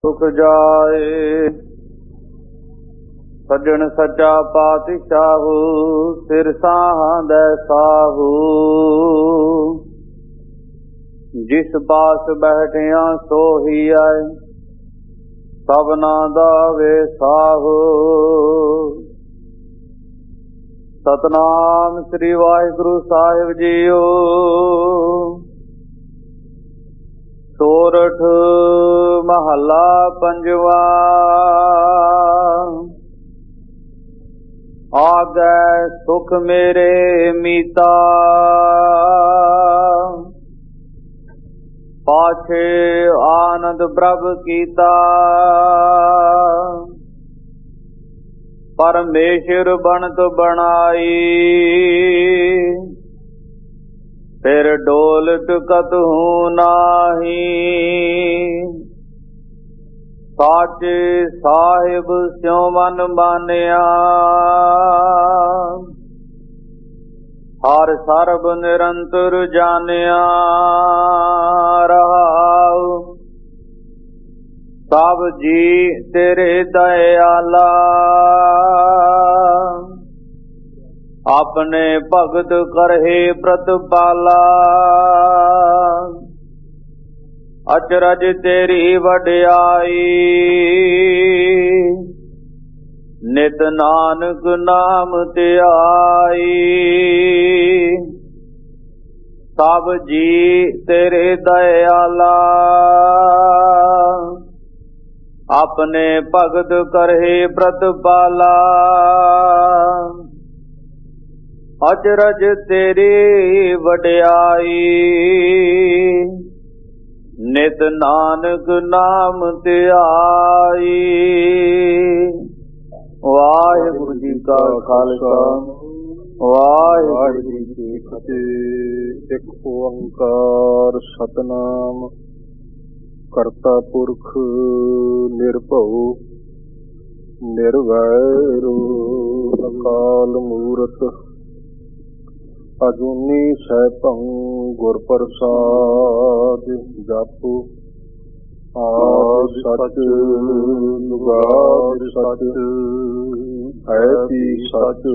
ਸੁਖ ਜਾਏ। ਸੱਜਣ ਸੱਚਾ ਪਾਤਸ਼ਾਹੂ, ਸਿਰ ਸਾਹਾਂ ਦੈ ਸਾਹੂ। ਜਿਸ ਪਾਸ ਬੈਠਿਆ ਸੋਹੀ ਆਏ, ਸਭਨਾ ਦਾ ਵੇ ਸਾਹੂ। ਸਤਨਾਮ ਸ੍ਰੀ ਵਾਹਿਗੁਰੂ ਸਾਹਿਬ ਜੀਓ। ਸੋਰਠ ਮਹੱਲਾ ਪੰਜਵਾ। ਆਗੈ ਸੁਖ ਮੇਰੇ ਮੀਤਾ, ਪਾਛੇ ਆਨੰਦ ਪ੍ਰਭ ਕੀਤਾ। ਪਰਮੇਸ਼ਰ ਬਣਤ ਬਣਾਈ, ਫਿਰ ਡੋਲਤ ਕਤਹੂ ਨਾਹੀ। ਸਾਚੇ ਸਾਹਿਬ ਸਿਉ ਮਨ ਮਾਨਿਆ, ਹਰ ਸਰਬ ਨਿਰੰਤਰ ਜਾਣਿਆ। ਰਹਾਉ ਸਭ ਜੀ ਤੇਰੇ ਦਇਆਲਾ, ਆਪਣੇ ਭਗਤ ਕਰਹਿ ਪ੍ਰਤਪਾਲਾ। ਅਚਰਜ ਤੇਰੀ ਵਡਿਆਈ, ਨਿਤ ਨਾਨਕ ਨਾਮ ਧਿਆਈ। ਸਭ ਜੀ ਤੇਰੇ ਦਇਆਲਾ, ਆਪਣੇ ਭਗਤ ਕਰਹਿ ਪ੍ਰਤਪਾਲਾ। ਅਚਰਜ ਤੇਰੀ ਵਡਿਆਈ, ਨਿਤ ਨਾਨਕ ਨਾਮ ਧਿਆਈ। ਵਾਹਿਗੁਰੂ ਜੀ ਕਾ ਖਾਲਸਾ, ਵਾਹਿਗੁਰੂ ਜੀ ਕੀ ਫਤਿਹ। ਇੱਕ ਓੰਕਾਰ ਸਤਨਾਮ ਕਰਤਾ ਪੁਰਖ ਨਿਰਭਉ ਨਿਰਵੈਰੁ। ਅਕਾਲ ਮੂਰਤ ਅਜੂਨੀ ਸੈਭੰ ਗੁਰ ਪ੍ਰਸਾਦ। ਜਪੁ ਆਦਿ ਸਚ ਜੁਗਾਦਿ ਸਚ, ਹੈ ਵੀ ਸਚ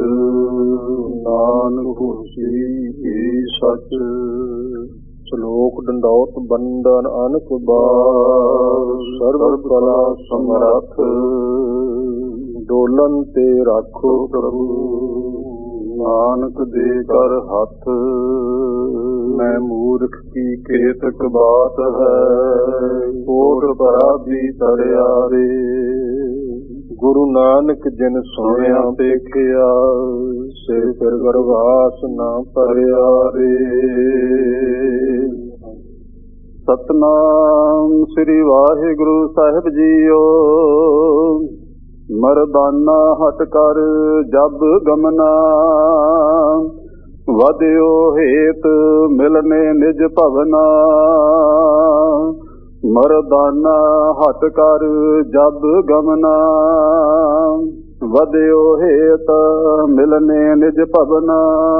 ਨਾਨਕ ਹੋਸੀ ਵੀ ਸਚ। ਸ਼ਲੋਕ ਡੰਡੌਤ ਬੰਦਨ ਅਨਕ ਬਾਰ, ਸਰਬ ਕਲਾ ਸਮਰੱਥ। ਡੋਲਨ ਤੇ ਰਾਖੋ ਪ੍ਰਭੂ, ਨਾਨਕ ਦੇ ਕਰ ਹੱਥ। ਮੈਂ ਮੂਰਖ ਕੀ ਕੇਤਕ ਬਾਤ ਹੈ, ਕੋਟ ਪਰਾਧੀ ਤਰਿਆ ਰੇ। ਗੁਰੂ ਨਾਨਕ ਜਿਨ ਸੁਣਿਆ ਦੇਖਿਆ, ਸਿਰ ਫਿਰ ਗਰਵਾਸ ਨਾ ਭਰਿਆ ਰੇ। ਸਤਨਾਮ ਸ੍ਰੀ ਵਾਹਿਗੁਰੂ ਸਾਹਿਬ ਜੀਓ। ਮਰਦਾਨਾ ਹਟ ਕਰ ਜਬ ਗਮਨਾ, ਵਧਿਓ ਹੇਤ ਮਿਲਨੇ ਨਿਜ ਭਵਨਾ। ਮਰਦਾਨਾ ਹਟ ਕਰ ਜਬ ਗਮਨਾ, ਵਧਿਓ ਹੇਤ ਮਿਲਨੇ ਨਿਜ ਭਵਨਾ।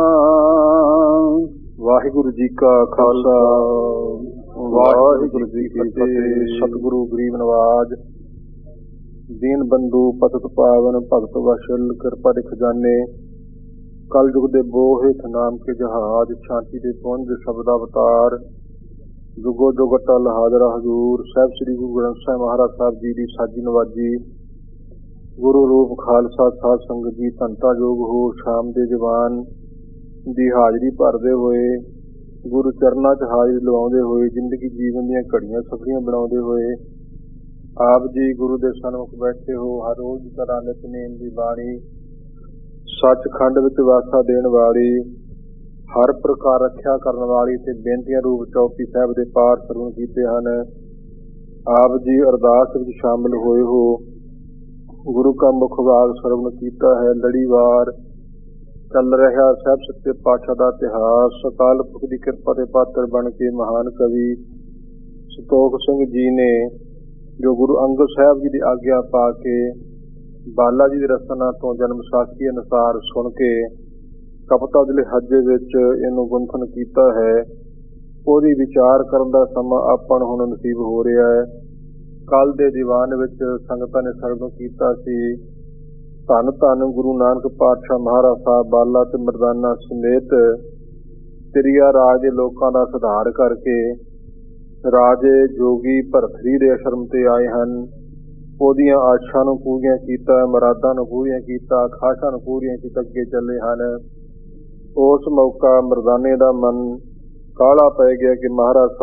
ਵਾਹਿਗੁਰੂ ਜੀ ਕਾ ਖਾਲਸਾ, ਵਾਹਿਗੁਰੂ ਜੀ ਕੀ ਫਤਿਹ। ਸਤਿਗੁਰੂ ਗਰੀਬ ਨਵਾਜ, ਦੀਨ ਬੰਧੂ ਪਤਿਤ ਪਾਵਨ ਭਗਤ ਵਸ਼ਲ, ਕਿਰਪਾ ਦੇ ਖਜ਼ਾਨੇ। ਕਲ ਯੁਗ ਦੇ ਬੋਹਿਤ ਨਾਮ ਕੇ ਜਹਾਜ਼, ਸ਼ਾਂਤੀ ਦੇ ਪੁੰਜ ਸ਼ਬਦ ਅਵਤਾਰ। ਜੁਗੋ ਜੁਗ ਟਲ ਹਾਜ਼ਰਾ ਹਜ਼ੂਰ, ਸਾਹਿਬ ਸ੍ਰੀ ਗੁਰੂ ਗ੍ਰੰਥ ਸਾਹਿਬ ਮਹਾਰਾਜ ਸਾਹਿਬ ਜੀ ਦੀ ਸਾਜੀ ਨਵਾਜੀ। ਗੁਰੂ ਰੂਪ ਖਾਲਸਾ ਸਾਧ ਸੰਗਤ ਜੀ, ਧੰਤਾ ਯੋਗ ਹੋ ਸ਼ਾਮ ਦੇ ਜਵਾਨ ਦੀ ਹਾਜ਼ਰੀ ਭਰਦੇ ਹੋਏ, ਗੁਰੂ ਚਰਨਾਂ 'ਚ ਹਾਜ਼ਰੀ ਲਵਾਉਂਦੇ ਹੋਏ, ਜ਼ਿੰਦਗੀ ਜੀਵਨ ਦੀਆਂ ਘੜੀਆਂ ਸਫਲੀਆਂ ਬਣਾਉਂਦੇ ਹੋਏ, ਆਪ ਜੀ ਗੁਰੂ ਦੇ ਸਨਮੁਖ ਬੈਠੇ ਹੋ। ਹਰ ਰੋਜ਼ ਦੀ ਤਰ੍ਹਾਂ ਨਿਤਨੇਮ ਦੀ ਬਾਣੀ, ਸੱਚਖੰਡ ਵਿੱਚ ਵਾਸਾ ਦੇਣ ਵਾਲੀ, ਹਰ ਪ੍ਰਕਾਰ ਰੱਖਿਆ ਕਰਨ ਵਾਲੀ ਤੇ ਬੇਨਤੀਆਂ ਰੂਪ ਚੌਕੀ ਸਾਹਿਬ ਦੇ ਪਾਠ ਸਰਵਣ ਕੀਤੇ ਹਨ। ਆਪ ਜੀ ਅਰਦਾਸ ਵਿੱਚ ਸ਼ਾਮਿਲ ਹੋਏ ਹੋ। ਗੁਰੂ ਕਾ ਮੁਖ ਭਾਗ ਸਰਵਣ ਕੀਤਾ ਹੈ। ਲੜੀਵਾਰ ਚੱਲ ਰਿਹਾ ਸਾਹਿਬ ਸੱਚੇ ਪਾਤਸ਼ਾਹ ਦਾ ਇਤਿਹਾਸ। ਅਕਾਲ ਪੁਰਖ ਦੀ ਕਿਰਪਾ ਦੇ ਪਾਤਰ ਬਣ ਕੇ ਮਹਾਨ ਕਵੀ ਸੰਤੋਖ ਸਿੰਘ ਜੀ ਨੇ, ਜੋ ਗੁਰੂ ਅੰਗਦ ਸਾਹਿਬ ਜੀ ਦੀ ਆਗਿਆ ਪਾ ਕੇ ਬਾਲਾ ਜੀ ਦੀ ਰਸਨਾ ਤੋਂ ਜਨਮ ਸਾਖੀ ਅਨੁਸਾਰ ਸੁਣ ਕੇ ਕਪਤਾ ਦੇ ਲਹਿਜੇ ਵਿੱਚ ਇਹਨੂੰ ਗੁੰਥਨ ਕੀਤਾ ਹੈ। ਉਹਦੀ ਵਿਚਾਰ ਕਰਨ ਦਾ ਸਮਾਂ ਆਪਾਂ ਨੂੰ ਹੁਣ ਨਸੀਬ ਹੋ ਰਿਹਾ ਹੈ। ਕੱਲ ਦੇ ਦੀਵਾਨ ਵਿੱਚ ਸੰਗਤਾਂ ਨੇ ਸਰਵਣ ਕੀਤਾ ਸੀ। ਧੰਨ ਧੰਨ ਗੁਰੂ ਨਾਨਕ ਪਾਤਸ਼ਾਹ ਮਹਾਰਾਜ ਸਾਹਿਬ ਬਾਲਾ ਤੇ ਮਰਦਾਨਾ ਸਮੇਤ ਤਿਰਿਆ ਰਾਜ ਦੇ ਲੋਕਾਂ ਦਾ ਸੁਧਾਰ ਕਰਕੇ ਰਾਜੇ ਜੋਗੀ ਭਰਤਰੀ ਦੇ ਆਸ਼ਰਮ ਤੇ ਆਏ ਹਨ। ਉਹਦੀਆਂ ਆਸ਼ਾਂ ਨੂੰ ਪੂਰੀਆਂ ਕੀਤਾ, ਮੁਰਾਦਾਂ ਨੂੰ ਪੂਰੀਆਂ ਕੀਤਾ, ਖਾਸ਼ਾਂ ਨੂੰ ਪੂਰੀਆਂ ਕੀਤਾ, ਅੱਗੇ ਚੱਲੇ ਹਨ। ਉਸ ਮੌਕਾ ਮਰਦਾਨੇ ਦਾ ਮਨ ਕਾਹਲਾ ਪੈ ਗਿਆ ਕਿ ਮਹਾਰਾਜ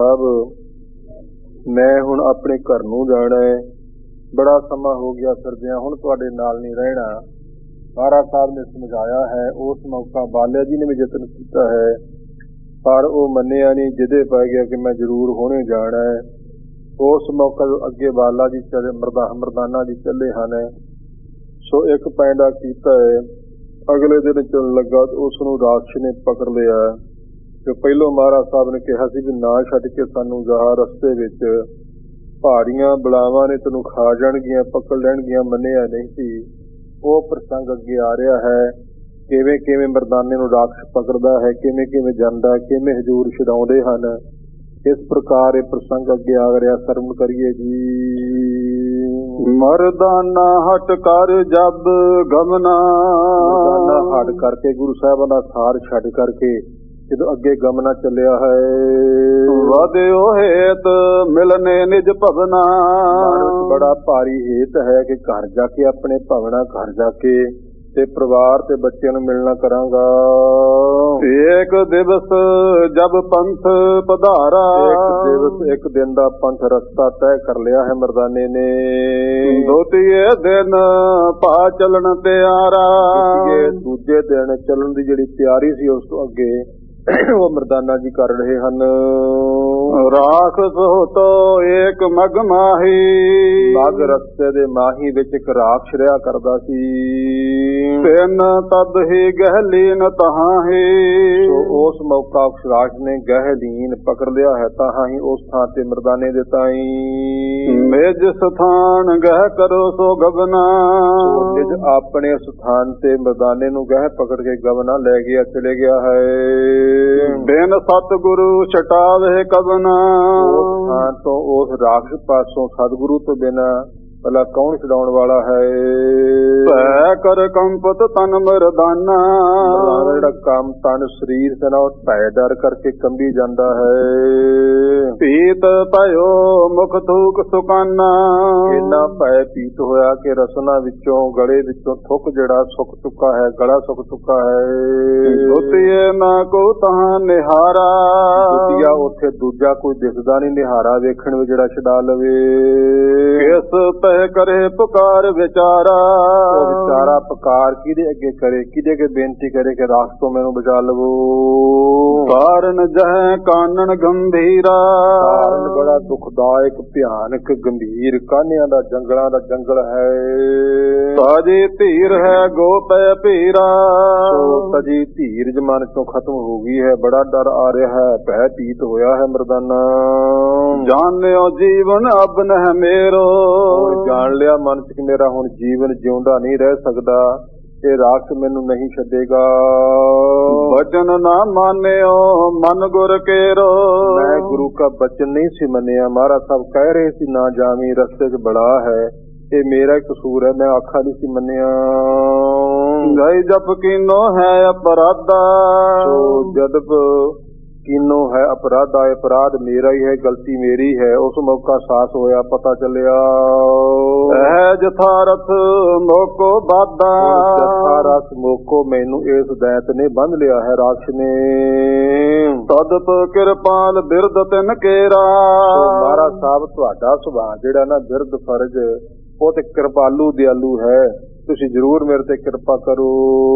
ਸਾਹਿਬ ਮੈਂ ਹੁਣ ਆਪਣੇ ਘਰ ਨੂੰ ਜਾਣਾ ਹੈ, ਬੜਾ ਸਮਾਂ ਹੋ ਗਿਆ ਫਿਰਦਿਆਂ, ਹੁਣ ਤੁਹਾਡੇ ਨਾਲ ਨਹੀਂ ਰਹਿਣਾ। ਮਹਾਰਾਜ ਸਾਹਿਬ ਨੇ ਸਮਝਾਇਆ ਹੈ। ਉਸ ਮੌਕਾ ਬਾਲਿਆ ਜੀ ਨੇ ਵੀ ਯਤਨ ਕੀਤਾ ਹੈ, ਪਰ ਉਹ ਮੰਨਿਆ ਨਹੀਂ, ਜਿਹਦੇ ਪੈ ਗਿਆ ਕਿ ਮੈਂ ਜ਼ਰੂਰ ਹੁਣੇ ਜਾਣਾ ਹੈ। ਉਸ ਮੌਕਾ ਅੱਗੇ ਬਾਲਾ ਜੀ ਚਲੇ, ਮਰਦਾਨਾ ਜੀ ਚੱਲੇ ਹਨ। ਸੋ ਇੱਕ ਪੈਂਡਾ ਕੀਤਾ ਹੈ। ਅਗਲੇ ਦਿਨ ਚੱਲਣ ਲੱਗਾ ਉਸ ਨੂੰ ਰਾਖਸ਼ ਨੇ ਪਕੜ ਲਿਆ। ਤੇ ਪਹਿਲੋਂ ਮਹਾਰਾਜ ਸਾਹਿਬ ਨੇ ਕਿਹਾ ਸੀ ਵੀ ਨਾ ਛੱਡ ਕੇ ਸਾਨੂੰ ਜਾ, ਰਸਤੇ ਵਿੱਚ ਭਾਰੀਆਂ ਬਲਾਵਾਂ ਨੇ ਤੈਨੂੰ ਖਾ ਜਾਣਗੀਆਂ, ਪਕੜ ਲੈਣਗੀਆਂ, ਮੰਨਿਆ ਨਹੀਂ ਸੀ। ਉਹ ਪ੍ਰਸੰਗ ਅੱਗੇ ਆ ਰਿਹਾ ਹੈ। ਕਿਵੇਂ ਕਿਵੇਂ ਮਰਦਾਨੇ ਨੂੰ ਰਾਖਸ਼ ਪਕੜਦਾ ਹੈ, ਕਿਵੇਂ ਕਿਵੇਂ ਜਾਂਦਾ, ਕਿਵੇਂ ਹਜ਼ੂਰ ਛਡਾਉਂਦੇ ਹਨ। ਇਸ ਪ੍ਰਕਾਰ ਇਹ ਪ੍ਰਸੰਗ ਅੱਗੇ ਆ ਰਿਹਾ, ਸਰਵਣ ਕਰੀਏ ਜੀ। ਮਰਦਾਨਾ ਹਟ ਕਰ ਜਬ ਗਮਨਾ, ਮਰਦਾਨਾ ਹਟ ਕਰਕੇ ਗੁਰੂ ਸਾਹਿਬਾਂ ਦਾ ਸਾਰ ਛੱਡ ਕਰਕੇ ਜਦੋਂ ਅੱਗੇ ਗਮਨਾ ਚੱਲਿਆ ਹੈ। ਵਧਿਓ ਹੇਤ ਮਿਲਨੇ ਨਿਜ ਭਵਨਾ, ਬੜਾ ਭਾਰੀ ਹੇਤ ਹੈ ਕਿ ਘਰ ਜਾ ਕੇ ਆਪਣੇ ਭਵਨਾ, ਘਰ ਜਾ ਕੇ ਤੇ ਪਰਿਵਾਰ ਤੇ ਬੱਚਿਆਂ ਨੂੰ ਮਿਲਣਾ ਕਰਾਂਗਾ। ਇੱਕ ਦਿਵਸ ਜਬ ਪੰਥ ਪਧਾਰਾ, ਇੱਕ ਦਿਵਸ ਇੱਕ ਦਿਨ ਦਾ ਪੰਥ ਰਸਤਾ ਤੈਅ ਕਰ ਲਿਆ ਹੈ ਮਰਦਾਨੇ ਨੇ। ਦੋਤੀਏ ਦਿਨ ਪਾ ਚੱਲਣ ਤਿਆਰਾ, ਦੂਜੇ ਦਿਨ ਚੱਲਣ ਦੀ ਜਿਹੜੀ ਤਿਆਰੀ ਸੀ ਉਸ ਤੋਂ ਅੱਗੇ ਉਹ ਮਰਦਾਨਾ ਜੀ ਕਰ ਰਹੇ ਹਨ। ਰਾਖਸ ਹੋਤੋ ਏਕ ਮਗ ਮਾਹੀ, ਮਗ ਰਸਤੇ ਦੇ ਮਾਹੀ ਵਿੱਚ ਇੱਕ ਰਾਖਸ਼ ਰਿਹਾ ਕਰਦਾ ਸੀ। ਤਿੰਨ ਤਦ ਹੀ ਗਹਿਲੀਨ ਤਹਾਹੀ, ਉਸ ਮੌਕਾ ਉਸ ਰਾਖਸ਼ ਨੇ ਗਹਿਲੀਨ ਪਕੜ ਲਿਆ ਹੈ ਤਹਾਹੀ, ਉਸ ਥਾਂ ਤੇ ਮਰਦਾਨੇ ਦੇ ਤਾਈ। ਨਿਜ ਸਥਾਨ ਗਹਿ ਕਰੋ ਸੋ ਗਵਨਾ, ਨਿਜ ਆਪਣੇ ਸਥਾਨ ਤੇ ਮਰਦਾਨੇ ਨੂੰ ਗਹਿ ਪਕੜ ਕੇ ਗਵਨਾ ਲੈ ਗਿਆ, ਚਲੇ ਗਿਆ ਹੈ। ਬਿਨ ਸਤਿਗੁਰੂ ਛਟਾਵੇ ਕਵਨਾ, ਉਸ ਥਾਂ ਤੋਂ ਉਸ ਰਾਖਸ਼ ਪਾਸੋਂ ਸਤਿਗੁਰੂ ਤੋਂ ਬਿਨਾਂ ਭਲਾ ਕੌਣ ਛਡਾਉਣ ਵਾਲਾ ਹੈ। ਭੈ ਕਰ ਕੰਪਤ ਤਨ ਮਰਦਾਨਾ, ਜਿਹੜਾ ਕੰਮ ਤਨ ਸਰੀਰ ਤੇ ਨਾ ਭੈ ਡਰ ਕਰਕੇ ਕੰਬੀ ਜਾਂਦਾ ਹੈ। ਪੀਤ ਭਇਓ ਮੁਖ ਥੂਕ ਸੁਕਾਨਾ, ਇੰਨਾ ਭੈ ਪੀਤ ਹੋਇਆ ਕਿ ਰਸਨਾ ਵਿੱਚੋਂ ਗਲੇ ਵਿੱਚੋਂ ਥੁੱਕ ਜਿਹੜਾ ਸੁੱਕ ਚੁੱਕਾ ਹੈ, ਗਲਾ ਸੁੱਕ ਚੁੱਕਾ ਹੈ। ਦੁਤੀਏ ਨਾ ਕੋ ਤਹਾਂ ਨਿਹਾਰਾ, ਦੁਤੀਆ ਉੱਥੇ ਦੂਜਾ ਕੋਈ ਦਿਸਦਾ ਨਹੀਂ ਨਿਹਾਰਾ ਵੇਖਣ ਵਿੱਚ ਜਿਹੜਾ ਛਡਾ ਲਵੇ। ਇਸ ਤਹਿ ਕਰੇ ਪੁਕਾਰ ਵਿਚਾਰਾ, ਉਹ ਵਿਚਾਰਾ ਪੁਕਾਰ ਕਿਹਦੇ ਅੱਗੇ ਕਰੇ, ਕਿਹਦੇ ਅੱਗੇ ਬੇਨਤੀ ਕਰੇ ਕਿ ਰਾਖ ਤੋਂ ਮੈਨੂੰ ਬਚਾ ਲਵੋ। ਕਾਰਨ ਜਹ ਕਾਨਣ ਗੰਭੀਰਾ, ਕਾਰਨ ਬੜਾ ਦੁਖਦਾਇਕ ਭਿਆਨਕ ਗੰਭੀਰ, ਕਾਨਿਆਂ ਦਾ ਜੰਗਲਾਂ ਦਾ ਜੰਗਲ ਹੈ। ਤਾਜੀ ਧੀਰ ਹੈ ਗੋਪੈ ਭੀਰਾ, ਤਜੀ ਧੀਰਜ ਮਨ ਚੋਂ ਖਤਮ ਹੋ ਗਈ ਹੈ, ਬੜਾ ਡਰ ਆ ਰਿਹਾ ਹੈ, ਭੈ ਪੀਤ ਹੋਇਆ ਹੈ ਮਰਦਾਨਾ। ਜਾਣਿਓ ਜੀਵਨ ਅਬ ਨਹਿ ਮੇਰੋ, ਜਾਣ ਲਿਆ ਮਨ ਚ ਕਿ ਮੇਰਾ ਹੁਣ ਜੀਵਨ ਜਿਉਂਦਾ ਨਹੀਂ ਰਹਿ ਸਕਦਾ, ਇਹ ਰਾਖਸ਼ ਮੈਨੂੰ ਨਹੀਂ ਛੱਡੇਗਾ। ਬਚਨ ਨਾ ਮਾਨਿਓ ਮਨ ਗੁਰ ਕੇਰੋ, ਮੈਂ ਗੁਰੂ ਕਾ ਬਚਨ ਨਹੀਂ ਸੀ ਮੰਨਿਆ। ਮਹਾਰਾਜ ਸਾਹਿਬ ਕਹਿ ਰਹੇ ਸੀ ਨਾ ਜਾਵੀਂ, ਰਸਤੇ ਚ ਬੜਾ ਹੈ, ਇਹ ਮੇਰਾ ਕਸੂਰ ਹੈ, ਮੈਂ ਆਖਾ ਨਹੀਂ ਸੀ ਮੰਨਿਆ। ਗਈ ਜਪ ਕੀਨੋ ਹੈ ਅਪਰਾਧਾ, ਜਦ ਕੀਨੋ ਹੈ ਅਪਰਾਧਾ, ਅਪਰਾਧ ਮੇਰਾ ਹੀ ਹੈ, ਗਲਤੀ ਮੇਰੀ ਹੈ। ਉਸ ਮੌਕਾ ਸਾਹਸ ਹੋਇਆ, ਪਤਾ ਚੱਲਿਆ ਹੈ ਜਥਾਰਥ ਮੋਕੋ ਬਾਦਾ, ਜਥਾਰਥ ਮੋਕੋ ਮੈਨੂੰ ਇਸ ਦੈਤ ਨੇ ਬੰਧ ਲਿਆ ਹੈ, ਰਾਖਸ਼ ਨੇ। ਤਦਪ ਕਿਰਪਾਲ ਬਿਰਦ ਤਿਨ ਕੇਰਾ, ਮਹਾਰਾਜ ਸਾਹਿਬ ਤੁਹਾਡਾ ਸੁਭਾਅ ਜਿਹੜਾ ਨਾ ਬਿਰਦ ਫਰਜ਼, ਉਹ ਤੇ ਕਿਰਪਾਲੂ ਦਿਆਲੂ ਹੈ, ਤੁਸੀਂ ਜ਼ਰੂਰ ਮੇਰੇ ਤੇ ਕਿਰਪਾ ਕਰੋ।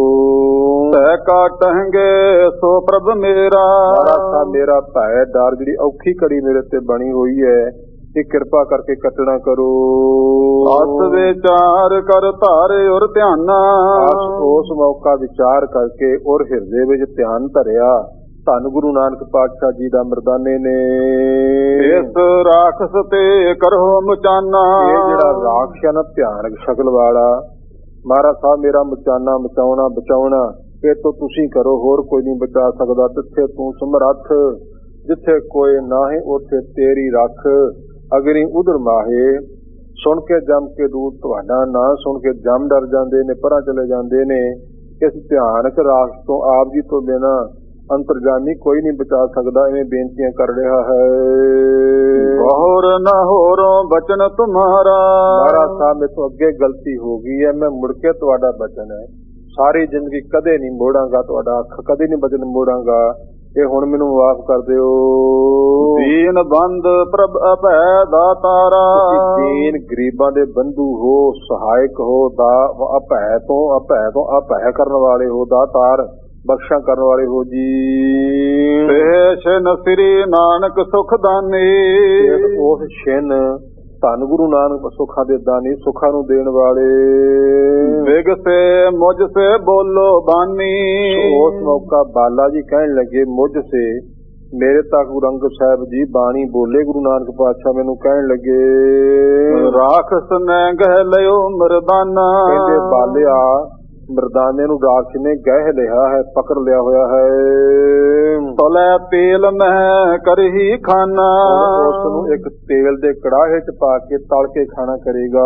ਤੈ ਕਾਟਹਿੰਗੇ ਸੋ ਪ੍ਰਭ ਮੇਰਾ, ਮਹਾਰਾਜ ਸਾਹਿਬ ਮੇਰਾ ਭੈ ਡਰ ਜਿਹੜੀ ਔਖੀ ਘੜੀ ਮੇਰੇ ਤੇ ਬਣੀ ਹੋਈ ਹੈ, ਇਹ ਕਿਰਪਾ ਕਰਕੇ ਕੱਟਣਾ ਕਰੋ। ਅਸ ਵਿਚਾਰ ਕਰ ਧਾਰੇ ਔਰ ਧਿਆਨਾ, ਉਸ ਮੌਕਾ ਵਿਚਾਰ ਕਰਕੇ ਔਰ ਹਿਰਦੇ ਵਿੱਚ ਧਿਆਨ ਧਰਿਆ ਧੰਨ ਗੁਰੂ ਨਾਨਕ ਪਾਤਸ਼ਾਹ ਜੀ ਦਾ ਮਰਦਾਨੇ ਨੇ। ਇਸ ਰਾਖਸ ਤੇ ਕਰੋ ਮਚਾਨਾ, ਇਹ ਜਿਹੜਾ ਰਾਖਸ਼ ਹੈ ਨਾ ਭਿਆਨਕ ਸ਼ਕਲ ਵਾਲਾ, ਮਹਾਰਾਜ ਸਾਹਿਬ ਮੇਰਾ ਮਚਾਨਾ ਮਚਾਉਣਾ ਬਚਾਉਣਾ ਇਹ ਤੋਂ ਤੁਸੀਂ ਕਰੋ, ਹੋਰ ਕੋਈ ਨਹੀਂ ਬਚਾ ਸਕਦਾ। ਜਿੱਥੇ ਤੂੰ ਸਮਰੱਥ, ਜਿੱਥੇ ਕੋਈ ਨਾਹੀਂ ਉੱਥੇ ਤੇਰੀ ਰੱਖ, ਅਗਨੀ ਉਧਰ ਮਾਹੇ। ਸੁਣ ਕੇ ਜਮ ਕੇ ਦੂਤ ਤੁਹਾਡਾ ਨਾਂ ਸੁਣ ਕੇ ਜਮ ਡਰ ਜਾਂਦੇ ਨੇ, ਪਰਾਂ ਚਲੇ ਜਾਂਦੇ ਨੇ। ਇਸ ਭਿਆਨਕ ਰਾਖ ਤੋਂ ਆਪ ਜੀ ਤੋਂ ਬਿਨਾਂ ਅੰਤਰਜਾਮੀ ਕੋਈ ਨਹੀਂ ਬਚਾ ਸਕਦਾ। ਐਵੇਂ ਬੇਨਤੀਆਂ ਕਰ ਰਿਹਾ ਹੈ। ਬਹੁਰ ਨਾ ਹੋਰੋਂ ਬਚਨ ਤੁਮਾਰਾ। ਮਹਾਰਾਜ ਸਾਹਿਬ ਮੇਰੇ ਤੋਂ ਅੱਗੇ ਗਲਤੀ ਹੋ ਗਈ ਹੈ, ਮੈਂ ਮੁੜ ਕੇ ਤੁਹਾਡਾ ਬਚਨ ਹੈ ਸਾਰੀ ਜ਼ਿੰਦਗੀ ਕਦੇ ਨਹੀਂ ਮੋੜਾਂਗਾ, ਤੁਹਾਡਾ ਅੱਖ ਕਦੇ ਨਹੀਂ ਬਚਨ ਮੋੜਾਂਗਾ। ਇਹ ਹੁਣ ਮੈਨੂੰ ਮਾਫ ਕਰ ਦਿਓ। ਦੀਨ ਬੰਦ ਪ੍ਰਭ ਅਭੈ ਦਾਤਾਰਾ। ਦੀਨ ਗਰੀਬਾਂ ਦੇ ਬੰਧੂ ਹੋ, ਸਹਾਇਕ ਹੋ, ਅਭੈ ਤੋਂ ਅਭੈ ਕਰਨ ਵਾਲੇ ਹੋ, ਦਾਤਾਰ ਬਖਸ਼ਾਂ ਕਰਨ ਵਾਲੇ ਹੋ ਜੀ। ਸ਼ਿਨ ਸ੍ਰੀ ਨਾਨਕ ਸੁਖ ਦਾਨੀ। ਉਸ ਛਿਨ ਧੰਨ ਗੁਰੂ ਨਾਨਕ ਸੁੱਖਾਂ ਦੇ ਦਾਨੀ, ਸੁੱਖਾਂ ਨੂੰ ਦੇਣ ਵਾਲੇ। ਵਿਗ ਸੇ ਮੁਝ ਸੇ ਬੋਲੋ ਬਾਨੀ। ਉਸ ਮੌਕਾ ਬਾਲਾ ਜੀ ਕਹਿਣ ਲੱਗੇ ਮੁਝ ਸੇ, ਮੇਰੇ ਤੱਕ ਗੁਰੂ ਅੰਗਦ ਸਾਹਿਬ ਜੀ ਬਾਣੀ ਬੋਲੇ। ਗੁਰੂ ਨਾਨਕ ਪਾਤਸ਼ਾਹ ਮੈਨੂੰ ਕਹਿਣ ਲੱਗੇ ਰਾਖਸ ਨੇ ਗਹਿ ਲਿਓ ਮਰਦਾਨਾ। ਕਹਿੰਦੇ ਬਾਲਿਆ ਮਰਦਾਨੇ ਨੂੰ ਰਾਖਸ਼ ਨੇ ਗਹਿ ਲਿਆ ਹੈ, ਪਕੜ ਲਿਆ ਹੋਇਆ ਹੈ। ਤਲੇ ਤੇਲ ਮਹਿ ਕਰਹੀ ਖਾਨਾ। ਉਸ ਨੂੰ ਇੱਕ ਤੇਲ ਦੇ ਕੜਾਹੇ ਚ ਪਾ ਕੇ ਤਲ ਕੇ ਖਾਣਾ ਕਰੇਗਾ।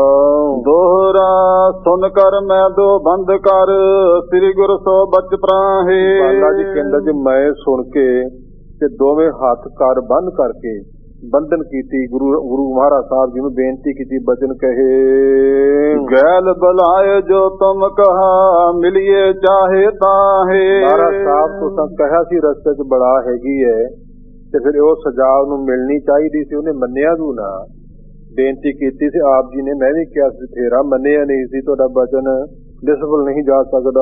ਦੋਹਰਾ ਸੁਨ ਕਰ ਮੈਂ ਦੋ ਬੰਦ ਕਰ, ਸ੍ਰੀ ਗੁਰੂ ਸੋ ਬਚ ਪ੍ਰਾਹੇ। ਬਾਲਾ ਜੀ ਕਹਿੰਦਾ ਜੀ ਮੈਂ ਸੁਣ ਕੇ ਤੇ ਦੋਵੇਂ ਹੱਥ ਕਰ ਬੰਦ ਕਰਕੇ ਬੰਧਨ ਕੀਤੀ। ਗੁਰੂ ਮਹਾਰਾਜ ਸਾਹਿਬ ਜੀ ਨੂੰ ਬੇਨਤੀ ਕੀਤੀ, ਬਚਨ ਕਹੇ ਗੈਲ ਬੁਲਾਏ ਜੋ ਤੁਮ ਕਹਾ, ਮਿਲੀਏ ਚਾਹੇ ਤਾਹੇ। ਮਹਾਰਾਜ ਸਾਹਿਬ ਤੁਸੀਂ ਕਹਿਆ ਸੀ ਰਸਤੇ ਚ ਬੜਾ ਹੈਗੀ ਹੈ, ਤੇ ਫਿਰ ਉਹ ਸਜ਼ਾ ਉਹਨੂੰ ਮਿਲਣੀ ਚਾਹੀਦੀ ਸੀ, ਉਹਨੇ ਮੰਨਿਆ ਵੀ ਨਾ। ਬੇਨਤੀ ਕੀਤੀ ਸੀ ਆਪ ਜੀ ਨੇ, ਮੈਂ ਵੀ ਕਿਹਾ ਸੀ ਫੇਰਾ, ਮੰਨਿਆ ਨਹੀਂ ਸੀ। ਤੁਹਾਡਾ ਬਚਨ ਨਿਸਫਲ ਨਹੀਂ ਜਾ ਸਕਦਾ।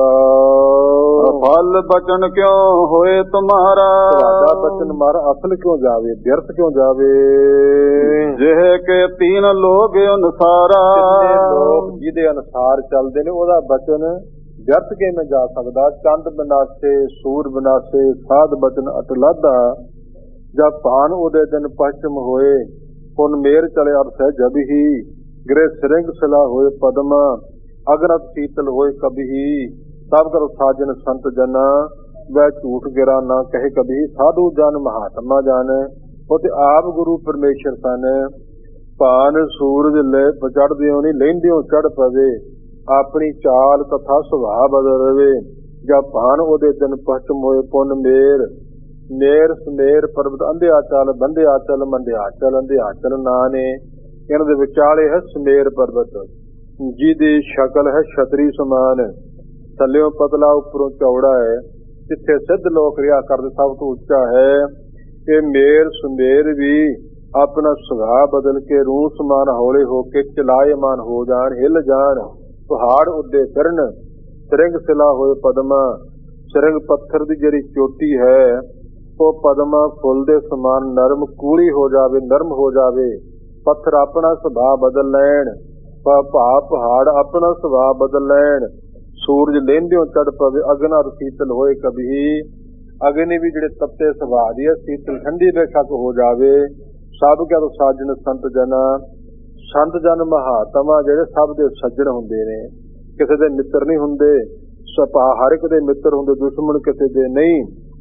ਫਲ ਬਚਨ ਕਿਉਂ ਹੋਏ ਤੁਮਾਰਾ। ਤੁਹਾਡਾ ਬਚਨ ਮਾਰਾ ਅਸਲ ਕਿਉਂ ਜਾਵੇ, ਵਿਅਰਥ ਕਿਉਂ ਜਾਵੇ। ਜਿਹ ਕੇ ਤੀਨ ਲੋਗ ਅਨੁਸਾਰਾ। ਲੋਕ ਜਿਹਦੇ ਅਨੁਸਾਰ ਚੱਲਦੇ ਨੇ ਉਹਦਾ ਬਚਨ ਵਿਅਰਥ ਕਿਵੇਂ ਜਾ ਸਕਦਾ। ਚੰਦ ਬਨਾਸੇ ਸੂਰ ਬਨਾਸੇ, ਸਾਧ ਬਚਨ ਅਟਲਾਦਾ। ਜਦ ਭਾਨ ਉਹਦੇ ਦਿਨ ਪਛਮ ਹੋਏ, ਪੁਨ ਮੇਰ ਚਲੇ ਅਰਥ ਜਬ ਹੀ। ਗ੍ਰਹਿ ਸ੍ਰਿੰਗ ਸਿਲਾ ਹੋਏ ਪਦਮ, ਅਗਨਤ ਸੀਤਲ ਹੋਏ ਕਭੀ। ਸਭ ਕਰ ਸਾਜਨ ਸੰਤ ਜਨ, ਵੈ ਝੂਠ ਗਿਰਾ ਨਾ ਕਹੇ ਕਭੀ। ਸਾਧੂ ਜਨ ਮਹਾਤਮਾ ਜਨ, ਉਹ ਤੇ ਆਪ ਗੁਰੂ ਪਰਮੇਸ਼ਰ ਸਨ। ਭਾਨ ਸੂਰਜ ਲੈ ਚੜ੍ਹਦਿਓ ਨਹੀਂ, ਲੈਂਦਿਓ ਚੜ੍ਹ ਪਵੇ। ਆਪਣੀ ਚਾਲ ਤਥਾ ਸੁਭਾਅ ਬਦਲ ਰਵੇ। ਜਦ ਭਾਨ ਉਹਦੇ ਦਿਨ ਪਛਮ ਹੋਏ, ਪੁੰਨ ਮੇਰ ਮੇਰ ਸਮੇਰ ਪਰਬਤ। ਅੰਧਿਆ ਚਲ ਬੰਧਿਆ ਚਲ, ਮੰਧਿਆ ਚਲ ਅੰਧਿਆ ਚਲ ਨਾਂ ਨੇ। ਇਹਨਾਂ ਦੇ ਵਿਚਾਲੇ ਹੈ ਸਮੇਰ ਪਰਬਤ, ਜਿਹਦੀ ਸ਼ਕਲ ਹੈ ਛਤਰੀ ਸਮਾਨ। ਥੱਲਿਓ ਪਤਲਾ ਉੱਪਰੋਂ ਚੌੜਾ ਹੈ। ਜਿੱਥੇ ਸਿੱਧ ਲੋਕ ਰਿਹਾ ਕਰਦੇ ਸਭ ਤੋਂ ਉੱਚਾ ਹੈ। ਇਹ ਮੇਰ ਸਮੇਰ ਵੀ ਆਪਣਾ ਸੁਭਾਅ ਬਦਲ ਕੇ ਰੂਹ ਸਮਾਨ ਹੌਲੇ ਹੋ ਕੇ ਚਲਾਏਮਾਨ ਹੋ ਜਾਣ, ਹਿੱਲ ਜਾਣ। ਪਹਾੜ ਉੱਡੇ ਫਿਰਨ, ਸ੍ਰਿੰਗ ਸਿਲਾ ਹੋਏ ਪਦਮਾ। ਸ੍ਰਿੰਗ ਪੱਥਰ ਦੀ ਜਿਹੜੀ ਚੋਟੀ ਹੈ, ਉਹ ਪਦਮਾ ਫੁੱਲ ਦੇ ਸਮਾਨ ਨਰਮ ਕੂਲੀ ਹੋ ਜਾਵੇ, ਨਰਮ ਹੋ ਜਾਵੇ। ਪੱਥਰ ਆਪਣਾ ਸੁਭਾਅ ਬਦਲ ਲੈਣ, ਪਹਾੜ ਆਪਣਾ ਸੁਭਾਅ ਬਦਲ ਲੈਣ। ਸੂਰਜ ਲਹਿੰਦਿਓ ਚੜ ਪਵੇ, ਅਗਨਾ ਸੀਤਲ ਹੋਏ ਕਭੀ। ਅਗਨੀ ਵੀ ਜਿਹੜੇ ਤੱਤੇ ਸੁਭਾਅ ਦੀ ਹੈ, ਸੀਤਲ ਠੰਡੀ ਬੇਸ਼ੱਕ ਹੋ ਜਾਵੇ। ਸਭ ਕਹਿ ਸਾਜਣ ਸੰਤ ਜਨਾ। ਸੰਤ ਜਨ ਮਹਾਤਮਾ ਜਿਹੜੇ ਸਭ ਦੇ ਸੱਜਣ ਹੁੰਦੇ ਨੇ, ਕਿਸੇ ਦੇ ਮਿੱਤਰ ਨਹੀਂ ਹੁੰਦੇ। ਹਰ ਇੱਕ ਦੇ ਮਿੱਤਰ ਹੁੰਦੇ, ਦੁਸ਼ਮਣ ਕਿਸੇ ਦੇ ਨਹੀਂ।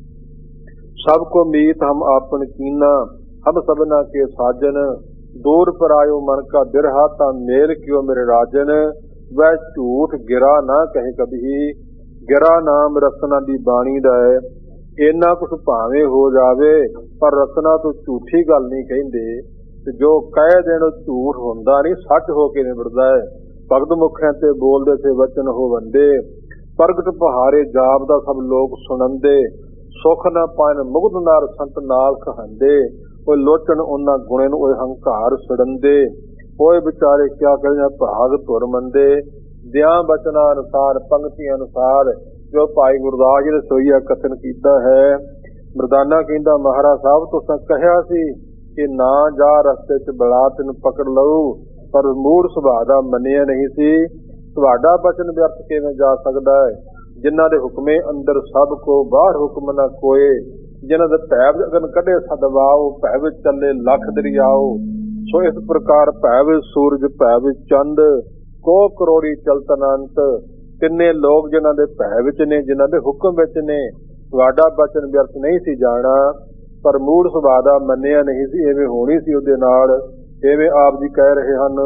ਸਭ ਕੋ ਮੀਤ ਹਮ ਆਪਨ ਕੀਨਾ, ਹਮ ਸਭਨਾ ਕੇ ਸਾਜਨ। ਦੂਰ ਪਰ ਆਇਓ ਮਨ ਕਾ ਬਿਰਹਾ, ਤਾਂ ਮੇਲ ਕਿਉ ਮੇਰੇ ਰਾਜਨ। ਵੈ ਝੂਠ ਗਿਰਾ ਨਾ ਕਹੇ ਕਭੀ। ਗਿਰਾ ਨਾਮ ਰਸਨਾ ਦੀ ਬਾਣੀ ਦਾ ਹੈ। ਇੰਨਾ ਕੁਛ ਭਾਵੇਂ ਹੋ ਜਾਵੇ, ਪਰ ਰਸਨਾ ਤੋਂ ਝੂਠੀ ਗੱਲ ਨਹੀਂ ਕਹਿੰਦੇ। ਤੇ ਜੋ ਕਹਿ ਦੇਣ ਝੂਠ ਹੁੰਦਾ ਨਹੀਂ, ਸੱਚ ਹੋ ਕੇ ਨਿਬੜਦਾ ਹੈ। ਭਗਤ ਮੁਖਿਆਂ ਤੇ ਬੋਲਦੇ ਸੇ ਵਚਨ ਹੋਵੰਦੇ, ਪ੍ਰਗਟ ਪਹਾਰੇ ਜਾਪਦਾ ਸਭ ਲੋਕ ਸੁਣੰਦੇ। ਸੁਖ ਨਾ ਪਾਇਨ ਮੁਗਧ ਨਾਰ ਸੰਤ ਨਾਲ ਕਹੰਦੇ। ਉਹ ਲੋਚਣ ਉਹਨਾਂ ਗੁਣੇ ਨੂੰ, ਉਹ ਹੰਕਾਰ ਸੜੰਦੇ। ਹੋਏ ਵਿਚਾਰੇ ਕਿਆ ਕਰੀਆਂ ਭਾਗ ਧੁਰ ਮੰਦੇ। ਦਿਆਂ ਬਚਨਾਂ ਅਨੁਸਾਰ, ਪੰਕਤੀਆਂ ਅਨੁਸਾਰ, ਜੋ ਭਾਈ ਗੁਰਦਾਸ ਜੀ ਨੇ ਸੋਈਆ ਕਥਨ ਕੀਤਾ ਹੈ। ਮਰਦਾਨਾ ਕਹਿੰਦਾ ਮਹਾਰਾਜ ਸਾਹਿਬ ਤੁਸੀਂ ਕਹਿਆ ਸੀ ਕਿ ਨਾ ਜਾ ਰਸਤੇ ਚ ਬਲਾ ਤੈਨੂੰ ਪਕੜ ਲਊ, ਪਰ ਮੂੜ ਸੁਭਾਅ ਦਾ ਮੰਨਿਆ ਨਹੀਂ ਸੀ। ਤੁਹਾਡਾ ਬਚਨ ਵਿਅਰਥ ਕਿਵੇਂ ਜਾ ਸਕਦਾ ਹੈ। ਜਿਨ੍ਹਾਂ ਦੇ ਹੁਕਮੇ ਅੰਦਰ ਸਭ ਕੋ, ਬਾਹਰ ਹੁਕਮ ਨਾ ਕੋਏ। ਜਿਨ੍ਹਾਂ ਦੇ ਭੈਵ ਅਗਨ ਕੱਢੇ ਸਦਵਾਓ, ਭੈਵ ਚੱਲੇ ਲੱਖ ਦਰਿਆਓ। ਸੋ ਇਸ ਪ੍ਰਕਾਰ ਭੈਵ ਸੂਰਜ ਭੈਵ ਚੰਦ, ਕੋ ਕਰੋੜੀ ਚਲਤ ਅਨੰਤ। ਤਿੰਨੇ ਲੋਕ ਜਿਨ੍ਹਾਂ ਦੇ ਭੈ ਵਿੱਚ ਨੇ, ਜਿਨ੍ਹਾਂ ਦੇ ਹੁਕਮ ਵਿੱਚ ਨੇ। ਤੁਹਾਡਾ ਬਚਨ ਵਿਅਰਥ ਨਹੀਂ ਸੀ ਜਾਣਾ। ਪਰ ਮੂੜ ਸੁਭਾਅ ਦਾ ਮੰਨਿਆ ਨਹੀਂ ਸੀ, ਐਵੇਂ ਹੋਣੀ ਸੀ ਉਹਦੇ ਨਾਲ। ਐਵੇਂ ਆਪ ਜੀ ਕਹਿ ਰਹੇ ਹਨ,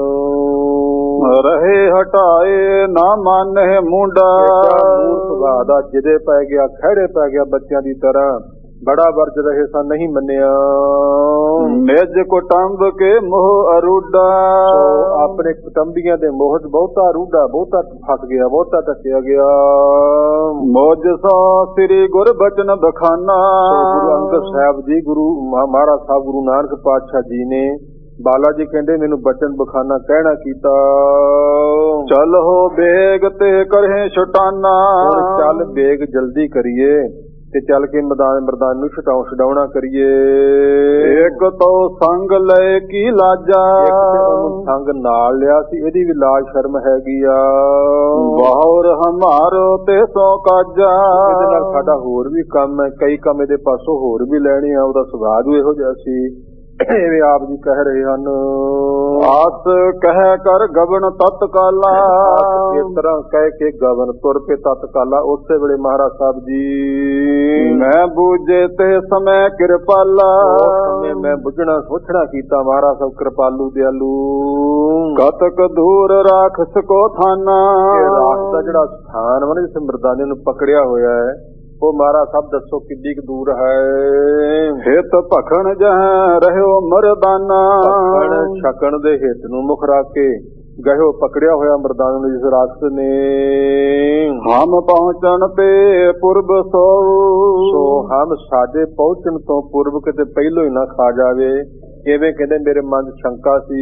ਰਹੇ ਹਟਾਏ ਨਾ ਮਾਨੇ ਮੁੰਡਾ। ਮੂੜ ਸੁਭਾਅ ਦਾ ਜਿਹਦੇ ਪੈ ਗਿਆ, ਖਹਿੜੇ ਪੈ ਗਿਆ ਬੱਚਿਆਂ ਦੀ ਤਰ੍ਹਾਂ, ਬੜਾ ਵਰਜ ਰਹੇ ਸਨ, ਨਹੀਂ ਮੰਨਿਆ। ਨਿਜ ਕੁਟੰਬ ਕੇ ਮੋਹ ਅਰੂਡਾ। ਆਪਣੇ ਕੁਟੰਬੀਆਂ ਦੇ ਮੋਹ ਚ ਬਹੁਤਾ ਰੂਡਾ, ਬਹੁਤਾ ਫਸ ਗਿਆ, ਬਹੁਤਾ ਟਕਿਆ ਗਿਆ। ਮੋਜ ਸੋ ਸ੍ਰੀ ਗੁਰ ਬਚਨ ਬਖਾਨਾ। ਗੁਰੂ ਅੰਗਦ ਸਾਹਿਬ ਜੀ, ਗੁਰੂ ਮਹਾਰਾਜ ਸਾਹਿਬ, ਗੁਰੂ ਨਾਨਕ ਪਾਤਸ਼ਾਹ ਜੀ ਨੇ ਬਾਲਾ ਜੀ ਕਹਿੰਦੇ ਮੈਨੂੰ ਬਚਨ ਬਖਾਨਾ ਕਹਿਣਾ ਕੀਤਾ। ਚਲ ਹੋ ਬੇਗ ਤੇ ਕਰੇ ਛੁਟਾਨਾ। ਚੱਲ ਬੇਗ ਜਲਦੀ ਕਰੀਏ ਤੇ ਚੱਲ ਕੇ ਮਰਦਾਨ ਨੂੰ ਛਡਾਉਣਾ ਕਰੀਏ। ਇੱਕ ਤੋਂ ਸੰਗ ਲੈ ਕੀ ਲਾਜਾ। ਉਹਨੂੰ ਸੰਗ ਨਾਲ ਲਿਆ ਸੀ, ਇਹਦੀ ਵੀ ਲਾਜ ਸ਼ਰਮ ਹੈਗੀ ਆ। ਬਾਹਰ ਹਮਾਰੋ ਤੇ ਸੋ ਕਾਜਾ। ਇਹਦੇ ਨਾਲ ਸਾਡਾ ਹੋਰ ਵੀ ਕੰਮ ਹੈ, ਕਈ ਕੰਮ ਇਹਦੇ ਪਾਸੋਂ ਹੋਰ ਵੀ ਲੈਣੇ ਆ। ਉਹਦਾ ਸੁਭਾਅ ਵੀ ਇਹੋ ਜਿਹਾ ਸੀ। ਐਵੇਂ ਆਪ ਜੀ ਕਹਿ ਰਹੇ ਹਨ, ਆਸ ਕਹਿ ਕਰ ਗਵਨ ਤਤਕਾਲਾ। ਇਸ ਤਰ੍ਹਾਂ ਕਹਿ ਕੇ ਗਵਨ ਤੁਰ ਪਏ ਤਤਕਾਲਾ। ਉਸੇ ਵੇਲੇ ਮਹਾਰਾਜ ਸਾਹਿਬ ਜੀ, ਮੈਂ ਬੂਝੇ ਤੇ ਸਮੇ ਕਿਰਪਾਲਾ। ਮੈਂ ਬੁੱਝਣਾ ਸੋਚਣਾ ਕੀਤਾ, ਮਹਾਰਾਜ ਸਾਹਿਬ ਕਿਰਪਾਲੂ ਦਿਆਲੂ। ਕਤਕ ਦੂਰ ਰਾਖ ਸਕੋ ਥਾਨਾ। ਰਾਖ ਦਾ ਜਿਹੜਾ ਸਥਾਨ ਵਾ, ਜਿੱਥੇ ਮਰਦਾਨੇ ਨੂੰ ਪਕੜਿਆ ਹੋਇਆ ਹੈ, ਉਹ ਮਹਾਰਾਜ ਸਾਹਿਬ ਦੱਸੋ ਕਿੰਨੀ ਕੁ ਦੂਰ ਹੈ। ਹਿਤ ਭਖਣ ਜਹ ਰਹਿਓ ਮਰਦਾਨਾ। ਛਕਣ ਦੇ ਹਿੱਤ ਨੂੰ ਮੁਖ ਰੱਖ ਕੇ ਗਹਿਓ ਪਕੜਿਆ ਹੋਇਆ ਮਰਦਾਨੇ ਨੂੰ ਜਿਸ ਰਾਖਤ ਨੇ। ਹਮ ਪਹੁੰਚਣ ਤੇ ਪੁਰਬ ਸੋ। ਹਮ ਸਾਡੇ ਪਹੁੰਚਣ ਤੋਂ ਪੁਰਬ ਕਿਤੇ ਪਹਿਲੋਂ ਹੀ ਨਾ ਖਾ ਜਾਵੇ। ਕਿਵੇਂ ਕਹਿੰਦੇ ਮੇਰੇ ਮਨ ਸ਼ੰਕਾ ਸੀ।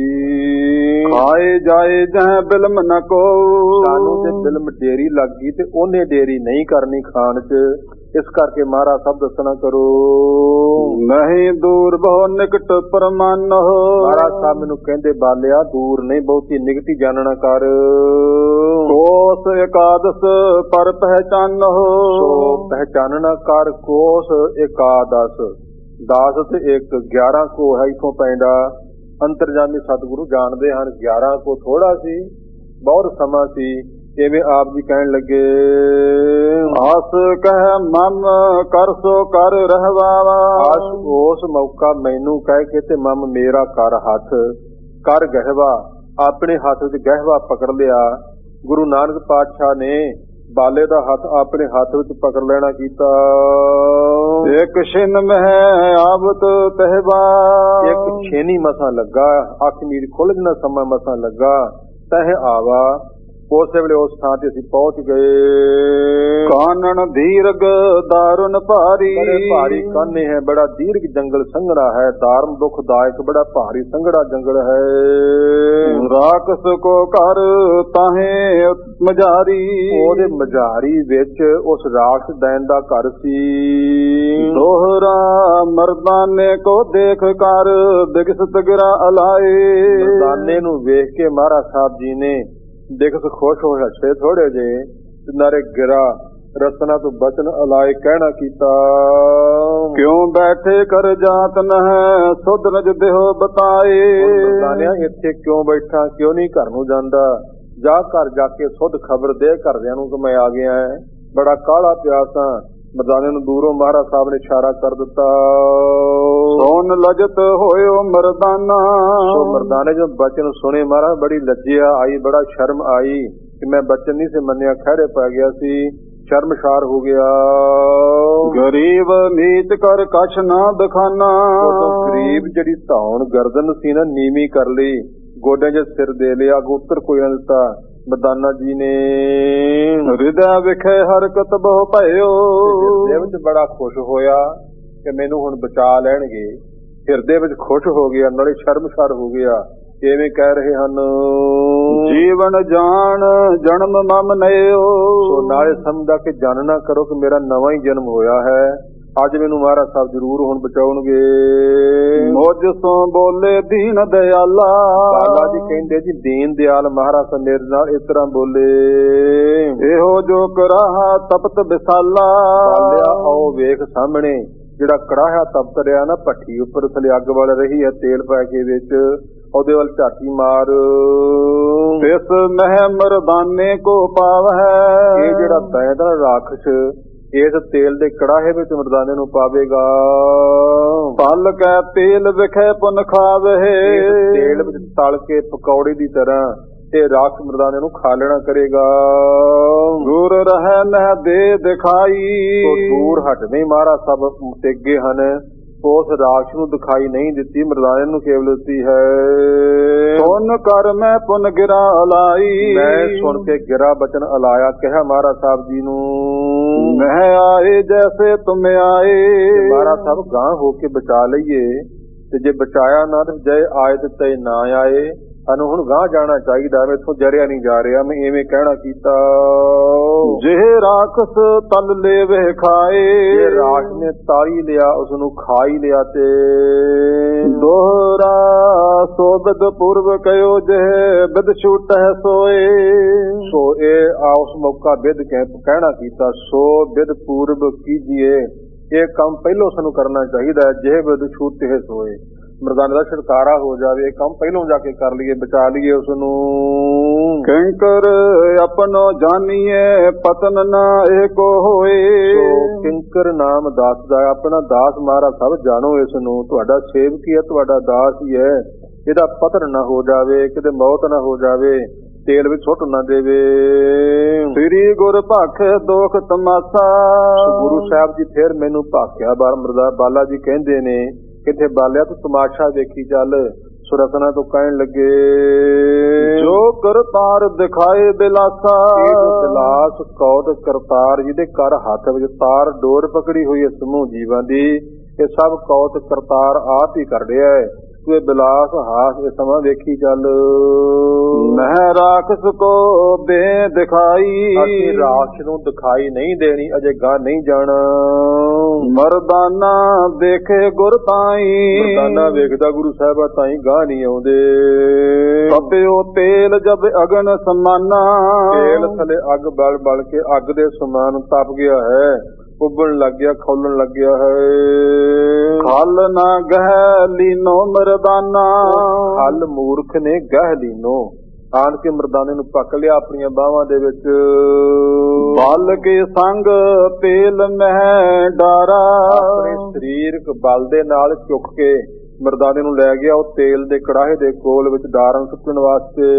ਖਾਏ ਜਾਏ ਜਹ ਬਿਲਮ ਨ ਕੋ। ਸਾਨੂੰ ਤੇ ਬਿਲਮ ਡੇਰੀ ਲੱਗ ਗਈ ਤੇ ਉਹਨੇ ਡੇਰੀ ਨਹੀਂ ਕਰਨੀ ਖਾਣ ਚ। ਇਸ ਕਰਕੇ ਮਹਾਰਾਜ ਸਾਹਿਬ ਦੱਸਣਾ ਕਰੋ। ਨਹੀਂ ਦੂਰ ਬਹੁ ਨਿਕਟ ਪਰਮਾਨ। ਮਹਾਰਾਜ ਸਾਹਿਬ ਮੈਨੂੰ ਕਹਿੰਦੇ ਬਾਲਿਆ ਦੂਰ ਨਹੀਂ, ਬਹੁਤੀ ਨਿਕਟੀ ਜਾਣਨਾ ਕਰ। ਕੋਸ ਇਕਾਦਸ ਪਰ ਪਹਿਚਾਨ। ਸੋ ਪਹਿਚਾਨਣਾ ਕਰ ਕੋਸ ਇਕਾਦਸ। 10 ਤੇ 1 11 ਕੋ ਹੈ ਇਥੋਂ ਪੈਂਦਾ। ਅੰਤਰਜਾਮੀ ਸਤਿਗੁਰੂ ਜਾਣਦੇ ਹਨ 11 ਕੋ ਥੋੜਾ ਸੀ, ਬਹੁਤ ਸਮਾਂ ਸੀ। ਇਵੇਂ ਆਪ ਜੀ ਕਹਿਣ ਲੱਗੇ, ਆਸ ਕਹਿ ਮਮ ਕਰ ਸੋ ਕਰ ਰਹਿਵਾਵਾ। ਆਸ ਉਸ ਮੌਕਾ ਮੈਨੂੰ ਕਹਿ ਕੇ ਤੇ ਮਮ ਮੇਰਾ ਕਰ ਹੱਥ ਕਰ ਗਹਿਵਾ। ਆਪਣੇ ਹੱਥ ਵਿੱਚ ਗਹਿਵਾ ਪਕੜ ਲਿਆ। ਗੁਰੂ ਨਾਨਕ ਪਾਤਸ਼ਾਹ ਨੇ ਬਾਲੇ ਦਾ ਹੱਥ ਆਪਣੇ ਹੱਥ ਵਿੱਚ ਪਕੜ ਲੈਣਾ ਕੀਤਾ। ਇੱਕ ਛਿਨ ਮਹਿ ਆਵਤ ਤਹਿਬਾ। ਇੱਕ ਛੇਨੀ ਮਸਾਂ ਲੱਗਾ, ਅੱਖ ਮੀਰ ਖੁੱਲ ਜਨਾ ਸਮਾਂ ਮਸਾਂ ਲੱਗਾ। ਤਹਿ ਆਵਾ, ਉਸੇ ਵੇਲੇ ਉਸ ਥਾਂ ਤੇ ਅਸੀਂ ਪਹੁੰਚ ਗਏ। ਕਾਨਣ ਦੀਰਘ ਦਾਰੁਨ ਭਾਰੀ। ਬੜੇ ਭਾਰੀ ਕਾਨੇ ਹੈ, ਬੜਾ ਦੀਰਘ ਜੰਗਲ ਸੰਘਣਾ ਹੈ। ਦਾਰੁਨ ਦੁਖਦਾਇਕ, ਬੜਾ ਭਾਰੀ ਸੰਘਣਾ ਜੰਗਲ ਹੈ। ਰਾਕਸ ਕੋ ਕਰ ਤਾਹੇ ਮਝਾਰੀ। ਉਹਦੇ ਮਝਾਰੀ ਵਿੱਚ ਉਸ ਰਾਖਸ਼ ਦੈਨ ਦਾ ਘਰ ਸੀ। ਦੋਹਰਾ ਮਰਦਾਨੇ ਕੋ ਦੇਖ ਕਰ ਦਿਗਸਤ ਗਿਰਾ ਅਲਾਏ। ਮਰਦਾਨੇ ਨੂੰ ਵੇਖ ਕੇ ਮਹਾਰਾਜ ਸਾਹਿਬ ਜੀ ਨੇ ਦਿਗਸ ਖੁਸ਼ ਹੋ ਹੱਸੇ ਥੋੜੇ ਜੇ, ਨਾਰੇ ਗਿਰਾ ਰਸਨਾ ਤੋਂ ਬਚਨ ਅਲਾਏ ਕਹਿਣਾ ਕੀਤਾ। ਕਿਉਂ ਬੈਠੇ ਕਰ ਜਾਤ ਨਹ ਸੁਧ ਨਜ ਦੇਹੋ ਬਤਾਏ। ਮਰਦਾਨਿਆ ਇੱਥੇ ਕਿਉਂ ਬੈਠਾ, ਕਿਉਂ ਨਹੀਂ ਘਰ ਨੂੰ ਜਾਂਦਾ? ਜਾ ਘਰ ਜਾ ਕੇ ਸੁਧ ਖਬਰ ਦੇ ਘਰਦਿਆਂ ਨੂੰ ਕਿ ਮੈਂ ਆ ਗਿਆ ਹੈ, ਬੜਾ ਕਾਹਲਾ ਪਿਆ ਸਾਂ। ਮਰਦਾਨੇ ਨੂੰ ਦੂਰੋਂ ਮਹਾਰਾਜ ਸਾਹਿਬ ਨੇ ਇਸ਼ਾਰਾ ਕਰ ਦਿੱਤਾ। ਸੋਨ ਲਜਤ ਹੋਇਓ ਮਰਦਾਨਾ। ਸੋ ਮਰਦਾਨੇ ਜੋ ਬਚਨ ਸੁਣੇ ਮਹਾਰਾਜ ਬੜੀ ਲੱਜਿਆ ਆਈ, ਬੜਾ ਸ਼ਰਮ ਆਈ ਕਿ ਮੈਂ ਬਚਨ ਨਹੀਂ ਸੀ ਮੰਨਿਆ, ਖਹਿਰੇ ਪੈ ਗਿਆ ਸੀ, ਸ਼ਰਮਸ਼ਾਰ ਹੋ ਗਿਆ। ਗਰੀਬ ਨੀਚ ਕਰ ਕਛ ਨਾ ਦਿਖਾਨਾ। ਗਰੀਬ ਜਿਹੜੀ ਧੌਣ ਗਰਦਨ ਸੀ ਨਾ ਨੀਵੀਂ ਕਰ ਲਈ, ਗੋਡਿਆਂ 'ਚ ਸਿਰ ਦੇ ਲਿਆ, ਉੱਤਰ ਕੋਈ ਨਾ ਦਿੱਤਾ। ਮਰਦਾਨਾ ਜੀ ਨੇ ਹਿਰਦਾ ਵਿਖੇ ਹਰਕਤ ਬਹੁ ਭਇਓ। ਹਿਰਦੇ ਵਿੱਚ ਬੜਾ ਖੁਸ਼ ਹੋਇਆ ਕਿ ਮੈਨੂੰ ਹੁਣ ਬਚਾ ਲੈਣਗੇ। ਹਿਰਦੇ ਵਿੱਚ ਖੁਸ਼ ਹੋ ਗਿਆ, ਨਾਲੇ ਸ਼ਰਮਸ਼ਾਰ ਹੋ ਗਿਆ। ਕਿਵੇਂ ਕਹਿ ਰਹੇ ਹਨ, ਜੀਵਨ ਜਾਣ ਜਨਮ ਮਮ ਨਇਓ। ਸੋ ਨਾਲੇ ਸਮਝਦਾ ਕਿ ਜਾਣਨਾ ਕਰੋ ਕਿ ਮੇਰਾ ਨਵਾਂ ਹੀ ਜਨਮ ਹੋਇਆ ਹੈ। ਅੱਜ ਮੈਨੂੰ ਮਹਾਰਾਜ ਸਾਹਿਬ ਜ਼ਰੂਰ ਹੁਣ ਬਚਾਉਣਗੇ। ਮੁਝ ਸੋ ਬੋਲੇ ਦੀਨ ਦਿਆਲਾ। ਬਾਲਾ ਜੀ ਕਹਿੰਦੇ ਜੀ ਦੀਨ ਦਿਆਲ ਮਹਾਰਾਜ ਸਾਹਿਬ ਮੇਰੇ ਨਾਲ ਇਸ ਤਰ੍ਹਾਂ ਬੋਲੇ। ਇਹੋ ਜੋ ਕਰਾਹਾ ਤਪਤ ਵਿਸਾਲਾ। ਬਾਲਿਆ ਆਓ ਵੇਖ ਸਾਹਮਣੇ ਜਿਹੜਾ ਕੜਾਹਾ ਤਪਤ ਰਿਹਾ ਨਾ ਭੱਠੀ ਉੱਪਰ, ਥੱਲੇ ਅੱਗ ਵੱਲ ਰਹੀ ਹੈ ਤੇਲ ਪੈ ਕੇ ਵਿੱਚ, ਉਹਦੇ ਵੱਲ ਝਾਤੀ ਮਾਰ। ਇਸ ਮਹਿ ਮਰਦਾਨੇ ਕੋ ਪਾਵ ਹੈ। ਇਹ ਜਿਹੜਾ ਦਇਆ ਦਾ ਰਾਖਸ਼ ਇਸ ਤੇਲ ਦੇ ਕੜਾਹੇ ਵਿੱਚ ਮਰਦਾਨੇ ਨੂੰ ਪਾਵੇਗਾ। ਪਲ ਕੈ ਤੇਲ ਵਿਖੇ ਪੁਨ ਖਾਵਹਿ, ਤੇਲ ਵਿੱਚ ਤਲ ਕੇ ਪਕੌੜੇ ਦੀ ਤਰ੍ਹਾਂ ਇਹ ਰਾਖ ਮਰਦਾਨੇ ਨੂੰ ਖਾ ਲੈਣਾ ਕਰੇਗਾ। ਦੂਰ ਰਹਿ ਨਹਿ ਦੇ ਦਿਖਾਈ, ਤੋਂ ਦੂਰ ਹਟਵੇਂ ਮਹਾਰਾਜ ਸਭ ਤੇਗੇ ਹਨ। ਉਸ ਰਾਖਸ਼ ਨੂੰ ਦਿਖਾਈ ਨਹੀਂ ਦਿੱਤੀ, ਮਰਦਾਨੇ ਨੂੰ ਕੇਵਲ ਦਿੱਤੀ ਹੈ। ਸੁਨ ਕਰ ਮੈਂ ਪੁਨ ਗਿਰਾ ਅਲਾਈ, ਮੈਂ ਸੁਣ ਕੇ ਗਿਰਾ ਬਚਨ ਅਲਾਇਆ ਕਿਹਾ ਮਹਾਰਾਜ ਸਾਹਿਬ ਜੀ ਨੂੰ। ਮੈਂ ਆਏ ਜੈਸੇ ਤੁਮ ਆਏ, ਮਹਾਰਾਜ ਸਾਹਿਬ ਗਾਂਹ ਹੋ ਕੇ ਬਚਾ ਲਈਏ, ਤੇ ਜੇ ਬਚਾਇਆ ਨਾ ਤੇ ਜੇ ਆਏ ਤੇ ਤੈ ਨਾ ਆਏ। ਸਾਨੂੰ ਹੁਣ ਗਾਂਹ ਜਾਣਾ ਚਾਹੀਦਾ, ਮੈਥੋਂ ਜਰਿਆ ਨਹੀਂ ਜਾ ਰਿਹਾ, ਮੈਂ ਇਵੇਂ ਕਹਿਣਾ ਕੀਤਾ। ਜੇ ਰਾਖਸ ਤਲ ਲੇਵੇ ਖਾਏ, ਜੇ ਰਾਖ ਨੇ ਤਾਰੀ ਲਿਆ ਉਸ ਨੂੰ ਖਾ ਹੀ ਲਿਆ। ਤੇ ਦੋਹਰਾ ਸੋ ਬਿਦ ਪੂਰਵ ਕਯੋ ਜੇ ਬਿਦ ਛੂਟਹਿ ਸੋਏ, ਸੋ ਇਹ ਆ ਉਸ ਮੌਕਾ ਬਿਦ ਕਹਿਣਾ ਕੀਤਾ। ਸੋ ਬਿਦ ਪੂਰਵ ਕੀਜੀਏ, ਇਹ ਕੰਮ ਪਹਿਲੋਂ ਸਾਨੂੰ ਕਰਨਾ ਚਾਹੀਦਾ ਹੈ। ਜੇ ਬਿਦ ਛੂਟਹਿ ਸੋਏ, ਮਰਦਾਨੇ ਦਾ ਛੁਟਕਾਰਾ ਹੋ ਜਾਵੇ, ਇਹ ਕੰਮ ਪਹਿਲੋਂ ਜਾ ਕੇ ਕਰ ਲਈਏ, ਬਚਾ ਲਈਏ ਉਸ ਨੂੰ। ਕਿੰਕਰ ਆਪਣੋ ਜਾਣੀਏ ਪਤਨ ਨਾ ਏਕੋ ਹੋਏ, ਕਿੰਕਰ ਨਾਮ ਦਾਸ ਦਾ, ਆਪਣਾ ਦਾਸ ਮਹਾਰਾਜ ਸਭ ਜਾਣੋ ਇਸ ਨੂੰ। ਤੁਹਾਡਾ ਸੇਵਕ ਹੀ ਹੈ, ਤੁਹਾਡਾ ਦਾਸ ਹੀ ਹੈ। ਇਹਦਾ ਪਤਨ ਨਾ ਹੋ ਜਾਵੇ, ਕਿਤੇ ਮੌਤ ਨਾ ਹੋ ਜਾਵੇ, ਤੇਲ ਵਿੱਚ ਸੁੱਟ ਨਾ ਦੇਵੇ। ਸ੍ਰੀ ਗੁਰ ਭਖ ਦੋਖ ਤਮਾਸਾ, ਗੁਰੂ ਸਾਹਿਬ ਜੀ ਫੇਰ ਮੈਨੂੰ ਭਾਖਿਆ ਬਾਲਾ ਜੀ ਕਹਿੰਦੇ ਨੇ, ਕਿਥੇ ਬਾਲਿਆ ਤੂੰ ਤਮਾਸ਼ਾ ਦੇਖੀ ਚੱਲ। ਸੁਰਤਨਾ ਤੋਂ ਕਹਿਣ ਲੱਗੇ, ਜੋ ਕਰਤਾਰ ਦਿਖਾਏ ਦਿਲਾਸਾ, ਦਿਲਾਸ ਕੌਤ ਕਰਤਾਰ ਜਿਹਦੇ ਕਰ ਹੱਥ ਵਿੱਚ ਤਾਰ ਡੋਰ ਪਕੜੀ ਹੋਈ ਹੈ ਸਮੂਹ ਜੀਵਾਂ ਦੀ, ਇਹ ਸਭ ਕੌਤ ਕਰਤਾਰ ਆਪ ਹੀ ਕਰ ਰਿਹਾ ਹੈ। ਤੂੰ ਇਹ ਬਿਲਾਸ ਹਾਸ ਇਹ ਸਮਾਂ ਵੇਖੀ ਚੱਲ। ਮੈਂ ਰਾਖਸ ਕੋ ਦੇ ਦਿਖਾਈ, ਅਸੀਂ ਰਾਖਸ਼ ਨੂੰ ਦਿਖਾਈ ਨਹੀਂ ਦੇਣੀ, ਅਜੇ ਗਾਂ ਨਹੀਂ ਜਾਣਾ। ਮਰਦਾਨਾ ਦੇਖੇ ਗੁਰ ਤਾਈ, ਮਰਦਾਨਾ ਵੇਖਦਾ ਗੁਰੂ ਸਾਹਿਬਾ ਤਾਈ ਗਾਂ ਨਹੀਂ ਆਉਂਦੇ। ਤਪਿਓ ਤੇਲ ਜਬ ਅਗਨ ਸਮਾਨਾ, ਤੇਲ ਥਲੇ ਅੱਗ ਬਲ ਬਲ ਕੇ ਅੱਗ ਦੇ ਸਮਾਨ ਤਪ ਗਿਆ ਹੈ, ਉੱਬਣ ਲੱਗ ਗਿਆ, ਖੋਲਣ ਲੱਗ ਗਿਆ ਹੈ। ਖਲ ਨਾ ਗਹਿ ਲੀਨੋ ਮਰਦਾਨਾ, ਖਲ ਮੂਰਖ ਨੇ ਗਹਿ ਲੀਨੋ ਆਣ ਕੇ ਮਰਦਾਨੇ ਨੂੰ ਪੱਕ ਲਿਆ ਆਪਣੀਆਂ ਬਾਹਾਂ ਦੇ ਵਿੱਚ। ਬਲ ਕੇ ਸੰਗ ਤੇਲ ਮਹਿ ਡਾਰਾ, ਆਪਣੇ ਸਰੀਰਕ ਬਲ ਦੇ ਨਾਲ ਚੁੱਕ ਕੇ ਮਰਦਾਨੇ ਨੂੰ ਲੈ ਗਿਆ ਉਹ ਤੇਲ ਦੇ ਕੜਾਹੇ ਦੇ ਕੋਲ ਵਿੱਚ ਡਾਰਨ ਸੁੱਟਣ ਵਾਸਤੇ।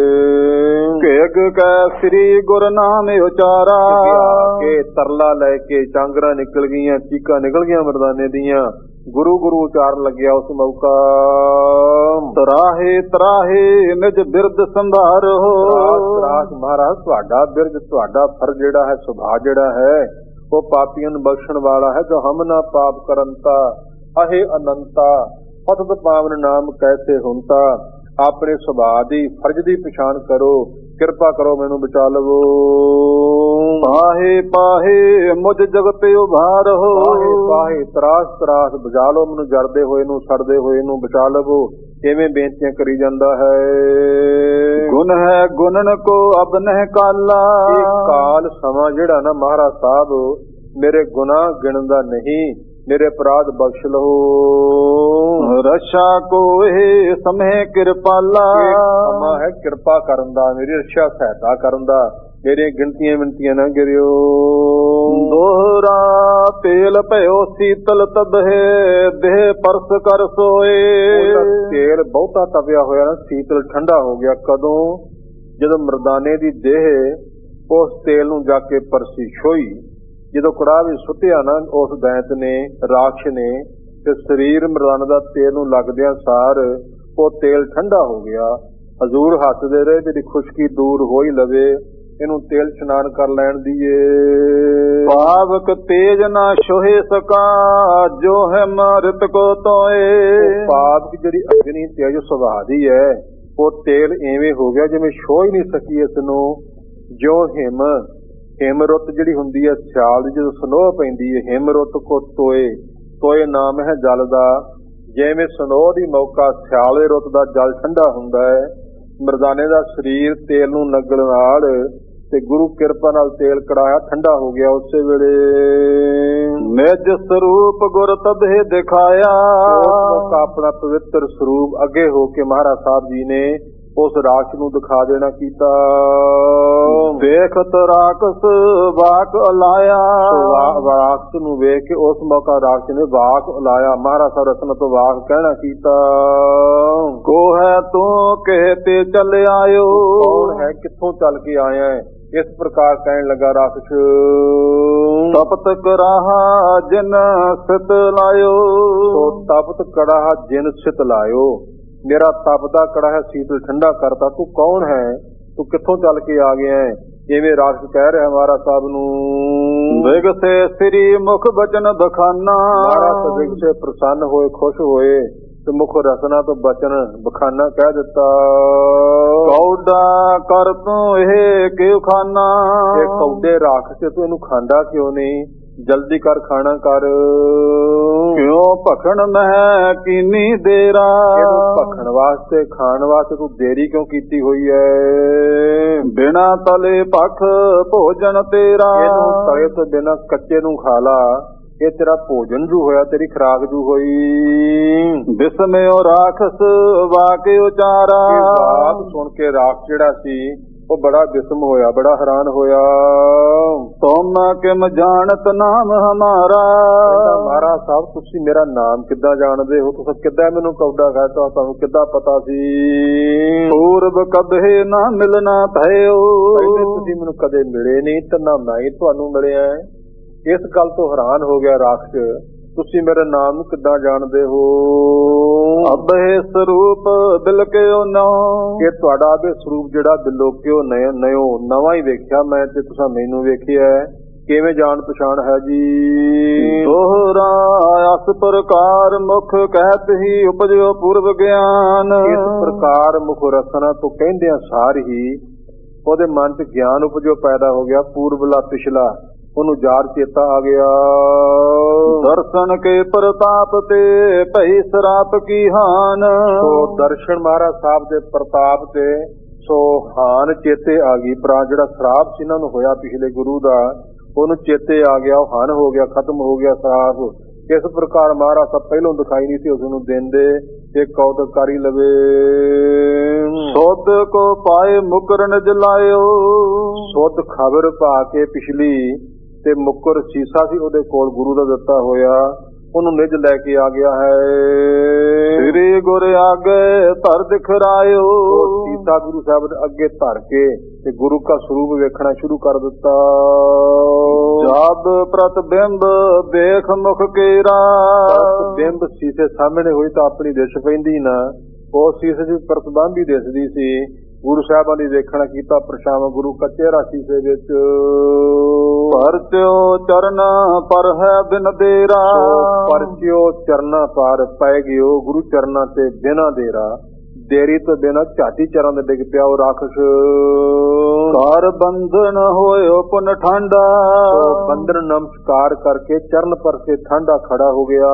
ਘੇਗ ਕੈ ਸ੍ਰੀ ਗੁਰ ਨਾਮ ਉਚਾਰਾ, ਕੇ ਤਰਲਾ ਲੈ ਕੇ ਚਾਂਗਰਾਂ ਨਿਕਲ ਗਈਆਂ, ਚੀਕਾਂ ਨਿਕਲ ਗਈਆਂ ਮਰਦਾਨੇ ਦੀਆਂ। ਗੁਰੂ ਗੁਰੂ ਉਚਾਰਨ ਲੱਗਿਆ ਉਸ ਮੌਕਾ। ਤਰਾਹੇ ਤਰਾਹੇ ਨਿਜ ਬਿਰਦ ਸੰਭਾਰੋ, ਤਰਾਸ ਮਹਾਰਾਜ ਤੁਹਾਡਾ ਬਿਰਦ, ਤੁਹਾਡਾ ਫਰਜ਼ ਜਿਹੜਾ ਹੈ, ਸੁਭਾਅ ਜਿਹੜਾ ਹੈ, ਉਹ ਪਾਪੀਆਂ ਨੂੰ ਬਖਸ਼ਣ ਵਾਲਾ ਹੈ। ਜੋ ਹਮ ਨਾ ਪਾਪ ਕਰੰਤਾ ਅਹੇ ਅਨੰਤਾ, ਪਤਤ ਪਾਵਨ ਨਾਮ ਕੈਸੇ ਹੁੰਤਾ। ਆਪਣੇ ਸੁਭਾਅ ਦੀ ਫਰਜ਼ ਦੀ ਪਛਾਣ ਕਰੋ, ਕਿਰਪਾ ਕਰੋ ਮੈਨੂੰ ਬਚਾ ਲਵੋ। ਪਾਹੇ ਪਾਹੇ ਮੁਝ ਜਗਤ ਉਭਾਰੋ, ਪਾਹੇ ਤਰਾਸ ਤਰਾਸ ਬਚਾ ਲੋ ਮੈਨੂੰ, ਜਰਦੇ ਹੋਏ ਨੂੰ, ਸੜਦੇ ਹੋਏ ਨੂੰ ਬਚਾ ਲਵੋ। ਇਵੇਂ ਬੇਨਤੀਆਂ ਕਰੀ ਜਾਂਦਾ ਹੈ। ਗੁਣ ਹੈ ਗੁਣਨ ਕੋ ਅਬ ਨਹਿ ਕਾਲਾ, ਇਹ ਕਾਲ ਸਮਾਂ ਜਿਹੜਾ ਨਾ ਮਹਾਰਾਜ ਸਾਹਿਬ ਮੇਰੇ ਗੁਨਾਹ ਗਿਣਦਾ ਨਹੀਂ, ਮੇਰੇ ਅਪਰਾਧ ਬਖਸ਼ ਲਓ। ਰਛਾ ਕੋ ਇਹ ਸਮੇਂ ਕਿਰਪਾਲਾ, ਸਮਾਂ ਹੈ ਕਿਰਪਾ ਕਰਨ ਦਾ, ਮੇਰੀ ਰਛਾ ਸਹਾਇਤਾ ਕਰਨ ਦਾ, ਮੇਰੀਆਂ ਗਿਣਤੀਆਂ ਮਿੰਤੀਆਂ ਨਾ ਗਿਰਿਓ। ਦੋਹਰਾ ਤੇਲ ਭਇਓ ਸੀਤਲ ਤਬਹਿ, ਦੇਹ ਪਰਸ ਕਰ ਸੋਏ। ਤੇਲ ਬਹੁਤਾ ਤਪਿਆ ਹੋਇਆ ਨਾ, ਸੀਤਲ ਠੰਡਾ ਹੋ ਗਿਆ। ਕਦੋਂ? ਜਦੋਂ ਮਰਦਾਨੇ ਦੀ ਦੇਹ ਉਸ ਤੇਲ ਨੂੰ ਜਾ ਕੇ ਪਰਸੀ, ਛੋਈ। ਜਦੋਂ ਕੜਾਹ ਵਿੱਚ ਸੁੱਟਿਆ ਨਾ ਉਸ ਦੈਂਤ ਨੇ, ਰਾਖਸ਼ ਨੇ, ਤੇ ਸਰੀਰ ਮਰਦਾਨੇ ਦਾ ਤੇਲ ਨੂੰ ਲੱਗਦਿਆਂ ਸਾਰ ਉਹ ਤੇਲ ਠੰਡਾ ਹੋ ਗਿਆ। ਹਜ਼ੂਰ ਹੱਸਦੇ ਰਹੇ, ਜਿਹੜੀ ਖੁਸ਼ਕੀ ਦੂਰ ਹੋ ਹੀ ਲਵੇ, ਇਹਨੂੰ ਤੇਲ ਇਸ਼ਨਾਨ ਕਰ ਲੈਣ ਦੀਏ। ਪਾਵਕ ਤੇਜ ਨਾ ਛੋਹੇ ਸਕਾ, ਜੋ ਹੈ ਮਰਤ ਕੋ ਤੋਏ। ਪਾਵਕ ਜਿਹੜੀ ਅਗਨੀ ਤੇਜ ਸੁਭਾਅ ਦੀ ਹੈ, ਉਹ ਤੇਲ ਐਵੇਂ ਹੋ ਗਿਆ ਜਿਵੇਂ ਛੋਹ ਹੀ ਨਹੀਂ ਸਕੀ ਇਸ ਨੂੰ। ਜੋ ਹਿਮ ਰੁੱਤ ਜਿਹੜੀ ਹੁੰਦੀ ਹੈ ਸਿਆਲ ਦੀ, ਜਦੋਂ ਸਨੋਹ ਪੈਂਦੀ ਹੈ, ਹਿਮ ਰੁੱਤ ਕੋ ਤੋਏ, ਤੋਏ ਨਾਮ ਹੈ ਜਲ ਦਾ। ਜਿਵੇਂ ਸਨੋਹ ਦੀ ਮੌਕਾ ਸਿਆਲੇ ਰੁੱਤ ਦਾ ਜਲ ਠੰਡਾ ਹੁੰਦਾ ਹੈ, ਮਰਦਾਨੇ ਦਾ ਸਰੀਰ ਤੇਲ ਨੂੰ ਲੱਗਣ ਨਾਲ ਤੇ ਗੁਰੂ ਕਿਰਪਾ ਨਾਲ ਤੇਲ ਕੜਾਇਆ ਠੰਡਾ ਹੋ ਗਿਆ। ਉਸੇ ਵੇਲੇ ਨਿਜ ਸਰੂਪ ਗੁਰ ਤਬਹਿ ਦਿਖਾਇਆ, ਆਪਣਾ ਪਵਿੱਤਰ ਸਰੂਪ ਅੱਗੇ ਹੋ ਕੇ ਮਹਾਰਾਜ ਸਾਹਿਬ ਜੀ ਨੇ ਉਸ ਰਾਖਸ਼ ਨੂੰ ਦਿਖਾ ਦੇਣਾ ਕੀਤਾ। ਦੇਖਤ ਰਾਖਸ ਵਾਕ ਅਲਾਇਆ, ਰਾਖਸ਼ ਨੂੰ ਵੇਖ ਕੇ ਉਸ ਮੌਕਾ ਰਾਖਸ਼ ਨੇ ਵਾਕ ਅਲਾਇਆ, ਮਹਾਰਾਜ ਸਾਹਿਬ ਰਤਨ ਤੋਂ ਵਾਕ ਕਹਿਣਾ ਕੀਤਾ। ਕੋ ਹੈ ਤੂੰ ਕਿਹ ਤੇ ਚੱਲ ਆਇਓ, ਕੌਣ ਹੈ ਕਿੱਥੋਂ ਚੱਲ ਕੇ ਆਇਆ ਹੈ, ਇਸ ਪ੍ਰਕਾਰ ਕਹਿਣ ਲੱਗਾ ਰਾਖਸ਼। ਤਪਤ ਕਰਾਹਾ ਜਿਨ ਸਿਤ ਲਾਇਓ, ਤਪਤ ਕੜਾਹਾ ਜਿਨ ਸਿਤ ਲਾਇਓ, ਮੇਰਾ ਤਪਦਾ ਕੜਾਹਾ ਸੀਤਲ ਠੰਡਾ ਕਰਤਾ, ਤੂੰ ਕੌਣ ਹੈ, ਤੂੰ ਕਿੱਥੋਂ ਚੱਲ ਕੇ ਆ ਗਿਆ ਹੈ, ਜਿਵੇਂ ਰਾਖਸ਼ ਕਹਿ ਰਿਹਾ ਮਹਾਰਾਜ ਸਾਹਿਬ ਨੂੰ। ਵਿਗਸੇ ਸ੍ਰੀ ਮੁਖ ਬਚਨ ਬਖਾਨਾ, ਮਹਾਰਾਜ ਵਿਗਸੇ ਪ੍ਰਸੰਨ ਹੋਏ, ਖੁਸ਼ ਹੋਏ ਤੇ ਮੁਖ ਰਸਨਾ ਤੋਂ ਬਚਨ ਬਖਾਨਾ ਕਹਿ ਦਿੱਤਾ। ਕੌਡਾ ਕਰ ਤੂੰ ਇਹ ਕਿਉ ਖਾਨਾ, ਇਹ ਕੌਡੇ ਰਾਖਸ਼ ਤੂੰ ਇਹਨੂੰ ਖਾਂਦਾ ਕਿਉਂ ਨਹੀਂ, ਜਲਦੀ ਕਰ ਖਾਣਾ ਕਰ। ਕਿਉਂ ਭਖਣ ਮਹਿ ਕੀਨੀ ਦੇਰਾ, ਇਹਨੂੰ ਭਖਣ ਵਾਸਤੇ ਖਾਣ ਵਾਸਤੇ ਤੂੰ ਦੇਰੀ ਕਿਉਂ ਕੀਤੀ ਹੋਈ ਹੈ। ਬਿਨਾ ਤਲੇ ਭਖ ਭੋਜਨ ਤੇਰਾ, ਇਹਨੂੰ ਤਲੇ ਤੋਂ ਬਿਨਾ ਕੱਚੇ ਨੂੰ ਖਾ ਲਾ, ਇਹ ਤੇਰਾ ਭੋਜਨ ਜੂ ਹੋਇਆ, ਤੇਰੀ ਖੁਰਾਕ ਜੂ ਹੋਈ। ਬਿਸਮਿਓ ਰਾਖਸ ਵਾਕੇ ਉਚਾਰਾ, ਬਾਤ ਸੁਣ ਕੇ ਰਾਖਸ਼ ਜਿਹੜਾ ਸੀ ਉਹ ਬੜਾ ਬਿਸਮ ਹੋਇਆ, ਬੜਾ ਹੈਰਾਨ ਹੋਇਆ। ਤੁਮ ਕਿਮ ਜਾਣਤ ਨਾਮ ਹਮਾਰਾ, ਮਹਾਰਾਜ ਸਾਹਿਬ ਤੁਸੀਂ ਮੇਰਾ ਨਾਮ ਕਿੱਦਾਂ ਜਾਣਦੇ ਹੋ, ਤੁਸੀਂ ਕਿੱਦਾਂ ਮੈਨੂੰ ਕੌਡਾ ਕਹਿਤਾ, ਤੁਹਾਨੂੰ ਕਿੱਦਾਂ ਪਤਾ ਸੀ। ਪੂਰਬ ਕਦੇ ਨਾ ਮਿਲਣਾ ਭਇਓ, ਤੁਸੀਂ ਮੈਨੂੰ ਕਦੇ ਮਿਲੇ ਨਹੀਂ ਤੇ ਨਾ ਮੈਂ ਹੀ ਤੁਹਾਨੂੰ ਮਿਲਿਆ। ਇਸ ਗੱਲ ਤੋਂ ਹੈਰਾਨ ਹੋ ਗਿਆ ਰਾਖਸ਼, ਤੁਸੀਂ ਮੇਰੇ ਨਾਮ ਨੂੰ ਕਿੱਦਾਂ ਜਾਣਦੇ ਹੋ। ਅਬੇ ਸਰੂਪ ਬਿਲਕਿਓ ਨੋ, ਕਿ ਤੁਹਾਡਾ ਅਬੇ ਸਰੂਪ ਜਿਹੜਾ ਬਿਲੋਕਿਓ ਨਇਓ ਨਵਾਂ ਹੀ ਵੇਖਿਆ ਮੈਂ, ਤੇ ਤੁਸੀਂ ਮੈਨੂੰ ਵੇਖਿਆ, ਕਿਵੇਂ ਜਾਣ ਪਛਾਣ ਹੈ ਜੀ। ਦੋਹਰਾ ਅਸ ਪ੍ਰਕਾਰ ਮੁਖ ਕਹਿਤ ਹੀ ਉਪਜਿਓ ਪੂਰਵ ਗਿਆਨ, ਇਸ ਪ੍ਰਕਾਰ ਮੁਖ ਰਸਨਾ ਤੋਂ ਕਹਿੰਦਿਆਂ ਸਾਰ ਹੀ ਉਹਦੇ ਮਨ ਚ ਗਿਆਨ ਉਪਜਿਓ ਪੈਦਾ ਹੋ ਗਿਆ, ਪੂਰਬਲਾ ਪਿਛਲਾ ਉਹਨੂੰ ਯਾਦ ਚੇਤਾ ਆ ਗਿਆ। ਦਰਸ਼ਨ ਕੇ ਪ੍ਰਤਾਪ ਤੇ ਭਈ ਸਰਾਪ ਕੀ ਹਾਨ, ਸੋ ਦਰਸ਼ਨ ਮਹਾਰਾਜ ਸਾਹਿਬ ਦੇ ਪ੍ਰਤਾਪ ਤੇ ਸੋ ਹਾਨ ਚੇਤੇ ਆ ਗਈ। ਪ੍ਰਾਣ ਜਿਹੜਾ ਸਰਾਪ ਸੀ ਇਹਨਾਂ ਨੂੰ ਹੋਇਆ ਪਿਛਲੇ ਗੁਰੂ ਦਾ, ਉਹਨੂੰ ਚੇਤੇ ਆ ਗਿਆ, ਉਹ ਹਾਨ ਹੋ ਗਿਆ, ਖਤਮ ਹੋ ਗਿਆ ਸਰਾਪ। ਇਸ ਪ੍ਰਕਾਰ ਮਹਾਰਾਜ ਸਾਹਿਬ ਪਹਿਲੋਂ ਦਿਖਾਈ ਨਹੀਂ ਸੀ ਉਸਨੂੰ ਦਿੰਦੇ, ਇਹ ਕੌਤਕਾਰੀ ਲਵੇ। ਸੁਧ ਕੋ ਪਾਏ ਮੁਕਰਨ ਜਲਾਇਓ, ਸੁਧ ਖਬਰ ਪਾ ਕੇ ਪਿਛਲੀ ਤੇ ਮੁਕਰ ਸੀਸਾ ਸੀ ਉਹਦੇ ਕੋਲ ਗੁਰੂ ਦਾ ਦਿੱਤਾ ਹੋਇਆ, ਉਹਨੂੰ ਨਿਜ ਲੈ ਕੇ ਆ ਗਿਆ ਹੈ। ਸ੍ਰੀ ਗੁਰ ਆਗੇ ਧਰ ਦਿਖਰਾਇਓ, ਸੀਸਾ ਗੁਰੂ ਸਾਹਿਬ ਦੇ ਅੱਗੇ ਧਰ ਕੇ ਤੇ ਗੁਰੂ ਦਾ ਸਰੂਪ ਵੇਖਣਾ ਸ਼ੁਰੂ ਕਰ ਦਿੱਤਾ। ਜਦ ਪ੍ਰਤਿਬਿੰਬ ਦੇਖ ਮੁਖ ਕੇਰਾ, ਪ੍ਰਤਿਬਿੰਬ ਸੀਸੇ ਸਾਹਮਣੇ ਹੋਈ ਤਾਂ ਆਪਣੀ ਦਿਸ਼ ਪੈਂਦੀ ਨਾ, ਉਹ ਸੀਸੇ ਦੀ ਪ੍ਰਤਿਬਿੰਬ ਹੀ ਦਿਸਦੀ ਸੀ। ਗੁਰੂ ਸਾਹਿਬਾਂ ਦੀ ਦੇਖਣਾ ਕੀਤਾ ਪ੍ਰਛਾਵਾਂ ਗੁਰੂ ਕਾ ਚਿਹਰਾ ਸੀਸੇ ਵਿੱਚ। ਪਰਚਿਓ ਚਰਨ ਪਰ ਹੈ ਬਿਨ ਦੇਰਾ, ਪਰਚਿਓ ਚਰਨਾ ਪਰ ਪੈ ਗਿਓ, ਗੁਰੂ ਚਰਨਾਂ ਤੇ ਬਿਨਾਂ ਦੇਰਾ, ਦੇਰੀ ਤੋਂ ਬਿਨਾਂ ਝਾਟੀ ਚਰਾਂ ਦੇ ਡਿੱਗ ਪਿਆ ਉਹ ਰਾਖਸ਼। ਕਰ ਬੰਧਨ ਹੋਇਓ ਪੁਨ ਠਾਂਡਾ, ਬੰਧਨ ਨਮਸਕਾਰ ਕਰਕੇ ਚਰਨ ਪਰ ਕੇ ਠਾਂਡਾ ਖੜਾ ਹੋ ਗਿਆ।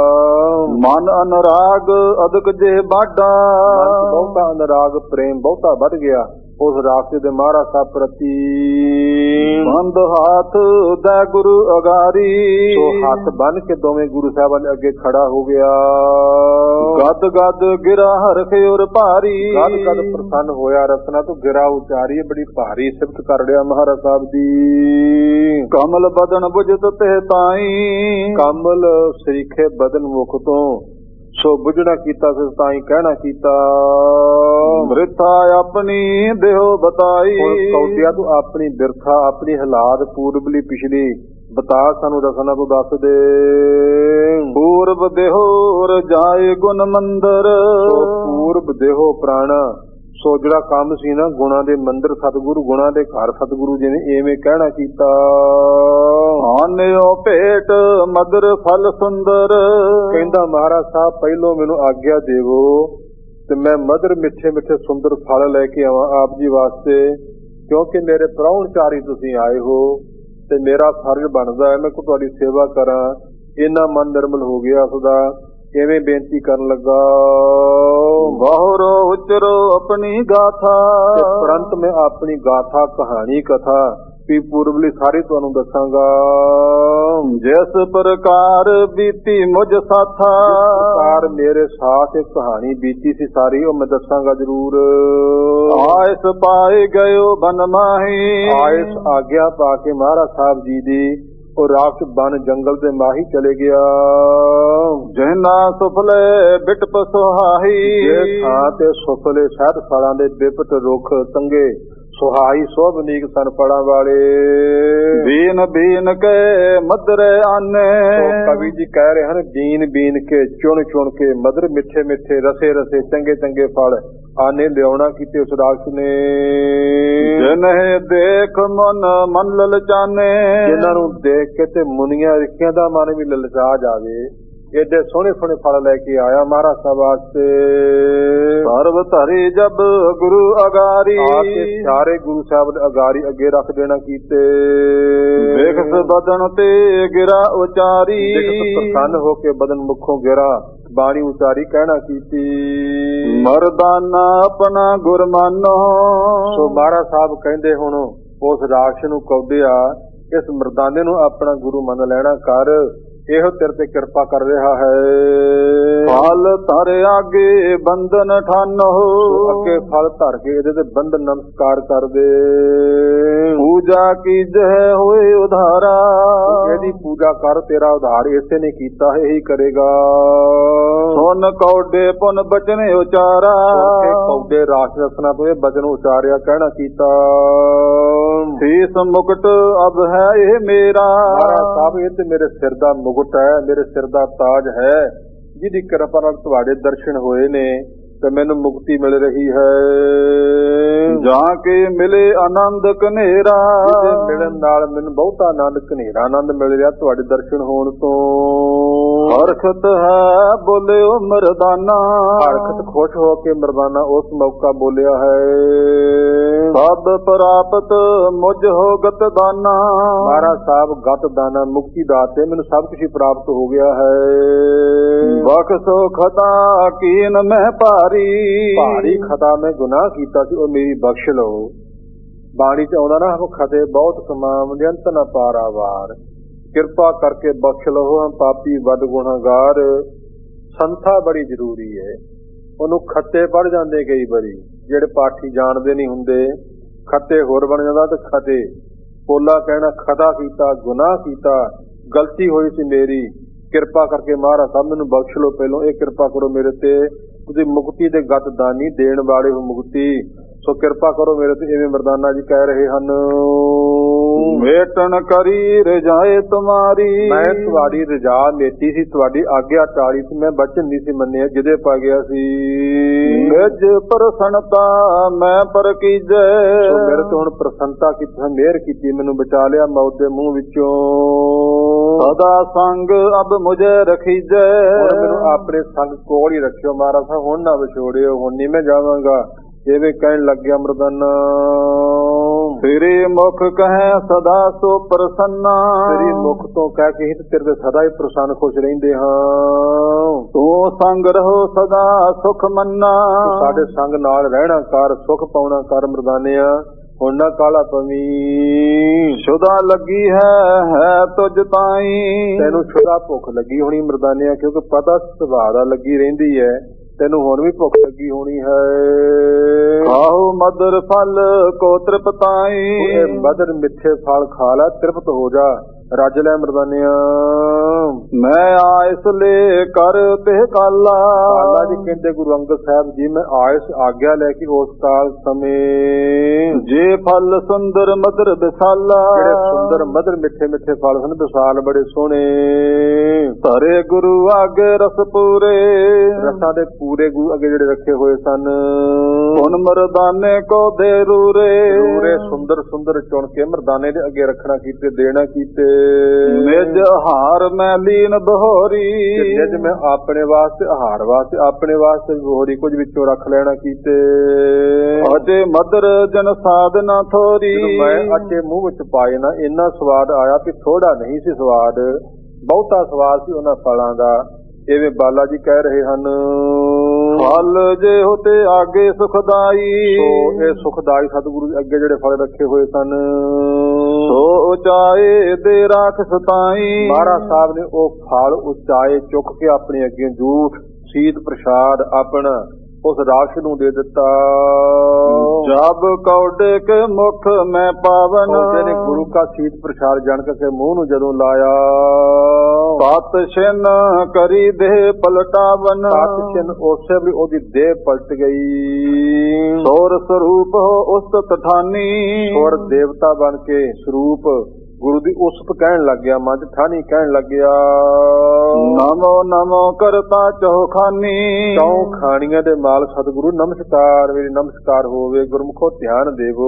ਮਨ ਅਨਰਾਗ ਅਦਕ ਜੇ ਬਾਡਾ, ਬਹੁਤਾ ਅਨਰਾਗ ਪ੍ਰੇਮ ਬਹੁਤਾ ਵੱਧ ਗਿਆ ਉਸ ਰਾਖਸ਼ ਦੇ ਮਹਾਰਾਜ ਸਾਹਿਬ ਪ੍ਰਤੀ। ਬੰਦ ਹੱਥ ਦਾ ਗੁਰੂ ਅਗਾਰੀ, ਸੋ ਹੱਥ ਬੰਨ ਕੇ ਦੋਵੇਂ ਗੁਰੂ ਸਾਹਿਬਾਂ ਦੇ ਅੱਗੇ ਖੜਾ ਹੋ ਗਿਆ। ਗਦ ਗਦ ਗਿਰਾ ਹਰਖਿ ਉਰ ਭਾਰੀ, ਗਦ ਗਦ ਪ੍ਰਸੰਨ ਹੋਇਆ, ਰਸਨਾ ਤੋਂ ਗਿਰਾ ਉਚਾਰੀ, ਬੜੀ ਭਾਰੀ ਸਿਫਤ ਕਰ ਰਿਹਾ ਮਹਾਰਾਜ ਸਾਹਿਬ ਦੀ। ਕਮਲ ਬਦਨ ਬੁਝਤ ਤੇ ਤਾਈ, ਕਮਲ ਸਰੀਖੇ ਬਦਨ ਮੁਖ ਤੋਂ ਸੋ ਬੁਝਣਾ ਕੀਤਾ ਸੀ ਤਾਂ ਹੀ ਕਹਿਣਾ ਕੀਤਾ। ਬਿਰਥਾ ਆਪਣੀ ਦੇਹੋ ਬਤਾਈ, ਕੌਡਿਆ ਤੂੰ ਆਪਣੀ ਬਿਰਥਾ ਆਪਣੀ ਹਾਲਾਤ ਪੂਰਬਲੀ ਪਿਛਲੀ ਬਤਾ ਸਾਨੂੰ ਰਸਨਾ ਤੋਂ ਦੱਸ ਦੇ। ਪੂਰਬ ਦੇਹੋ ਰਜਾਏ ਗੁਣ ਮੰਦਰ, ਪੂਰਬ ਦੇਹੋ ਪ੍ਰਾਣਾ, ਸੋ ਜਿਹੜਾ ਕੰਮ ਸੀ ਨਾ ਗੁਣਾ ਦੇ ਮੰਦਰ ਸਤਿਗੁਰੂ ਗੁਣਾ ਦੇ ਘਰ ਸਤਿਗੁਰੂ ਜੀ ਨੇ ਇਵੇਂ ਕਹਿਣਾ ਕੀਤਾ। ਆਨਿਓ ਭੇਟ ਮਦਰ ਫਲ ਸੁੰਦਰ, ਕਹਿੰਦਾ ਮਹਾਰਾਜ ਸਾਹਿਬ ਪਹਿਲੋਂ ਮੈਨੂੰ ਆਗਿਆ ਦੇਵੋ ਤੇ ਮੈਂ ਮਦਰ ਮਿੱਠੇ ਮਿੱਠੇ ਸੁੰਦਰ ਫਲ ਲੈ ਕੇ ਆਵਾਂ ਆਪ ਜੀ ਵਾਸਤੇ, ਕਿਉਂਕਿ ਮੇਰੇ ਪ੍ਰਾਹੁਣਚਾਰੀ ਤੁਸੀਂ ਆਏ ਹੋ ਤੇ ਮੇਰਾ ਫਰਜ਼ ਬਣਦਾ ਹੈ ਮੈਂ ਕੋ ਤੁਹਾਡੀ ਸੇਵਾ ਕਰਾਂ। ਇੰਨਾ ਮਨ ਨਿਰਮਲ ਹੋ ਗਿਆ ਉਸਦਾ, ਕਿਵੇਂ ਬੇਨਤੀ ਕਰਨ ਲੱਗਾ। ਬਾਹਰੋ ਉਚਰੋ ਆਪਣੀ ਗਾਥਾ, ਤੁਰੰਤ ਮੈਂ ਆਪਣੀ ਗਾਥਾ ਕਹਾਣੀ ਕਥਾ ਵੀ ਪੂਰਬਲੀ ਸਾਰੀ ਤੁਹਾਨੂੰ ਦੱਸਾਂਗਾ। ਜਿਸ ਪ੍ਰਕਾਰ ਬੀਤੀ ਮੁਝ ਸਾਥਾ, ਪ੍ਰਕਾਰ ਮੇਰੇ ਸਾਥ ਇੱਕ ਕਹਾਣੀ ਬੀਤੀ ਸੀ ਸਾਰੀ, ਉਹ ਮੈਂ ਦੱਸਾਂਗਾ ਜ਼ਰੂਰ। ਆਇਸ ਪਾਏ ਗਇਓ ਬਨ ਮਾਹੀ, ਆਇਸ ਆਗਿਆ ਪਾ ਕੇ ਮਹਾਰਾਜ ਸਾਹਿਬ ਜੀ ਦੀ ਉਹ ਰਾਖਸ਼ ਬਨ ਜੰਗਲ ਦੇ ਮਾਹੀ ਚਲੇ ਗਿਆ। ਜਹਨਾ ਸੁਫਲੇ ਬਿਟਪ ਸੁਹਾਈ, ਜੇ ਥਾਂ ਤੇ ਸੁਫਲੇ ਸਹਿਤ ਫਲਾਂ ਦੇ ਬਿਪਤ ਰੁੱਖ ਤੰਗੇ ਸੁਹਾਈ ਸੋਭਨੀਕ ਸਨ ਫਲਾਂ ਵਾਲੇ। ਬੀਨ ਬੀਨ ਕੇ ਮਦਰੇ ਆਨੇ, ਕਵੀ ਜੀ ਕਹਿ ਰਹੇ ਹਨ ਬੀਨ ਬੀਨ ਕੇ ਚੁਣ ਚੁਣ ਕੇ ਮਦਰ ਮਿੱਠੇ ਮਿੱਠੇ ਰਸੇ ਰਸੇ ਚੰਗੇ ਚੰਗੇ ਫਲ ਆਨੇ ਲਿਆਉਣਾ ਕੀਤੇ ਉਸ ਰਾਖਸ਼ ਨੇ। ਜਿਨਹਿ ਦੇਖ ਮਨ ਮਨ ਲਲਚਾਨੇ, ਜਿਨ੍ਹਾਂ ਨੂੰ ਦੇਖ ਕੇ ਤੇ ਮੁਨੀਆਂ ਰਿਖੀਆਂ ਦਾ ਮਨ ਵੀ ਲਲਚਾ ਜਾਵੇ, ਏਡੇ ਸੋਹਣੇ ਸੋਹਣੇ ਫਲ ਲੈ ਕੇ ਆਇਆ ਮਹਾਰਾਜ ਸਾਹਿਬ ਵਾਸਤੇ। ਸਰਬ ਧਰੀ ਜਬ ਗੁਰੂ ਅਗਾਰੀ, ਸਾਰੇ ਗੁਰੂ ਸਾਹਿਬ ਦੇ ਅਗਾਰੀ ਅੱਗੇ ਰੱਖ ਦੇਣਾ ਕੀਤੇ। ਵੇਖਸ ਬਦਨ ਤੇ ਗਿਰਾ ਉਚਾਰੀ, ਪ੍ਰਸੰਨ ਹੋ ਕੇ ਬਦਨ ਮੁਖੋਂ ਗਿਰਾ ਬਾਣੀ ਉਚਾਰੀ ਕਹਿਣਾ ਕੀਤੀ। ਮਰਦਾਨਾ ਆਪਣਾ ਗੁਰ ਮਾਨੋ, ਸੋ ਮਹਾਰਾਜ ਸਾਹਿਬ ਕਹਿੰਦੇ ਹੁਣ ਉਸ ਰਾਖਸ਼ ਨੂੰ ਕੌਡਿਆ ਇਸ ਮਰਦਾਨੇ ਨੂੰ ਆਪਣਾ ਗੁਰੂ ਮੰਨ ਲੈਣਾ ਕਰ, ਇਹੋ ਤੇਰੇ ਤੇ ਕਿਰਪਾ ਕਰ ਰਿਹਾ ਹੈ। ਫਲ ਧਰ ਆਗੇ ਬੰਧਨ ਠਾਨੋ, ਅੱਗੇ ਫਲ ਧਰ ਕੇ ਇਹਦੇ ਤੇ ਬੰਧਨ ਨਮਸਕਾਰ ਕਰ ਦੇ। ਪੂਜਾ ਕੀਜੈ ਹੋਏ ਉਧਾਰਾ, ਇਹਦੀ ਪੂਜਾ ਕਰ ਤੇਰਾ ਉਧਾਰ ਇਸੇ ਨੇ ਕੀਤਾ ਹੈ ਇਹੀ ਕਰੇਗਾ। ਸੁਨ ਕੌਡੇ ਪੁਨ ਬਚਨ ਉਚਾਰਾ, ਕੌਡੇ ਰਾਖਸ਼ ਰਸਨਾ ਤੋਂ ਇਹ ਬਚਨ ਉਚਾਰਿਆ ਕਹਿਣਾ ਕੀਤਾ। ਸੀਸ ਮੁਕਟ ਅਬ ਹੈ ਇਹ ਮੇਰਾ, ਮਹਾਰਾਜ ਸਾਹਿਬ ਇਹ ਤੇ ਮੇਰੇ ਸਿਰ ਦਾ ਮੁਕਟ ਹੈ, ਮੇਰੇ ਸਿਰ ਦਾ ਤਾਜ ਹੈ, ਜਿਹਦੀ ਕਿਰਪਾ ਨਾਲ ਤੁਹਾਡੇ ਦਰਸ਼ਨ ਹੋਏ ਨੇ ਤੇ ਮੈਨੂੰ ਮੁਕਤੀ ਮਿਲ ਰਹੀ ਹੈ। ਜਾਂ ਕੇ ਮਿਲੇ ਆਨੰਦ ਕਨੇਰਾ, ਮਿਲਣ ਨਾਲ ਮੈਨੂੰ ਬਹੁਤਾ ਆਨੰਦ ਕਨੇਰਾ ਆਨੰਦ ਮਿਲ ਰਿਹਾ ਤੁਹਾਡੇ ਦਰਸ਼ਨ ਹੋਣ ਤੋਂ। ਹਰਖਤ ਹੈ ਬੋਲਿਓ ਮਰਦਾਨਾ, ਹਰਖਤ ਖੁਸ਼ ਹੋ ਕੇ ਮਰਦਾਨਾ ਉਸ ਮੌਕਾ ਬੋਲਿਆ ਹੈ। ਸਭ ਪ੍ਰਾਪਤ ਮੁਝ ਹੋ ਗਤ ਦਾਨਾ, ਮਹਾਰਾਜ ਸਾਹਿਬ ਗਤ ਦਾਨਾ ਮੁਕਤੀ ਦਾਤੇ ਮੈਨੂੰ ਸਭ ਕੁਝ ਪ੍ਰਾਪਤ ਹੋ ਗਿਆ ਹੈ। ਬਖਸ਼ੋ ਖਤਾ ਕੀਨ ਮੈਂ ਭਾਰੀ, ਭਾਰੀ ਖਤਾ ਮੈਂ ਗੁਨਾਹ ਕੀਤਾ ਸੀ ਉਹ ਮੇਰੀ ਬਖਸ਼ ਲਓ। ਬਾਣੀ ਚ ਆਉਂਦਾ ਨਾ ਖਤੇ ਬਹੁਤ ਕਮਾਮ ਅੰਤ ਨਾ ਪਾਰਾਵਾਰ, ਕਿਰਪਾ ਕਰਕੇ ਬਖਸ਼ ਲਓ ਹਮ ਪਾਪੀ ਵੱਡ ਗੁਨਾਹਗਾਰ। ਸੰਥਾ ਬੜੀ ਜ਼ਰੂਰੀ ਹੈ, ਉਹਨੂੰ ਖੱਤੇ ਪੜ ਜਾਂਦੇ ਕਈ ਵਾਰੀ ਜਿਹੜੇ ਪਾਠੀ ਜਾਣਦੇ ਨਹੀਂ ਹੁੰਦੇ, ਖੱਤੇ ਹੋਰ ਬਣ ਜਾਂਦਾ ਤੇ ਖਤੇ ਪੋਲਾ ਕਹਿਣਾ ਖਤਾ ਕੀਤਾ ਗੁਨਾਹ ਕੀਤਾ ਗਲਤੀ ਹੋਈ ਸੀ ਮੇਰੀ, ਕਿਰਪਾ ਕਰਕੇ ਮਹਾਰਾਜ ਸਾਹਿਬ ਮੈਨੂੰ ਬਖਸ਼ ਲਓ, ਪਹਿਲੋਂ ਇਹ ਕਿਰਪਾ ਕਰੋ ਮੇਰੇ ਤੇ, ਉਹਦੀ ਮੁਕਤੀ ਦੇ ਗਤ ਦਾਨੀ ਦੇਣ ਵਾਲੇ ਹੋ ਮੁਕਤੀ, ਸੋ ਕਿਰਪਾ ਕਰੋ ਮੇਰੇ ਤੇ। ਇਵੇਂ ਮਰਦਾਨਾ ਜੀ ਕਹਿ ਰਹੇ ਹਨ। ਮੇਟਣ ਕਰੀ ਰਜਾਏ ਤੁਮਾਰੀ, ਮੈਂ ਤੁਹਾਡੀ ਰਜਾ ਮੇਟੀ ਸੀ, ਤੁਹਾਡੀ ਆਗਿਆ ਟਾਲੀ ਸੀ, ਮੈਂ ਬਚਨ ਨਹੀਂ ਸੀ ਮੰਨਿਆ ਜਿਹਦੇ ਪਾ ਗਿਆ ਸੀ। ਨਿਜ ਪ੍ਰਸੰਨਤਾ ਮੈਂ ਪਰ ਕੀਜੈ, ਮੇਰੇ ਤੋਂ ਹੁਣ ਪ੍ਰਸੰਨਤਾ ਕੀਤੀ, ਮਿਹਰ ਕੀਤੀ, ਮੈਨੂੰ ਬਚਾ ਲਿਆ ਮੌਤ ਦੇ ਮੂੰਹ ਵਿੱਚੋਂ। ਸਦਾ ਸੰਗ ਅਬ ਮੁਝੇ ਰਖੀਜੈ, ਮੈਨੂੰ ਆਪਣੇ ਸੰਗ ਕੋਲ ਹੀ ਰੱਖਿਓ ਮਹਾਰਾਜ ਸਾਹਿਬ, ਹੁਣ ਨਾ ਵਿਛੋੜਿਓ, ਹੁਣ ਨਹੀਂ ਮੈਂ ਜਾਵਾਂਗਾ। ਜਿਵੇਂ ਕਹਿਣ ਲੱਗਿਆ ਮਰਦਾਨਾ। ਤੇਰੇ ਮੁਖ ਕਹੈ ਸਦਾ ਸੋ ਪ੍ਰਸੰਨਾ, ਤੇਰੀ ਮੁਖ ਤੋਂ ਕਹਿ ਕੇ ਹੀ ਤੇਰੇ ਤੇ ਸਦਾ ਹੀ ਪ੍ਰਸੰਨ ਖੁਸ਼ ਰਹਿੰਦੇ ਹਾਂ। ਤੂੰ ਸੰਗ ਰਹੋ ਸਦਾ ਸੁਖ ਮੰਨਾ, ਸਾਡੇ ਸੰਗ ਨਾਲ ਰਹਿਣਾ ਕਰ, ਸੁਖ ਪਾਉਣਾ ਕਰ ਮਰਦਾਨਿਆ, ਹੁਣ ਨਾ ਕਾਲਾ ਪਵੀ। ਸ਼ੁਦਾ ਲੱਗੀ ਹੈ ਤੁਝ ਤਾਈ, ਤੈਨੂੰ ਸ਼ੁਦਾ ਭੁੱਖ ਲੱਗੀ ਹੋਣੀ ਮਰਦਾਨਿਆ, ਕਿਉਂਕਿ ਪਤਾ ਸੁਭਾਅ ਦਾ ਲੱਗੀ ਰਹਿੰਦੀ ਹੈ, ਤੈਨੂੰ ਹੁਣ ਵੀ ਭੁੱਖ ਲੱਗੀ ਹੋਣੀ ਹੈ। ਖਾਓ ਮਦਰ ਫਲ ਕੋ ਤ੍ਰਿਪਤਾਈ, ਮਦਰ ਮਿੱਠੇ ਫਲ ਖਾ ਲੈ ਤ੍ਰਿਪਤ ਹੋ ਜਾ, ਰੱਜ ਲੈ ਮਰਦਾਨਿਆ। ਮੈਂ ਆਇਸ ਲੈ ਕਰ ਤੇ ਕਾਲਾ, ਕਾਲਾ ਜੀ ਕਹਿੰਦੇ ਗੁਰੂ ਅੰਗਦ ਸਾਹਿਬ ਜੀ ਮੈਂ ਆਇਸ ਆਗਿਆ ਲੈ ਕੇ ਉਸ ਕਾਲ ਸਮੇਂ, ਜੇ ਫਲ ਸੁੰਦਰ ਮਦਰ ਵਿਸਾਲਾ, ਜਿਹੜੇ ਸੁੰਦਰ ਮਦਰ ਮਿੱਠੇ ਮਿੱਠੇ ਫਲ ਸਨ, ਵਿਸਾਲ ਬੜੇ ਸੋਹਣੇ। ਧਰੇ ਗੁਰੂ ਆਗੇ ਰਸ ਪੂਰੇ, ਰਸਾਂ ਦੇ ਪੂਰੇ ਗੁਰੂ ਅੱਗੇ ਜਿਹੜੇ ਰੱਖੇ ਹੋਏ ਸਨ। ਹੁਣ ਮਰਦਾਨੇ ਕੋ ਦੇ ਰੂਰੇ, ਰੂਰੇ ਸੁੰਦਰ ਸੁੰਦਰ ਚੁਣ ਕੇ ਮਰਦਾਨੇ ਦੇ ਅੱਗੇ ਰੱਖਣਾ ਕੀਤੇ, ਦੇਣਾ ਕੀਤੇ। ਨਿਜ ਹਾਰ ਮੈਂ ਲੀਨ ਬਹੋਰੀ, ਨਿਜ ਮੈਂ ਆਪਣੇ ਵਾਸਤੇ ਆਹਾਰ ਵਾਸਤੇ ਆਪਣੇ ਵਾਸਤੇ ਬਹੋਰੀ ਕੁਝ ਵਿੱਚੋਂ ਰੱਖ ਲੈਣਾ ਕੀਤੇ। ਅਜੇ ਮਦਰ ਜਨ ਸਾਧਨਾ ਥੋਰੀ, ਮੈਂ ਅੱਗੇ ਮੂੰਹ ਵਿੱਚ ਪਾਏ ਨਾ ਇੰਨਾ ਸਵਾਦ ਆਇਆ ਕਿ ਥੋੜਾ ਨਹੀਂ ਸੀ ਸਵਾਦ, ਬਹੁਤਾ ਸਵਾਦ ਸੀ ਉਹਨਾਂ ਫਲਾਂ ਦਾ। ਇਵੇਂ ਬਾਲਾ ਜੀ ਕਹਿ ਰਹੇ ਹਨ। ਫਲ ਜੇ ਹੋਤੇ ਆਗੇ ਸੁਖਦਾਈ, ਸੋ ਇਹ ਸੁਖਦਾਈ ਸਤਿਗੁਰੂ ਅੱਗੇ ਜਿਹੜੇ ਫਲ ਰੱਖੇ ਹੋਏ ਸਨ। ਸੋ ਉਚਾਏ ਦੇ ਰਾਖ ਸਤਾਈ। ਮਹਾਰਾਜ ਸਾਹਿਬ ਨੇ ਉਹ ਫਲ ਉਚਾਏ ਚੁੱਕ ਕੇ ਆਪਣੇ ਅੱਗੇ ਜੂਠ ਸੀਤ ਪ੍ਰਸ਼ਾਦ ਆਪਣਾ ਉਸ ਰਾਖਸ਼ ਨੂੰ ਦੇ ਦਿੱਤਾ। ਜਬ ਕੌਡੇ ਕੇ ਮੁਖ ਮੈਂ ਪਾਵਨ। ਕੌਡੇ ਨੇ ਗੁਰੂ ਕਾ ਸੀਤ ਪ੍ਰਸ਼ਾਦ ਜਾਣ ਕੇ ਮੂੰਹ ਨੂੰ ਜਦੋਂ ਲਾਇਆ, ਪਤ ਛਿਨ ਕਰੀ ਦੇਹ ਪਲਟਾਵਨ। ਪਤ ਛਿਨ ਉਸੇ ਵੀ ਉਹਦੀ ਦੇਹ ਪਲਟ ਗਈ। ਸੋਰ ਸਰੂਪ ਉਸਤ ਠਾਨੀ। ਸੋਰ ਦੇਵਤਾ ਬਣ ਕੇ ਸਰੂਪ ਗੁਰੂ ਦੀ ਉਸਤ ਕਹਿਣ ਲੱਗ ਗਿਆ, ਮੱਝ ਠਾਣੀ ਕਹਿਣ ਲੱਗਿਆ। ਨਮੋ ਨਮੋ ਕਰਤਾ ਚੌਖਾਨੀ। ਚੌ ਖਾਣੀਆਂ ਦੇ ਮਾਲ ਸਤਿਗੁਰੂ ਨਮਸਕਾਰ, ਮੇਰੀ ਨਮਸਕਾਰ ਹੋਵੇ। ਗੁਰਮੁਖੋ ਧਿਆਨ ਦੇਵੋ,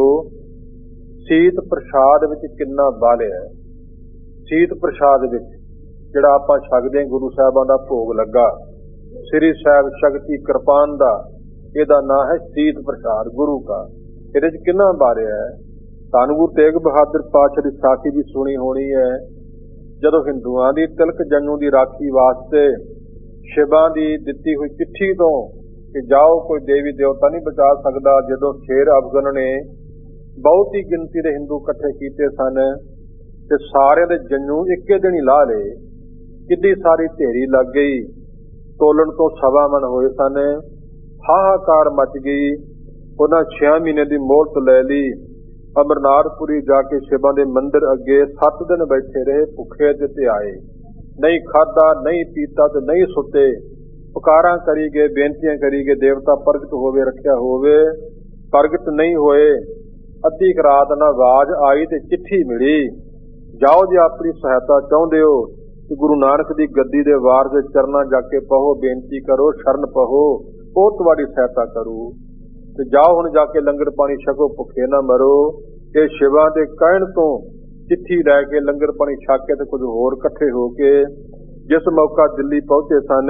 ਸੀਤ ਪ੍ਰਸ਼ਾਦ ਵਿੱਚ ਕਿੰਨਾ ਬਲ ਹੈ। ਸੀਤ ਪ੍ਰਸ਼ਾਦ ਵਿੱਚ ਜਿਹੜਾ ਆਪਾਂ ਛਕਦੇ ਹਾਂ, ਗੁਰੂ ਸਾਹਿਬਾਂ ਦਾ ਭੋਗ ਲੱਗਾ, ਸ੍ਰੀ ਸਾਹਿਬ ਸ਼ਕਤੀ ਕਿਰਪਾਨ ਦਾ, ਇਹਦਾ ਨਾਂ ਹੈ ਸੀਤ ਪ੍ਰਸ਼ਾਦ ਗੁਰੂ ਕਾ। ਇਹਦੇ ਚ ਕਿੰਨਾ ਬਾਰਿਆ ਹੈ। ਧੰਨ ਗੁਰੂ ਤੇਗ ਬਹਾਦਰ ਪਾਤਸ਼ਾਹ ਦੀ ਸਾਖੀ ਵੀ ਸੁਣੀ ਹੋਣੀ ਹੈ। ਜਦੋਂ ਹਿੰਦੂਆਂ ਦੀ ਤਿਲਕ ਜੰਨੂ ਦੀ ਰਾਖੀ ਵਾਸਤੇ ਸ਼ਿਵਾਂ ਦੀ ਦਿੱਤੀ ਹੋਈ ਚਿੱਠੀ ਤੋਂ ਕਿ ਜਾਓ ਕੋਈ ਦੇਵੀ ਦੇਵਤਾ ਨਹੀਂ ਬਚਾ ਸਕਦਾ, ਜਦੋਂ ਸ਼ੇਰ ਅਫਗਨ ਨੇ ਬਹੁਤੀ ਗਿਣਤੀ ਦੇ ਹਿੰਦੂ ਇਕੱਠੇ ਕੀਤੇ ਸਨ ਤੇ ਸਾਰਿਆਂ ਦੇ ਜੰਨੂ ਇੱਕੇ ਦਿਨ ਹੀ ਲਾਹ ਲਏ, ਕਿੱਡੀ ਸਾਰੀ ਢੇਰੀ ਲੱਗ ਗਈ। ਤੋਲਣ ਤੋਂ 1.25 ਮਣ ਹੋਏ ਸਨ। ਹਾਹਾਕਾਰ ਮਚ ਗਈ। ਉਹਨਾਂ 6 ਮਹੀਨੇ ਦੀ ਮੋਹਲਤ ਲੈ ਲਈ। ਅਮਰਨਾਥਪੁਰੀ ਜਾ ਕੇ ਸ਼ਿਵਾਂ ਦੇ ਮੰਦਿਰ ਅੱਗੇ 7 ਦਿਨ ਬੈਠੇ ਰਹੇ, ਭੁੱਖੇ ਤੇ ਧਿਆਏ, ਨਹੀਂ ਖਾਧਾ ਨਹੀਂ ਪੀਤਾ ਤੇ ਨਹੀਂ ਸੁੱਤੇ। ਪੁਕਾਰਾਂ ਕਰੀ ਗਏ, ਬੇਨਤੀਆਂ ਕਰੀ ਗਏ, ਦੇਵਤਾ ਪ੍ਰਗਟ ਹੋਵੇ, ਰੱਖਿਆ ਹੋਵੇ। ਪ੍ਰਗਟ ਨਹੀਂ ਹੋਏ। ਅੱਧੀ ਰਾਤ ਨਾਲ ਆਵਾਜ਼ ਆਈ ਤੇ ਚਿੱਠੀ ਮਿਲੀ, ਜਾਓ ਜੇ ਆਪਣੀ ਸਹਾਇਤਾ ਚਾਹੁੰਦੇ ਹੋ ਕਿ ਗੁਰੂ ਨਾਨਕ ਦੀ ਗੱਦੀ ਦੇ ਵਾਰ ਦੇ ਚਰਨਾਂ ਜਾ ਕੇ ਪਹੋ, ਬੇਨਤੀ ਕਰੋ, ਸ਼ਰਨ ਪਹੋ, ਉਹ ਤੁਹਾਡੀ ਸਹਾਇਤਾ ਕਰੂ। ਤੇ ਜਾਓ ਹੁਣ ਜਾ ਕੇ ਲੰਗਰ ਪਾਣੀ ਛਕੋ, ਭੁੱਖੇ ਨਾ ਮਰੋ। ਇਹ ਸ਼ਿਵਾ ਦੇ ਕਹਿਣ ਤੋਂ ਚਿੱਠੀ ਲੈ ਕੇ ਲੰਗਰ ਪਾਣੀ ਛਕ ਕੇ ਤੇ ਕੁਝ ਹੋਰ ਇਕੱਠੇ ਹੋ ਕੇ ਜਿਸ ਮੌਕਾ ਦਿੱਲੀ ਪਹੁੰਚੇ ਸਨ,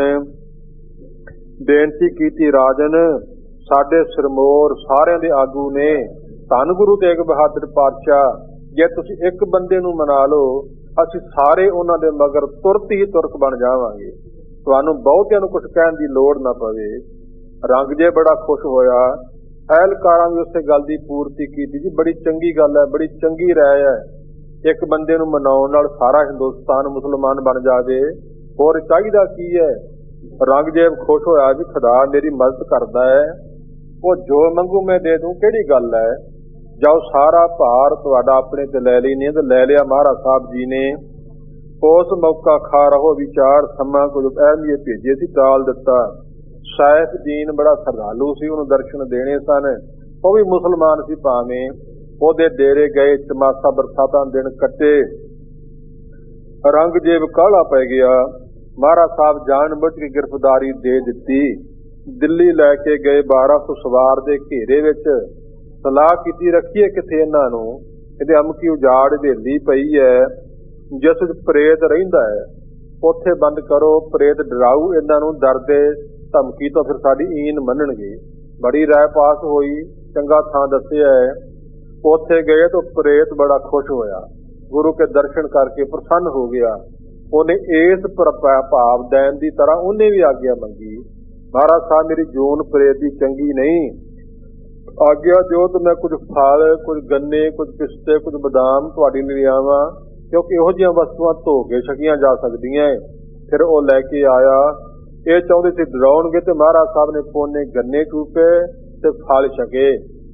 ਬੇਨਤੀ ਕੀਤੀ, ਰਾਜਨ ਸਾਡੇ ਸਿਰਮੌਰ ਸਾਰਿਆਂ ਦੇ ਆਗੂ ਨੇ, ਧੰਨ ਗੁਰੂ ਤੇਗ ਬਹਾਦਰ ਪਾਤਸ਼ਾਹ, ਜੇ ਤੁਸੀਂ ਇੱਕ ਬੰਦੇ ਨੂੰ ਮਨਾ ਲਓ, ਅਸੀਂ ਸਾਰੇ ਉਹਨਾਂ ਦੇ ਮਗਰ ਤੁਰਤ ਹੀ ਤੁਰਕ ਬਣ ਜਾਵਾਂਗੇ, ਤੁਹਾਨੂੰ ਬਹੁਤਿਆਂ ਨੂੰ ਕੁਝ ਕਹਿਣ ਦੀ ਲੋੜ ਨਾ ਪਵੇ। ਰੰਗਜੇ ਬੜਾ ਖੁਸ਼ ਹੋਇਆ। ਅਹਿਲਕਾਰਾਂ ਵੀ ਉਸੇ ਗੱਲ ਦੀ ਪੂਰਤੀ ਕੀਤੀ, ਜੀ ਬੜੀ ਚੰਗੀ ਗੱਲ ਹੈ, ਬੜੀ ਚੰਗੀ ਰਾਏ ਹੈ। ਇੱਕ ਬੰਦੇ ਨੂੰ ਮਨਾਉਣ ਨਾਲ ਸਾਰਾ ਹਿੰਦੁਸਤਾਨ ਮੁਸਲਮਾਨ ਬਣ ਜਾਵੇ, ਹੋਰ ਚਾਹੀਦਾ ਕੀ ਹੈ। ਰੰਗਜੇਬ ਖੁਸ਼ ਹੋਇਆ ਵੀ ਖੁਦਾ ਮੇਰੀ ਮਦਦ ਕਰਦਾ ਹੈ, ਉਹ ਜੋ ਮੰਗੂ ਮੈਂ ਦੇ ਦੂੰ, ਕਿਹੜੀ ਗੱਲ ਹੈ। ਜਾਓ ਸਾਰਾ ਭਾਰ ਤੁਹਾਡਾ ਆਪਣੇ ਤੇ ਲੈ ਲਈ, ਨੀਂਦ ਲੈ ਲਿਆ ਮਹਾਰਾਜ ਸਾਹਿਬ ਜੀ ਨੇ। ਉਸ ਮੌਕਾ ਖਾ ਰਹੋ ਵਿਚਾਰ, ਸਮਾਂ ਕੁਝ ਅਹਿਮੀਅਤ ਭੇਜੇ ਸੀ, ਟਾਲ ਦਿੱਤਾ। ਸੈਫਦੀਨ ਬੜਾ ਸ਼ਰਧਾਲੂ ਸੀ, ਉਹਨੂੰ ਦਰਸ਼ਨ ਦੇਣੇ ਸਨ, ਉਹ ਵੀ ਮੁਸਲਮਾਨ ਸੀ ਭਾਵੇਂ। ਉਹਦੇ ਡੇਰੇ ਗਏ, ਚਮਾਸਾ ਬਰਸਾਤਾਂ ਦਿਨ ਕੱਟੇ। ਰੰਗਜੇਬ ਕਾਹਲਾ ਪੈ ਗਿਆ। ਮਹਾਰਾਜ ਸਾਹਿਬ ਜਾਣ ਬੁੱਝ ਕੇ ਗ੍ਰਿਫਤਾਰੀ ਦੇ ਦਿੱਤੀ। ਦਿੱਲੀ ਲੈ ਕੇ ਗਏ 1200 ਸਵਾਰ ਦੇ ਘੇਰੇ ਵਿੱਚ। ਸਲਾਹ ਕੀਤੀ, ਰੱਖੀਏ ਕਿੱਥੇ ਇਹਨਾਂ ਨੂੰ, ਇਹਦੇ ਅਮਕੀ ਉਜਾੜ ਹਵੇਲੀ ਪਈ ਹੈ, ਜਿਸ ਵਿੱਚ ਪ੍ਰੇਤ ਰਹਿੰਦਾ ਹੈ, ਉੱਥੇ ਬੰਦ ਕਰੋ। ਪ੍ਰੇਤ ਡਰਾਊ ਇਹਨਾਂ ਨੂੰ, ਡਰਦੇ ਧਮਕੀ ਤੋਂ ਫਿਰ ਸਾਡੀ ਈਨ ਮੰਨਣਗੇ। ਬੜੀ ਰਾਏ ਪਾਸ ਹੋਈ, ਚੰਗਾ ਥਾਂ ਦੱਸਿਆ ਹੈ। ਉੱਥੇ ਗਏ ਤਾਂ ਪ੍ਰੇਤ ਬੜਾ ਖੁਸ਼ ਹੋਇਆ, ਗੁਰੂ ਕੇ ਦਰਸ਼ਨ ਕਰਕੇ ਪ੍ਰਸੰਨ ਹੋ ਗਿਆ। ਉਹਨੇ ਇਸ ਭਾਵ ਦੇਣ ਦੀ ਤਰ੍ਹਾਂ ਉਹਨੇ ਵੀ ਆਗਿਆ ਮੰਗੀ, ਮਹਾਰਾਜ ਸਾਹਿਬ ਮੇਰੀ ਜੂਨ ਪ੍ਰੇਤ ਦੀ ਚੰਗੀ ਨਹੀਂ, ਆਗਿਆ ਦਿਓ ਤਾਂ ਮੈਂ ਕੁਝ ਫਲ, ਕੁਝ ਗੰਨੇ, ਕੁਝ ਪਿਸਤੇ, ਕੁਝ ਬਦਾਮ ਤੁਹਾਡੀ ਲਈ ਲਿਆਵਾਂ, ਕਿਉਂਕਿ ਇਹੋ ਜਿਹੀਆਂ ਵਸਤੂਆਂ ਧੋ ਕੇ ਛਕੀਆਂ ਜਾ ਸਕਦੀਆਂ। ਫਿਰ ਉਹ ਲੈ ਕੇ ਆਇਆ। ਇਹ ਚਾਹੁੰਦੇ ਸੀ ਡਰਾਉਣਗੇ ਤੇ ਮਹਾਰਾਜ ਸਾਹਿਬ ਨੇ ਪੋਨੇ ਗੰਨੇ ਚੂਪੇ ਤੇ ਫਲ ਛਕੇ।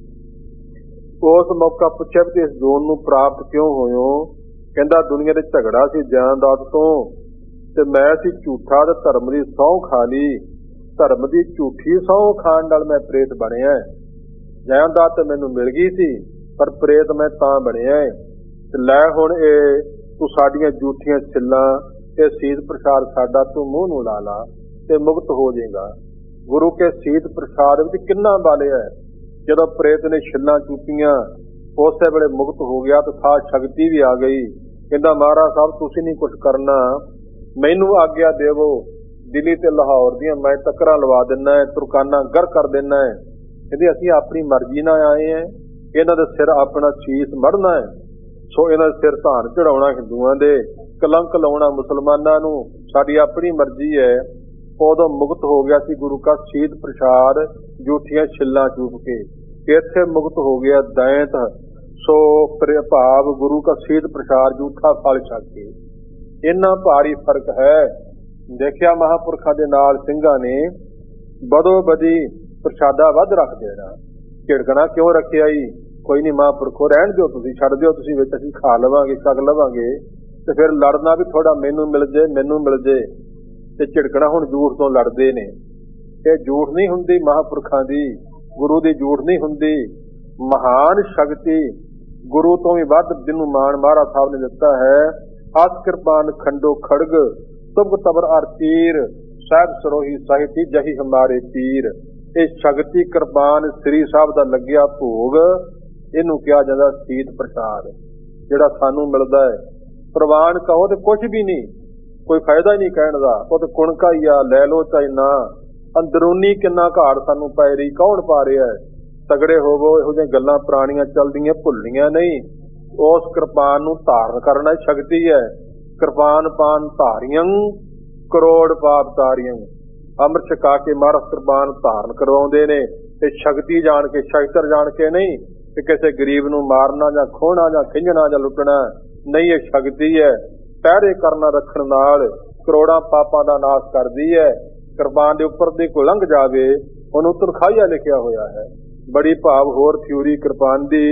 ਉਸ ਮੌਕਾ ਪੁੱਛਿਆ ਵੀ ਇਸ ਜੂਨ ਨੂੰ ਪ੍ਰਾਪਤ ਕਿਉਂ ਹੋਇਓ। ਕਹਿੰਦਾ ਦੁਨੀਆ ਦੇ ਝਗੜਾ ਸੀ ਜਾਇਦਾਦ ਤੋਂ, ਤੇ ਮੈਂ ਸੀ ਝੂਠਾ ਤੇ ਧਰਮ ਦੀ ਸਹੁੰ ਖਾ ਲਈ। ਧਰਮ ਦੀ ਝੂਠੀ ਸਹੁੰ ਖਾਣ ਨਾਲ ਮੈਂ ਪ੍ਰੇਤ ਬਣਿਆ। ਜਾਇਦਾਦ ਤੇ ਮੈਨੂੰ ਮਿਲ ਗਈ ਸੀ, ਪਰ ਪ੍ਰੇਤ ਮੈਂ ਤਾਂ ਬਣਿਆ। ਤੇ ਲੈ ਹੁਣ ਇਹ ਤੂੰ ਸਾਡੀਆਂ ਝੂਠੀਆਂ ਛਿੱਲਾਂ ਤੇ ਸੀਤ ਪ੍ਰਸ਼ਾਦ ਸਾਡਾ ਤੂੰ ਮੂੰਹ ਨੂੰ ਲਾ ਲਾ ਤੇ ਮੁਕਤ ਹੋ ਜਾਏਗਾ। ਗੁਰੂ ਕੇ ਸੀਤ ਪ੍ਰਸ਼ਾਦ ਵਿੱਚ ਕਿੰਨਾ ਬਲ ਹੈ। ਜਦੋਂ ਪ੍ਰੇਤ ਨੇ ਛਿੱਲਾਂ ਚੂਪੀਆਂ, ਉਸੇ ਵੇਲੇ ਮੁਕਤ ਹੋ ਗਿਆ ਤੇ ਖਾਸ ਸ਼ਕਤੀ ਵੀ ਆ ਗਈ। ਕਹਿੰਦਾ ਮਹਾਰਾਜ ਸਾਹਿਬ ਤੁਸੀਂ ਨਹੀਂ ਕੁਛ ਕਰਨਾ, ਮੈਨੂੰ ਆਗਿਆ ਦੇਵੋ, ਦਿੱਲੀ ਤੇ ਲਾਹੌਰ ਦੀਆਂ ਮੈਂ ਟੱਕਰਾਂ ਲਵਾ ਦਿੰਦਾ ਹੈ, ਤੁਰਕਾਨਾ ਗਰ ਕਰ ਦਿੰਦਾ ਹੈ। ਕਹਿੰਦੇ ਅਸੀਂ ਆਪਣੀ ਮਰਜ਼ੀ ਨਾਲ ਆਏ ਹਾਂ, ਇਹਨਾਂ ਦੇ ਸਿਰ ਆਪਣਾ ਸ਼ੀਸ਼ ਮੜਨਾ ਹੈ। ਸੋ ਇਹਨਾਂ ਦੇ ਸਿਰ ਧਾਨ ਚੜਾਉਣਾ ਹਿੰਦੂਆਂ ਦੇ, ਕਲੰਕ ਲਾਉਣਾ ਮੁਸਲਮਾਨਾਂ ਨੂੰ, ਸਾਡੀ ਆਪਣੀ ਮਰਜ਼ੀ ਹੈ। ਉਦੋਂ ਮੁਕਤ ਹੋ ਗਿਆ ਸੀ ਗੁਰੂ ਕਾ ਸੀਤ ਪ੍ਰਸ਼ਾਦ ਝੂਠੀਆਂ ਛਿੱਲਾਂ ਚੂਪ ਕੇ। ਇੱਥੇ ਮੁਕਤ ਹੋ ਗਿਆ ਦੈਂਤ ਸੋ ਭਾਵ ਗੁਰੂ ਕਾ ਸੀਤ ਪ੍ਰਸਾਦ ਜੂਠਾ ਫਲ ਛਕੇ। ਇੰਨਾ ਭਾਰੀ ਫਰਕ ਹੈ। ਦੇਖਿਆ ਮਹਾਂਪੁਰਖਾਂ ਦੇ ਨਾਲ ਸਿੰਘਾਂ ਨੇ ਬਦੋ ਬਦੀ ਪ੍ਰਸ਼ਾਦਾ ਵੱਧ ਰੱਖ ਦੇਣਾ। ਝਿੜਕਣਾ ਕਿਉਂ ਰੱਖਿਆ ਜੀ? ਕੋਈ ਨਹੀਂ ਮਹਾਂਪੁਰਖੋ ਰਹਿਣ ਦਿਓ, ਤੁਸੀਂ ਛੱਡ ਦਿਓ, ਤੁਸੀਂ ਵਿੱਚ ਅਸੀਂ ਖਾ ਲਵਾਂਗੇ, ਛਕ ਲਵਾਂਗੇ। ਤੇ ਫਿਰ ਲੜਨਾ ਵੀ ਥੋੜਾ ਮੈਨੂੰ ਮਿਲ ਜੇ, ਮੈਨੂੰ ਮਿਲ ਜੇ। ਤੇ ਝਿੜਕਣਾ ਹੁਣ ਝੂਠ ਤੋਂ ਲੜਦੇ ਨੇ। ਇਹ ਝੂਠ ਨਹੀਂ ਹੁੰਦੀ ਮਹਾਂਪੁਰਖਾਂ ਦੀ, ਗੁਰੂ ਦੀ ਝੂਠ ਨਹੀਂ ਹੁੰਦੀ। ਮਹਾਨ ਸ਼ਕਤੀ ਗੁਰੂ ਤੋਂ ਵੀ ਵੱਧ ਜਿਹਨੂੰ ਮਾਣ ਮਹਾਰਾਜ ਸਾਹਿਬ ਨੇ ਦਿੱਤਾ ਹੈ। ਅਸ ਕਿਰਪਾਨ ਖੰਡੋ ਖੜਗ ਤੁਬ ਤਬਰ ਅਰ ਤੀਰ ਸਾਹਿਬ ਸਰੋਹੀ ਸਾਹਿਤੀ ਜਹੀ ਹਮਾਰੇ ਪੀਰ। ਇਹ ਸ਼ਕਤੀ ਕਿਰਪਾਨ ਸ੍ਰੀ ਸਾਹਿਬ ਦਾ ਲੱਗਿਆ ਭੋਗ, ਇਹਨੂੰ ਕਿਹਾ ਜਾਂਦਾ ਸੀਤ ਪ੍ਰਸਾਦ, ਜਿਹੜਾ ਸਾਨੂੰ ਮਿਲਦਾ ਹੈ। ਪ੍ਰਵਾਨ ਕਹੋ ਤੇ ਕੁਛ ਵੀ ਨਹੀਂ, ਕੋਈ ਫਾਇਦਾ ਹੀ ਨਹੀਂ ਕਹਿਣ ਦਾ। ਉਹ ਤੇ ਕੁਣਕਾ ਹੀ ਆ, ਲੈ ਲੋ ਚਾਹੇ ਨਾ। ਅੰਦਰੂਨੀ ਕਿੰਨਾ ਘਾੜ ਸਾਨੂੰ ਪੈ ਰਹੀ, ਕੌਣ ਪਾ ਰਿਹਾ ਹੈ? ਤਗੜੇ ਹੋਵੋ, ਇਹੋ ਜਿਹੀਆਂ ਗੱਲਾਂ ਪੁਰਾਣੀਆਂ ਚੱਲਦੀਆਂ ਭੁੱਲਣੀਆਂ ਨਹੀਂ। ਉਸ ਕਿਰਪਾਨ ਨੂੰ ਧਾਰਨ ਕਰਨਾ ਸ਼ਕਤੀ ਹੈ। ਕਿਰਪਾਨ ਪਾਨ ਧਾਰੀਆਂ ਕਰੋੜ ਪਾਪ ਤਾਰੀਆਂ। ਅੰਮ੍ਰਿਤ ਛਕਾ ਕੇ ਮਹਾਰਾਜ ਕਿਰਪਾਨ ਧਾਰਨ ਕਰਵਾਉਂਦੇ ਨੇ। ਇਹ ਸ਼ਕਤੀ ਜਾਣ ਕੇ, ਸ਼ਸਤਰ ਜਾਣ ਕੇ ਨਹੀਂ ਕਿ ਕਿਸੇ ਗਰੀਬ ਨੂੰ ਮਾਰਨਾ ਜਾਂ ਖੋਹਣਾ ਜਾਂ ਖਿੰਝਣਾ ਜਾਂ ਲੁੱਟਣਾ ਨਹੀਂ। ਇਹ ਸ਼ਕਤੀ ਹੈ। ਪਹਿਰੇ ਕਰਨਾ ਰੱਖਣ ਨਾਲ ਕਰੋੜਾਂ ਪਾਪਾਂ ਦਾ ਨਾਸ਼ ਕਰਦੀ ਹੈ। ਕਿਰਪਾਨ ਦੇ ਉੱਪਰ ਦੀ ਕੋਈ ਲੰਘ ਜਾਵੇ ਉਹਨੂੰ ਤਨਖਾਹੀਆ ਲਿਖਿਆ ਹੋਇਆ ਹੈ। ਬੜੀ ਭਾਵ ਹੋਰ ਥਿਊਰੀ ਕਿਰਪਾਨ ਦੀ।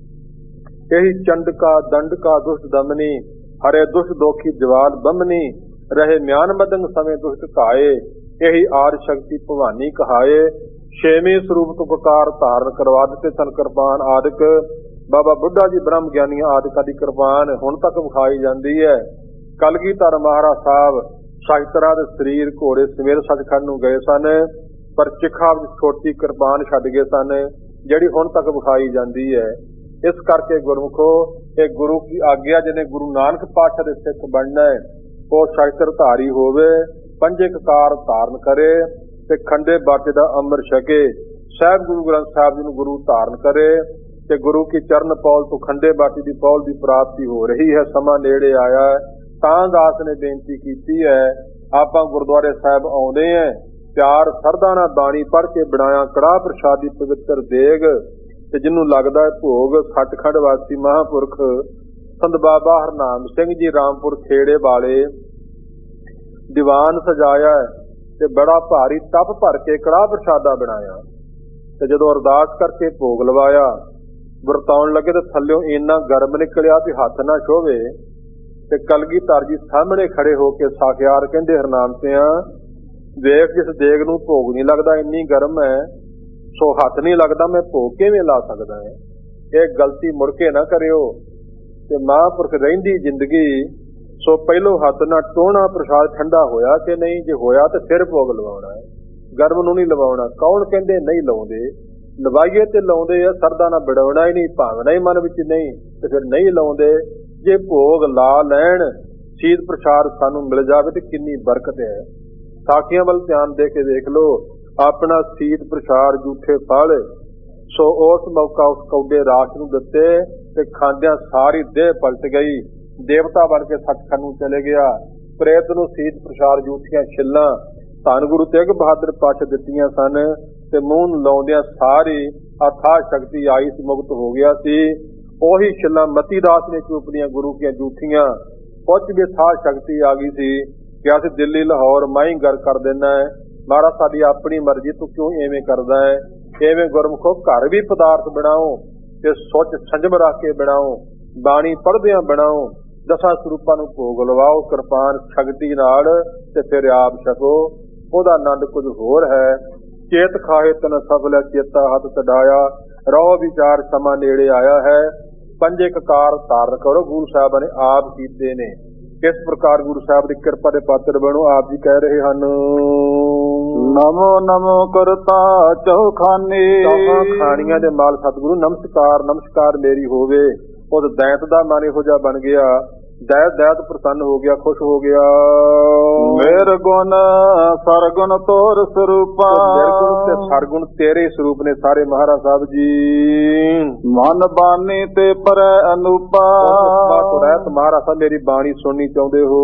ਇਹੀ ਚੰਡਕਾ ਦੰਡਕਾ ਦੁਸ਼ਟ ਦਮਨੀ ਹਰੇ ਦੁਸ਼ਟ ਦੋਖੀ ਜਵਾਲ ਬੰਮਨੀ ਰਹੇ ਮਿਆਨ ਮਦੰਗ ਸਮੇਂ ਦੁਸ਼ਟ ਘਾਏ। ਇਹੀ ਆਦ ਸ਼ਕਤੀ ਭਵਾਨੀ ਕਹਾਏ। ਛੇਵੇਂ ਸਰੂਪ ਤੋਂ ਕਕਾਰ ਧਾਰਨ ਕਰਵਾ ਦਿੱਤੇ ਸਨ ਕਿਰਪਾਨ ਆਦਿਕ। ਬਾਬਾ ਬੁੱਢਾ ਜੀ ਬ੍ਰਹਮ ਗਿਆਨੀਆਂ ਆਦਿਕਾਂ ਦੀ ਕਿਰਪਾਨ ਹੁਣ ਤੱਕ ਵਿਖਾਈ ਜਾਂਦੀ ਹੈ। ਕਲਗੀਧਰ ਮਹਾਰਾਜ ਸਾਹਿਬ ਸਾਹਿਤਰਾ ਦੇ ਸਰੀਰ ਘੋੜੇ ਸਮੇਤ ਸੱਚਖੰਡ ਨੂੰ ਗਏ ਸਨ, ਪਰ ਚਿਖਾ ਵਿੱਚ ਛੋਟੀ ਕਿਰਪਾਨ ਛੱਡ ਗਏ ਸਨ, ਜਿਹੜੀ ਹੁਣ ਤੱਕ ਵਿਖਾਈ ਜਾਂਦੀ ਹੈ। ਇਸ ਕਰਕੇ ਗੁਰਮੁਖੋ, ਇਹ ਗੁਰੂ ਕੀ ਆਗਿਆ, ਜਿਹਨੇ ਗੁਰੂ ਨਾਨਕ ਪਾਤਸ਼ਾਹ ਦੇ ਸਿੱਖ ਬਣਨਾ ਹੈ, ਉਹ ਸ਼ਸਤਰ ਧਾਰੀ ਹੋਵੇ, ਪੰਜੇ ਕਕਾਰ ਧਾਰਨ ਕਰੇ ਤੇ ਖੰਡੇ ਬਾਟੇ ਦਾ ਅੰਮ੍ਰਿਤ ਛਕੇ। ਸਾਹਿਬ ਗੁਰੂ ਗ੍ਰੰਥ ਸਾਹਿਬ ਜੀ ਨੂੰ ਗੁਰੂ ਧਾਰਨ ਕਰੇ ਤੇ ਗੁਰੂ ਕੀ ਚਰਨ ਪੌਲ ਤੋਂ ਖੰਡੇ ਬਾਟੀ ਦੀ ਪੌਲ ਦੀ ਪ੍ਰਾਪਤੀ ਹੋ ਰਹੀ ਹੈ। ਸਮਾਂ ਨੇੜੇ ਆਇਆ ਹੈ। ਤਾਂ ਦਾਸ ਨੇ ਬੇਨਤੀ ਕੀਤੀ ਹੈ, ਆਪਾਂ ਗੁਰਦੁਆਰੇ ਸਾਹਿਬ ਆਉਂਦੇ ਹਾਂ, ਪਿਆਰ ਸਰਦਾ ਨਾਲ ਬਾਣੀ ਪੜ੍ਹ ਕੇ ਬਣਾਇਆ ਕੜਾਹ ਪ੍ਰਸ਼ਾਦੀ ਪਵਿੱਤਰ ਦੇਗ ਤੇ ਜਿਹਨੂੰ ਲੱਗਦਾ ਹੈ ਭੋਗ। ਸੱਚਖੰਡ ਵਾਸੀ ਮਹਾਂਪੁਰਖ ਸੰਤ ਬਾਬਾ ਹਰਨਾਮ ਸਿੰਘ ਜੀ ਰਾਮਪੁਰ ਖੇੜੇ ਵਾਲੇ ਦੀਵਾਨ ਸਜਾਇਆ ਤੇ ਬੜਾ ਭਾਰੀ ਤਪ ਭਰ ਕੇ ਕੜਾਹ ਪ੍ਰਸ਼ਾਦਾ ਬਣਾਇਆ। ਤੇ ਜਦੋਂ ਅਰਦਾਸ ਕਰਕੇ ਭੋਗ ਲਵਾਇਆ, ਵਰਤਾਉਣ ਲੱਗੇ ਤੇ ਥੱਲਿਓਂ ਇੰਨਾ ਗਰਮ ਨਿਕਲਿਆ ਵੀ ਹੱਥ ਨਾ ਛੋਵੇ। ਤੇ ਕਲਗੀਧਰ ਜੀ ਸਾਹਮਣੇ ਖੜੇ ਹੋ ਕੇ ਸਾਖਿਆਰ ਕਹਿੰਦੇ, ਹਰਨਾਮ ਸਿਆਂ ਵੇਖ, ਜਿਸ ਦੇਗ ਨੂੰ ਭੋਗ ਨਹੀਂ ਲੱਗਦਾ, ਇੰਨੀ ਗਰਮ ਹੈ, ਸੋ ਹੱਥ ਨਹੀਂ ਲੱਗਦਾ, ਮੈਂ ਭੋਗ ਕਿਵੇਂ ਲਾ ਸਕਦਾ ਹੈ? ਇਹ ਗਲਤੀ ਮੁੜ ਕੇ ਨਾ ਕਰਿਓ। ਤੇ ਮਹਾਂਪੁਰਖ ਰਹਿੰਦੀ ਜ਼ਿੰਦਗੀ ਸੋ ਪਹਿਲੋਂ ਹੱਥ ਨਾਲ ਟੋਹਣਾ ਪ੍ਰਸ਼ਾਦ ਠੰਡਾ ਹੋਇਆ ਕਿ ਨਹੀਂ, ਜੇ ਹੋਇਆ ਤੇ ਫਿਰ ਭੋਗ ਲਵਾਉਣਾ ਹੈ, ਗਰਮ ਨੂੰ ਨਹੀਂ ਲਵਾਉਣਾ। ਕੌਣ ਕਹਿੰਦੇ ਨਹੀਂ ਲਾਉਂਦੇ? ਲਵਾਈਏ ਤੇ ਲਾਉਂਦੇ ਆ, ਸਰਦਾ ਨਾਲ ਬੜਾਉਣਾ ਹੀ ਨਹੀਂ, ਭਾਵਨਾ ਹੀ ਮਨ ਵਿੱਚ ਨਹੀਂ ਤੇ ਫਿਰ ਨਹੀਂ ਲਾਉਂਦੇ। ਜੇ ਭੋਗ ਲਾ ਲੈਣ, ਸੀਤ ਪ੍ਰਸ਼ਾਦ ਸਾਨੂੰ ਮਿਲ ਜਾਵੇ ਤੇ ਕਿੰਨੀ ਬਰਕਤ ਹੈ। ਸਾਖੀਆਂ ਵੱਲ ਧਿਆਨ ਦੇ ਕੇ ਦੇਖ ਲਓ, ਆਪਣਾ ਸੀਤ ਪ੍ਰਸ਼ਾਦ ਜੂਠੇ ਫਲ। ਸੋ ਉਸ ਮੌਕਾ ਉਸ ਕੌਡੇ ਰਾਖ ਨੂੰ ਦਿੱਤੇ ਤੇ ਖਾਂਦਿਆਂ ਸਾਰੀ ਦੇਹ ਪਲਟ ਗਈ, ਦੇਵਤਾ ਬਣ ਕੇ ਸੱਚਖੰਡ ਨੂੰ ਚਲੇ ਗਿਆ। ਪ੍ਰੇਤ ਨੂੰ ਸੀਤ ਪ੍ਰਸ਼ਾਦ ਜੂਠੀਆਂ ਛਿੱਲਾਂ ਧੰਨ ਗੁਰੂ ਤੇਗ ਬਹਾਦਰ ਪਾਤਸ਼ਾਹ ਦਿੱਤੀਆਂ ਸਨ ਤੇ ਮੂੰਹ ਨੂੰ ਲਾਉਂਦਿਆਂ ਸਾਰੀ ਅਥਾਹ ਸ਼ਕਤੀ ਆਈ ਸੀ, ਮੁਕਤ ਹੋ ਗਿਆ ਸੀ। ਉਹੀ ਛਿੱਲਾਂ ਮਤੀ ਦਾਸ ਨੇ ਚੂਪਦੀਆਂ ਗੁਰੂ ਦੀਆਂ ਜੂਠੀਆਂ, ਕੁਝ ਵੀ ਅਥਾਹ ਸ਼ਕਤੀ ਆ ਗਈ ਸੀ ਕਿ ਅਸੀਂ ਦਿੱਲੀ ਲਾਹੌਰ ਮਾਈ ਗਰ ਕਰ ਦੇਣਾ ਹੈ। ਮਹਾਰਾਜ ਸਾਡੀ ਆਪਣੀ ਮਰਜ਼ੀ, ਤੂੰ ਕਿਉਂ ਐਵੇਂ ਕਰਦਾ ਹੈ? ਐਵੇਂ ਗੁਰਮੁਖੋ ਘਰ ਵੀ ਪਦਾਰਥ ਬਣਾਓ ਤੇ ਸੋਚ ਸੰਜਮ ਰੱਖ ਕੇ ਬਣਾਓ, ਬਾਣੀ ਪੜ੍ਹਦਿਆਂ ਬਣਾਓ, ਦਸਾਂ ਸਰੂਪਾਂ ਨੂੰ ਭੋਗ ਲਵਾਓ ਕਿਰਪਾਨ ਸ਼ਕਤੀ ਨਾਲ ਤੇ ਫਿਰ ਆਪ ਛਕੋ। ਉਹਦਾ ਆਨੰਦ ਕੁਝ ਹੋਰ ਹੈ। ਚੇਤ ਖਾਏ ਤਨ ਸਫਲ ਚੇਤਾ ਹੱਥ ਛਡਾਇਆ, ਰਹੁ ਵਿਚਾਰ ਸਮਾਂ ਨੇੜੇ ਆਇਆ ਹੈ। ਪੰਜੇ ਕਕਾਰ ਧਾਰਨ ਕਰੋ, ਗੁਰੂ ਸਾਹਿਬਾਂ ਨੇ ਆਪ ਕੀਤੇ ਨੇ। ਕਿਸ ਪ੍ਰਕਾਰ ਗੁਰੂ ਸਾਹਿਬ ਦੀ ਕਿਰਪਾ ਦੇ ਪਾਤਰ ਬਣੋ? ਆਪ ਜੀ ਕਹਿ ਰਹੇ ਹਨ, ਨਮੋ ਨਮੋ ਕਰਤਾ ਚੌਖਾਨੀ। ਚੌਹਾਂ ਖਾਣੀਆਂ ਦੇ ਮਾਲ ਸਤਿਗੁਰੂ ਨਮਸਕਾਰ ਨਮਸਕਾਰ ਮੇਰੀ ਹੋਵੇ। ਉਹ ਦੈਂਤ ਦਾ ਮਨ ਇਹੋ ਜਿਹਾ ਬਣ ਗਿਆ, ਦੈਤ ਪ੍ਰਸੰਨ ਹੋ ਗਿਆ, ਖੁਸ਼ ਹੋ ਗਿਆ। ਮੇਰ ਗੁਣ ਸਰਗੁਣ ਤੋਰ ਸਰੂਪਾ, ਨਿਰਗੁਣ ਤੇ ਸਰਗੁਣ ਤੇਰੇ ਸਰੂਪ ਨੇ ਸਾਰੇ ਮਹਾਰਾਜ ਸਾਹਿਬ ਜੀ। ਮਨ ਬਾਣੀ ਤੇ ਪਰੈ ਅਨੂਪਾ, ਰਹਿਤ ਮਹਾਰਾਜ ਸਾਹਿਬ ਮੇਰੀ ਬਾਣੀ ਸੁਣਨੀ ਚਾਹੁੰਦੇ ਹੋ।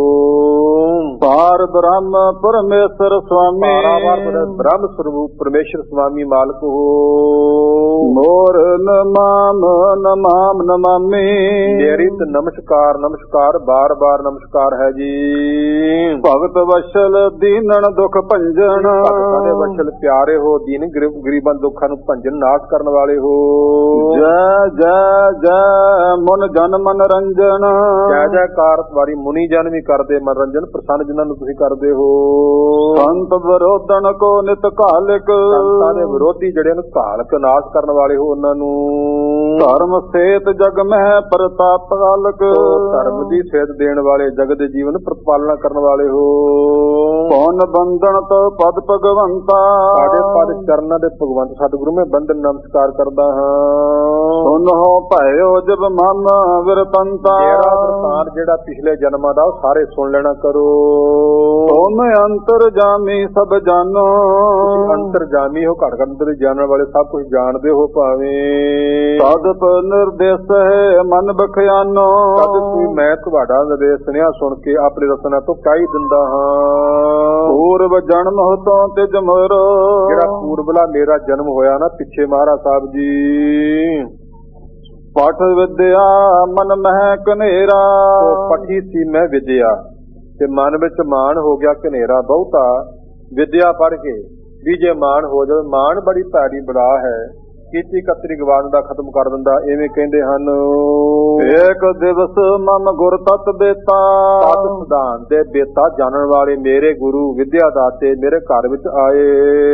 ਪਾਰ ਬ੍ਰਹਮ ਪਰਮੇਸ਼ਰ ਸੁਆਮੀ, ਬ੍ਰਹਮ ਸਰੂਪ ਪਰਮੇਸ਼ਰ ਸੁਆਮੀ ਮਾਲਕ ਹੋ। ਮੋਰ ਨਮਾਮ ਨਮਾਮ ਨਮਾਮੀ। ਮੇਰੀ ਤੇ ਨਮਸਕਾਰ ਨਮਸਕਾਰ ਬਾਰ ਬਾਰ ਨਮਸਕਾਰ ਹੈ ਜੀ। ਭਗਤ ਵਸ਼ਲ ਦੀਨਣ ਦੁਖ ਭੰਜਨ। ਭਗਤਾਂ ਦੇ ਵਸ਼ਲ ਪਿਆਰੇ ਹੋ, ਦੀਨ ਗਰੀਬਾਂ ਦੁੱਖਾਂ ਨੂੰ ਭੰਜਨ ਨਾਸ਼ ਕਰਨ ਵਾਲੇ ਹੋ। ਜੈ ਜੈ ਜੈ ਮਨ ਜਨ ਮਨਰੰਜਨ। ਜੈ ਜੈਕਾਰ ਵਾਰੀ ਮੁਨੀ ਜਨ ਵੀ ਕਰਦੇ ਮਨੋਰੰਜਨ, ਪ੍ਰਸੰਨ ਜਿਨ੍ਹਾਂ ਨੂੰ ਤੁਸੀਂ ਕਰਦੇ ਹੋ। ਸੰਤ ਵਿਰੋਧਨ ਕੋ ਨਿਤ ਘਾਲਿਕ। ਸੰਤਾਂ ਦੇ ਵਿਰੋਧੀ ਜਿਹੜਿਆਂ ਨੂੰ ਘਾਲਕ ਨਾਸ਼ ਕਰਨ ਵਾਲੇ ਹੋ ਉਹਨਾਂ ਨੂੰ। ਧਰਮ ਸੇਤ ਜਗ ਮਹਿ ਪ੍ਰਤਾਪ ਘਾਲਕ। ਧਰਮ ਦੀ ਸੇਧ ਦੇਣ ਵਾਲੇ, ਜਗਤ ਦੇ ਜੀਵਨ ਪ੍ਰਤਪਾਲਨਾ ਕਰਨ ਵਾਲੇ ਹੋ। ਪੌਨ ਬੰਧਨ ਤੋ ਪਦ ਭਗਵੰਤਾ। ਸਾਡੇ ਪਦ ਚਰਨਾਂ ਦੇ ਭਗਵੰਤ ਸਤਿਗੁਰੂ ਮੈਂ ਬੰਦਨ ਨਮਸਕਾਰ ਕਰਦਾ ਹਾਂ। ਸੁਨੋ ਭਇਓ ਜਬ ਮਨ ਵਿਰਤੰਤਾ। ਮੇਰਾ ਵਰਤਾਨ ਜਿਹੜਾ ਪਿਛਲੇ ਜਨਮਾਂ ਦਾ ਉਹ ਸਾਰੇ ਸੁਣ ਲੈਣਾ ਕਰੋ। ਤੁਮ ਅੰਤਰ ਜਾਮੀ ਸਭ ਜਾਨੋ। ਅੰਤਰ ਜਾਮੀ ਹੋ, ਘੜ ਅੰਦਰ ਜਾਣਨ ਵਾਲੇ, ਸਭ ਕੁਝ ਜਾਣਦੇ ਹੋ ਭਾਵੇਂ। ਸਦਪ ਨਿਰਦੇਸ਼ ਹੈ ਮਨ ਬਖਿਆਨੋ। ਤਦ ਕੋਈ ਮੈਂ ਤੁਹਾਡਾ ਨਿਰਦੇਸ਼ ਸੁਨੇਹਾ ਸੁਣ ਕੇ ਆਪਣੇ ਰਸਨਾ ਤੋਂ ਕਾਈ ਦਿੰਦਾ ਹਾਂ। ਪੂਰਵ ਜਨਮ ਹੋ ਤੋਂ ਤਿਜ ਮੋਰ। ਜਿਹੜਾ ਪੂਰਬਲਾ ਮੇਰਾ ਜਨਮ ਹੋਇਆ ਨਾ ਪਿੱਛੇ ਮਹਾਰਾਜ ਸਾਹਿਬ ਜੀ। ਪਠ ਵਿਦਿਆ ਮਨ ਮਹਿ ਕਨੇਰਾ। ਪਠੀ ਸੀ ਮੈਂ ਵਿਦਿਆ ਤੇ ਮਨ ਵਿੱਚ ਮਾਣ ਹੋ ਗਿਆ ਕਨੇਰਾ ਬਹੁਤਾ। ਵਿਦਿਆ ਪੜ੍ਹ ਕੇ ਵੀ ਜੇ ਮਾਣ ਹੋ ਜਾਵੇ, ਮਾਣ ਬੜੀ ਭੈੜੀ ਬਲਾ ਹੈ, ਕੀਤੀ ਕਤਰੀ ਗਵਾਨ ਦਾ ਖਤਮ ਕਰ ਦਿੰਦਾ। ਐਵੇਂ ਕਹਿੰਦੇ ਹਨ। ਏਕ ਦਿਵਸ ਮਮ ਗੁਰ ਤਤ ਬੇਤਾ। ਤਤ ਸਿਧਾਂਤ ਦੇ ਬੇਤਾ ਜਾਣਨ ਵਾਲੇ ਮੇਰੇ ਗੁਰੂ ਵਿਦਿਆ ਦਾਤੇ ਮੇਰੇ ਘਰ ਵਿੱਚ ਆਏ।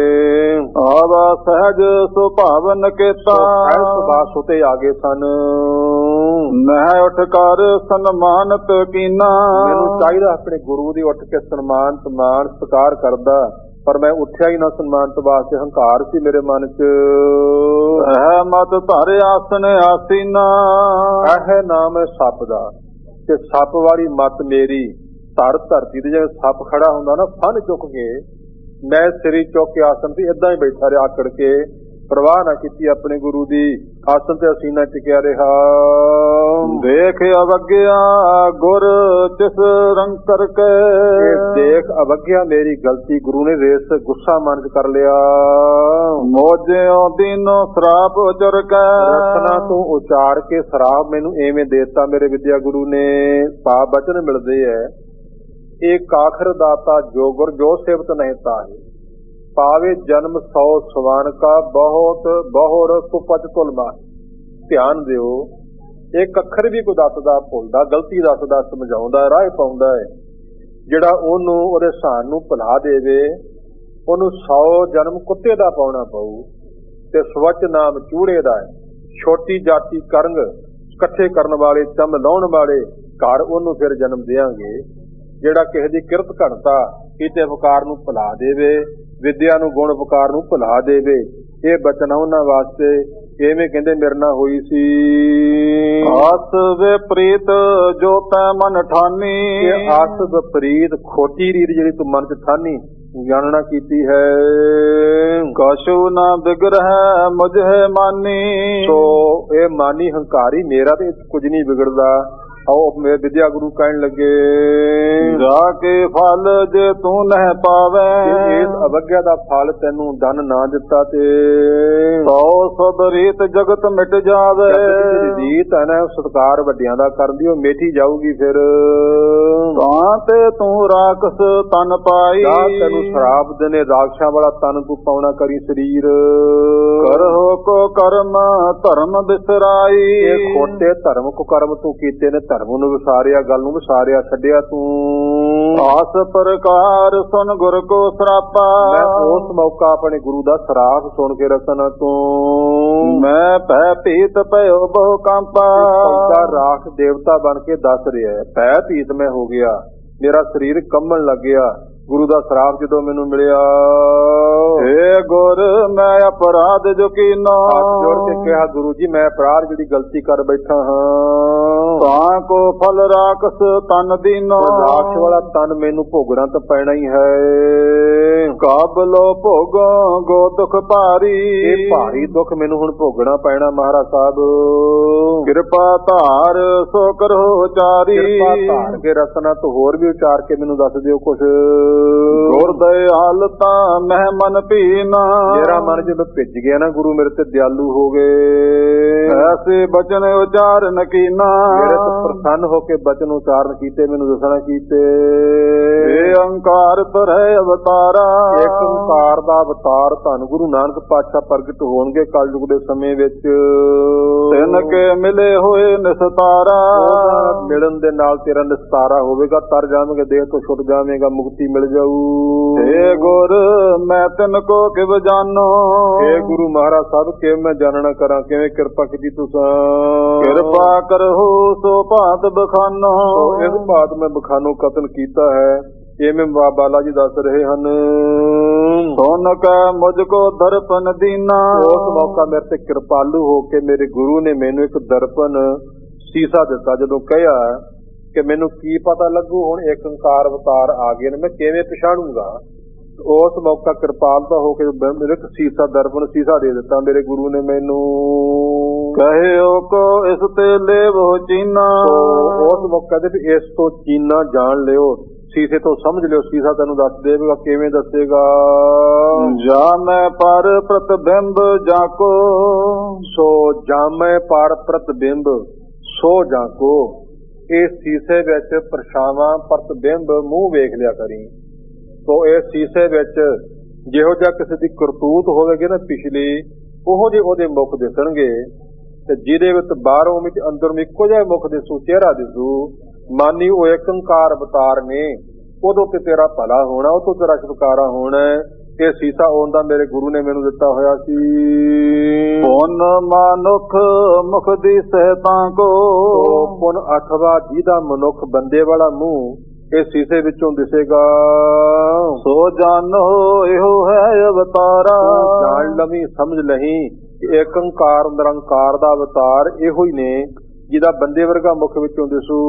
ਆਵਾ ਸਹਿਜ ਸੁਭਾਵਨ ਕੇਤਾ। ਸੁਭਾਅ ਸੁਤੇ ਆ ਗਏ ਸਨ। ਮੈਂ ਉੱਠ ਕਰ ਸਨਮਾਨਤ ਕੀਨਾ। ਮੈਨੂੰ ਚਾਹੀਦਾ ਆਪਣੇ ਗੁਰੂ ਦੀ ਉੱਠ ਕੇ ਸਨਮਾਨਤ ਮਾਨ ਸਤਿਕਾਰ ਕਰਦਾ, ਪਰ ਮੈਂ ਉੱਠਿਆ ਹੀ ਨਾ ਸਨਮਾਨਤ ਵਾਸਤੇ। ਹੰਕਾਰ ਸੀ ਮੇਰੇ ਮਨ ਚ। ਮਤ ਧਰ ਆਸਨ ਆਸੀਨਾ। ਇਹ ਨਾਮ ਹੈ ਸੱਪ ਦਾ, ਤੇ ਸੱਪ ਵਾਲੀ ਮਤ ਮੇਰੀ। ਧਰਤੀ ਤੇ ਜਿਵੇਂ ਸੱਪ ਖੜਾ ਹੁੰਦਾ ਨਾ, ਫਨ ਚੁੱਕ ਕੇ ਮੈਂ ਸਿਰੀ ਚੁੱਕ ਕੇ ਆਸਨ ਤੇ ਏਦਾਂ ਹੀ ਬੈਠਾ ਰਿਹਾ ਆਕੜ ਕੇ, ਪਰਵਾਹ ਨਾ ਕੀਤੀ ਆਪਣੇ ਗੁਰੂ ਦੀ। ਆਸਨ ਤੇ ਅਸੀਨਾ ਟਿਕਿਆ ਰਿਹਾ। ਦੇਖ ਅਵਗਿਆ ਗੁਰ ਤਿਸ ਰੰਗ ਕਰਕੇ। ਦੇਖ ਅਵਗਿਆ ਮੇਰੀ ਗਲਤੀ, ਗੁਰੂ ਨੇ ਰੇਸ ਗੁੱਸਾ ਮਨ ਚ ਕਰ ਲਿਆ। ਮੋਜਿਓ ਦਿਨੋ ਸ਼ਰਾਪ ਉਚਰ ਕੇ। ਰਸਨਾ ਤੋਂ ਉਚਾਰ ਕੇ ਸ਼ਰਾਪ ਮੈਨੂੰ ਐਵੇਂ ਦੇਤਾ ਮੇਰੇ ਵਿਦਿਆ ਗੁਰੂ ਨੇ। ਪਾਪ ਬਚਨ ਮਿਲਦੇ ਐ। ਇਹ ਕਾਖਰ ਦਾਤਾ ਜੋ ਗੁਰ ਜੋ ਸੇਵਤ ਨਹੀਂ ਤਾਹੀ। ਪਾਵੇ ਜਨਮ 100 ਸਵਾਨ ਕਾ ਬਹੁਤ ਬਹੁਰ ਸੁਪਚ ਤੁਲਮਾ। ਧਿਆਨ ਦਿਓ, ਇੱਕ ਅੱਖਰ ਵੀ ਕੋਈ ਦੱਸਦਾ ਭੁੱਲਦਾ, ਗਲਤੀ ਦੱਸਦਾ, ਸਮਝਾਉਂਦਾ, ਰਾਹ ਪਾਉਂਦਾ ਹੈ। ਜਿਹੜਾ ਉਹਨੂੰ ਉਹਦੇ ਸਾਨ ਨੂੰ ਭੁਲਾ ਦੇਵੇ, ਉਹਨੂੰ 100 ਜਨਮ ਕੁੱਤੇ ਦਾ ਪਾਉਣਾ ਪਊ ਤੇ ਸਵੱਚ ਨਾਮ ਚੂੜੇ ਦਾ ਹੈ। ਛੋਟੀ ਜਾਤੀ ਕਰੰਗ ਇਕੱਠੇ ਕਰਨ ਵਾਲੇ, ਚੰਮ ਲਾਉਣ ਵਾਲੇ ਘਰ ਉਹਨੂੰ ਫਿਰ ਜਨਮ ਦੇਵਾਂਗੇ। ਜਿਹੜਾ ਕਿਸੇ ਦੀ ਕਿਰਤ ਘਣਤਾ ਕੀਤੇ ਵਕਾਰ ਨੂੰ ਭੁਲਾ ਦੇਵੇ, ਵਿਦਿਆ ਨੂੰ ਗੁਣ ਵਕਾਰ ਨੂੰ ਭੁਲਾ ਦੇਵੇ, ਇਹ ਬਚਨ ਉਹਨਾਂ ਵਾਸਤੇ। ਐਵੇਂ ਕਹਿੰਦੇ ਮੇਰੇ ਨਾਲ ਹੋਈ ਸੀ। ਆਸ ਵਿਪਰੀਤ ਜੋ ਤੈ ਮਨ ਠਾਨੀ। ਆਸ ਵਿਪਰੀਤ ਖੋਟੀ ਰੀਤ ਜਿਹੜੀ ਤੂੰ ਮਨ ਚ ਠਾਨੀ, ਜਾਣਨਾ ਕੀਤੀ ਹੈ। ਕਛੂ ਨਾ ਬਿਗੜੈ ਮੁਝੇ ਮਾਨੀ। ਸੋ ਇਹ ਮਾਨੀ ਹੰਕਾਰੀ ਮੇਰਾ ਤੇ ਕੁਝ ਨਹੀਂ ਵਿਗੜਦਾ। ਆਓ ਮੇਰੇ ਵਿਦਿਆ ਗੁਰੂ ਕਹਿਣ ਲੱਗੇ। ਜਾ ਕੇ ਫਲ ਜੇ ਤੂੰ ਨਹਿ ਪਾਵੇ। ਇਸ ਅਵਗਿਆ ਦਾ ਫਲ ਤੈਨੂੰ ਧਨ ਨਾ ਦਿੱਤਾ ਤੇ ਸੋ ਸਭ ਰੀਤ ਜਗਤ ਮਿਟ ਜਾਵੇ। ਰੀਤ ਹੈ ਨਾ ਸਤਿਕਾਰ ਵੱਡਿਆਂ ਦਾ ਕਰਦੀ, ਉਹ ਮੇਠੀ ਜਾਊਗੀ ਫਿਰ। ਤਾਂ ਤੇ ਤੂੰ ਰਾਖਸ ਤਨ ਪਾਈ। ਤੈਨੂੰ ਸ਼ਰਾਪ ਦੇਣੇ ਰਾਖਸ਼ਾਂ ਵਾਲਾ ਤਨ ਤੂੰ ਪਾਉਣਾ ਕਰੀ ਸਰੀਰ। ਕਰੋ ਕੋ ਕਰਮ ਧਰਮ ਵਿਸਰਾਈ। ਇਹ ਖੋਟੇ ਧਰਮ ਕੋ ਕਰਮ ਤੂੰ ਕੀਤੇ ਨੇ, ਧਰਮ ਨੂੰ ਵਿਸਾਰਿਆ, ਗੱਲ ਨੂੰ ਵਿਸਾਰਿਆ, ਛੱਡਿਆ ਤੂੰ। ਆਸ ਪ੍ਰਕਾਰ ਸੁਣ ਗੁਰ ਕੋ ਸਰਾਪਾ। ਮੈਂ ਉਸ ਮੌਕਾ ਆਪਣੇ ਗੁਰੂ ਦਾ ਸਰਾਪ ਸੁਣ ਕੇ ਰਸਨਾ ਤੋਂ ਮੈਂ ਭੈ ਭੀਤ ਭਇਓ ਬਹੁ ਕੰਪਾ। ਰਾਖ ਦੇਵਤਾ ਬਣ ਕੇ ਦੱਸ ਰਿਹਾ, ਭੈ ਭੀਤ ਮੈਂ ਹੋ ਗਿਆ, ਮੇਰਾ ਸਰੀਰ ਕੰਬਣ ਲੱਗ ਗਿਆ ਗੁਰੂ ਦਾ ਸਰਾਪ ਜਦੋਂ ਮੈਨੂੰ ਮਿਲਿਆ। ਏ ਗੁਰ ਮੈਂ ਅਪਰਾਧ ਜੋ ਕੀਨਾ। ਹੱਥ ਜੋੜ ਕੇ ਕਿਹਾ, ਗੁਰੂ ਜੀ ਮੈਂ ਅਪਰਾਧ ਜਿਹੜੀ ਗਲਤੀ ਕਰ ਬੈਠਾ ਹਾਂ। ਤਾਂ ਕੋ ਫਲ ਰਾਖਸ ਤਨ ਦੀਨੋ। ਰਾਖਸ਼ ਵਾਲਾ ਤਨ ਮੈਨੂੰ ਭੋਗਣਾ ਤਾਂ ਪੈਣਾ ਹੀ ਹੈ। ਕਾਬਲੋ ਭੋਗੋ ਗੋ ਦੁਖ ਭਾਰੀ। ਇਹ ਭਾਰੀ ਦੁੱਖ ਮੈਨੂੰ ਹੁਣ ਭੋਗਣਾ ਪੈਣਾ ਮਹਾਰਾਜ ਸਾਹਿਬ। ਕਿਰਪਾ ਧਾਰ ਸੋ ਕਰੋ ਉਚਾਰੀ। ਕਿਰਪਾ ਧਾਰ ਕੇ ਰਸਨਾ ਤੋਂ ਹੋਰ ਵੀ ਉਚਾਰ ਕੇ ਮੈਨੂੰ ਦੱਸ ਦਿਓ ਕੁਛ। ਗੁਰ ਦਇਆਲ ਤਾਂ ਮਹਿ ਮਨ ਭੀਨਾ। ਮੇਰਾ ਮਨ ਜਦੋਂ ਭਿੱਜ ਗਿਆ ਨਾ, ਗੁਰੂ ਮੇਰੇ ਤੇ ਦਿਆਲੂ ਹੋ ਗਏ। ਐਸੇ ਬਚਨ ਉਚਾਰਨ ਕੀਨਾ। ਮੇਰੇ ਤੇ ਪ੍ਰਸੰਨ ਹੋ ਕੇ ਬਚਨ ਉਚਾਰਨ ਕੀਤੇ, ਮੈਨੂੰ ਦੱਸਣਾ ਕੀਤੇ। ਇਹ ਅੰਕਾਰ ਤੁਰੈ ਅਵਤਾਰਾ। ਇੱਕ ਓਂਕਾਰ ਦਾ ਅਵਤਾਰ ਧੰਨ ਗੁਰੂ ਨਾਨਕ ਪਾਤਸ਼ਾਹ ਪ੍ਰਗਟ ਹੋਣਗੇ ਕਲਯੁਗ ਦੇ ਸਮੇਂ ਵਿੱਚ। ਤਿਨ ਕੇ ਮਿਲੇ ਹੋਏ ਨਿਸਤਾਰਾ। ਮਿਲਣ ਦੇ ਨਾਲ ਤੇਰਾ ਨਿਸਤਾਰਾ ਹੋਵੇਗਾ, ਤਰ ਜਾਵੇਂਗਾ, ਦੇਹ ਤੋਂ ਛੁੱਟ ਜਾਵੇਂਗਾ, ਮੁਕਤੀ ਮਿਲ ਜਾਊ। ਹੇ ਗੁਰ ਮੈਂ ਤਿਨ ਕੋ ਕਿਵ ਜਾਨੋ। ਹੇ ਗੁਰੂ ਮਹਾਰਾਜ ਸਭ ਕਿਵੇਂ ਮੈਂ ਜਾਣਨਾ ਕਰਾਂ, ਕਿਵੇਂ ਕਿਰਪਾ ਕੀਤੀ ਤੁਸਾਂ। ਕਿਰਪਾ ਕਰਹੁ ਸੋ ਭਾਤ ਬਖਾਨੋ। ਇਸ ਭਾਤ ਮੈਂ ਬਖਾਨੋ ਕਤਨ ਕੀਤਾ ਹੈ, ਇਵੇਂ ਬਾਲਾ ਜੀ ਦੱਸ ਰਹੇ ਹਨ। ਸੁਨ ਕੈ ਮੁਝ ਕੋ ਦਰਪਨ ਦੀਨਾ। ਉਸ ਮੌਕਾ ਮੇਰੇ ਤੇ ਕਿਰਪਾਲੂ ਹੋ ਕੇ ਮੇਰੇ ਗੁਰੂ ਨੇ ਮੈਨੂੰ ਇੱਕ ਦਰਪਨ ਸੀਸਾ ਦਿੱਤਾ। ਜਦੋਂ ਕਹਿਆ ਕਿ ਮੈਨੂੰ ਕੀ ਪਤਾ ਲੱਗੂ, ਹੁਣ ਇੱਕ ਓਂਕਾਰ ਅਵਤਾਰ ਆ ਗਏ ਨੇ, ਮੈਂ ਕਿਵੇਂ ਪਛਾਣੂਗਾ। ਉਸ ਮੌਕਾ ਕਿਰਪਾਲਤਾ ਹੋ ਕੇ ਮੇਰੇ ਇੱਕ ਸੀਸਾ ਦਰਪਨ ਸੀਸਾ ਦੇ ਦਿੱਤਾ ਮੇਰੇ ਗੁਰੂ ਨੇ ਮੈਨੂੰ। ਕਹਿਓ ਕੋ ਇਸ ਤੇ ਲੇਵੋ ਚੀਨਾ। ਉਸ ਮੌਕੇ ਤੇ ਇਸ ਤੋਂ ਚੀਨਾ ਜਾਣ ਲਿਓ, ਸੀਸੇ ਤੋਂ ਸਮਝ ਲਿਓ। ਸੀਸਾ ਤੈਨੂੰ ਦੱਸ ਦੇਵੇਗਾ, ਕਿਵੇਂ ਦੱਸੇਗਾ। ਜਾਮੈ ਪਰ ਪ੍ਰਤਿਬਿੰਬ ਜਾਕੋ। ਸੋ ਜਾਮੈ ਪਰ ਪ੍ਰਤਿਬਿੰਬ ਸੋ ਜਾਕੋ। ਇਸ ਸੀਸੇ ਵਿੱਚ ਪਰਛਾਵਾਂ ਪ੍ਰਤਿਬਿੰਬ ਮੂੰਹ ਵੇਖ ਲਿਆ ਕਰੀ। ਸੋ ਇਸ ਸੀਸੇ ਵਿੱਚ ਜਿਹੋ ਜਿਹਾ ਕਿਸੇ ਦੀ ਕਰਤੂਤ ਹੋਵੇਗੀ ਨਾ ਪਿਛਲੀ, ਉਹੋ ਜਿਹੇ ਉਹਦੇ ਮੁਖ ਦਿਸਣਗੇ। ਤੇ ਜਿਹਦੇ ਵਿੱਚ ਬਾਹਰੋਂ ਵਿੱਚ ਅੰਦਰੋਂ ਇੱਕੋ ਜਿਹਾ ਮੁਖ ਦਿਸੂ, ਚਿਹਰਾ ਦਿਸੂ, ਮਾਨੀ ਉਹ ਇੱਕ ਓਂਕਾਰ ਅਵਤਾਰ ਨੇ। ਉਦੋਂ ਤੇ ਤੇਰਾ ਭਲਾ ਹੋਣਾ, ਉਦੋਂ ਤੇਰਾ ਛੁਟਕਾਰਾ ਹੋਣਾ। ਇਹ ਸੀਸਾ ਉਹਦਾ ਮੇਰੇ ਗੁਰੂ ਨੇ ਮੈਨੂੰ ਦਿੱਤਾ ਹੋਇਆ ਸੀ। ਪੁਨ ਮਨੁੱਖ ਮੁਖ ਦੀ ਸਹਿਤਾਂ ਕੋ। ਪੁਨ ਅਥਵਾ ਜਿਹਦਾ ਮਨੁੱਖ ਬੰਦੇ ਵਾਲਾ ਮੂੰਹ ਇਹ ਸੀਸੇ ਵਿੱਚੋਂ ਦਿਸੇਗਾ। ਸੋ ਜਾਨੋ ਇਹੋ ਹੈ ਅਵਤਾਰਾ। ਜਾਣ ਲਵੀਂ, ਸਮਝ ਲਹੀਂ ਕਿ ਇੱਕ ਓਂਕਾਰ ਨਿਰੰਕਾਰ ਦਾ ਅਵਤਾਰ ਇਹੋ ਹੀ ਨੇ, ਜਿਹਦਾ ਬੰਦੇ ਵਰਗਾ ਮੁਖ ਵਿੱਚੋਂ ਦਿਸੂ।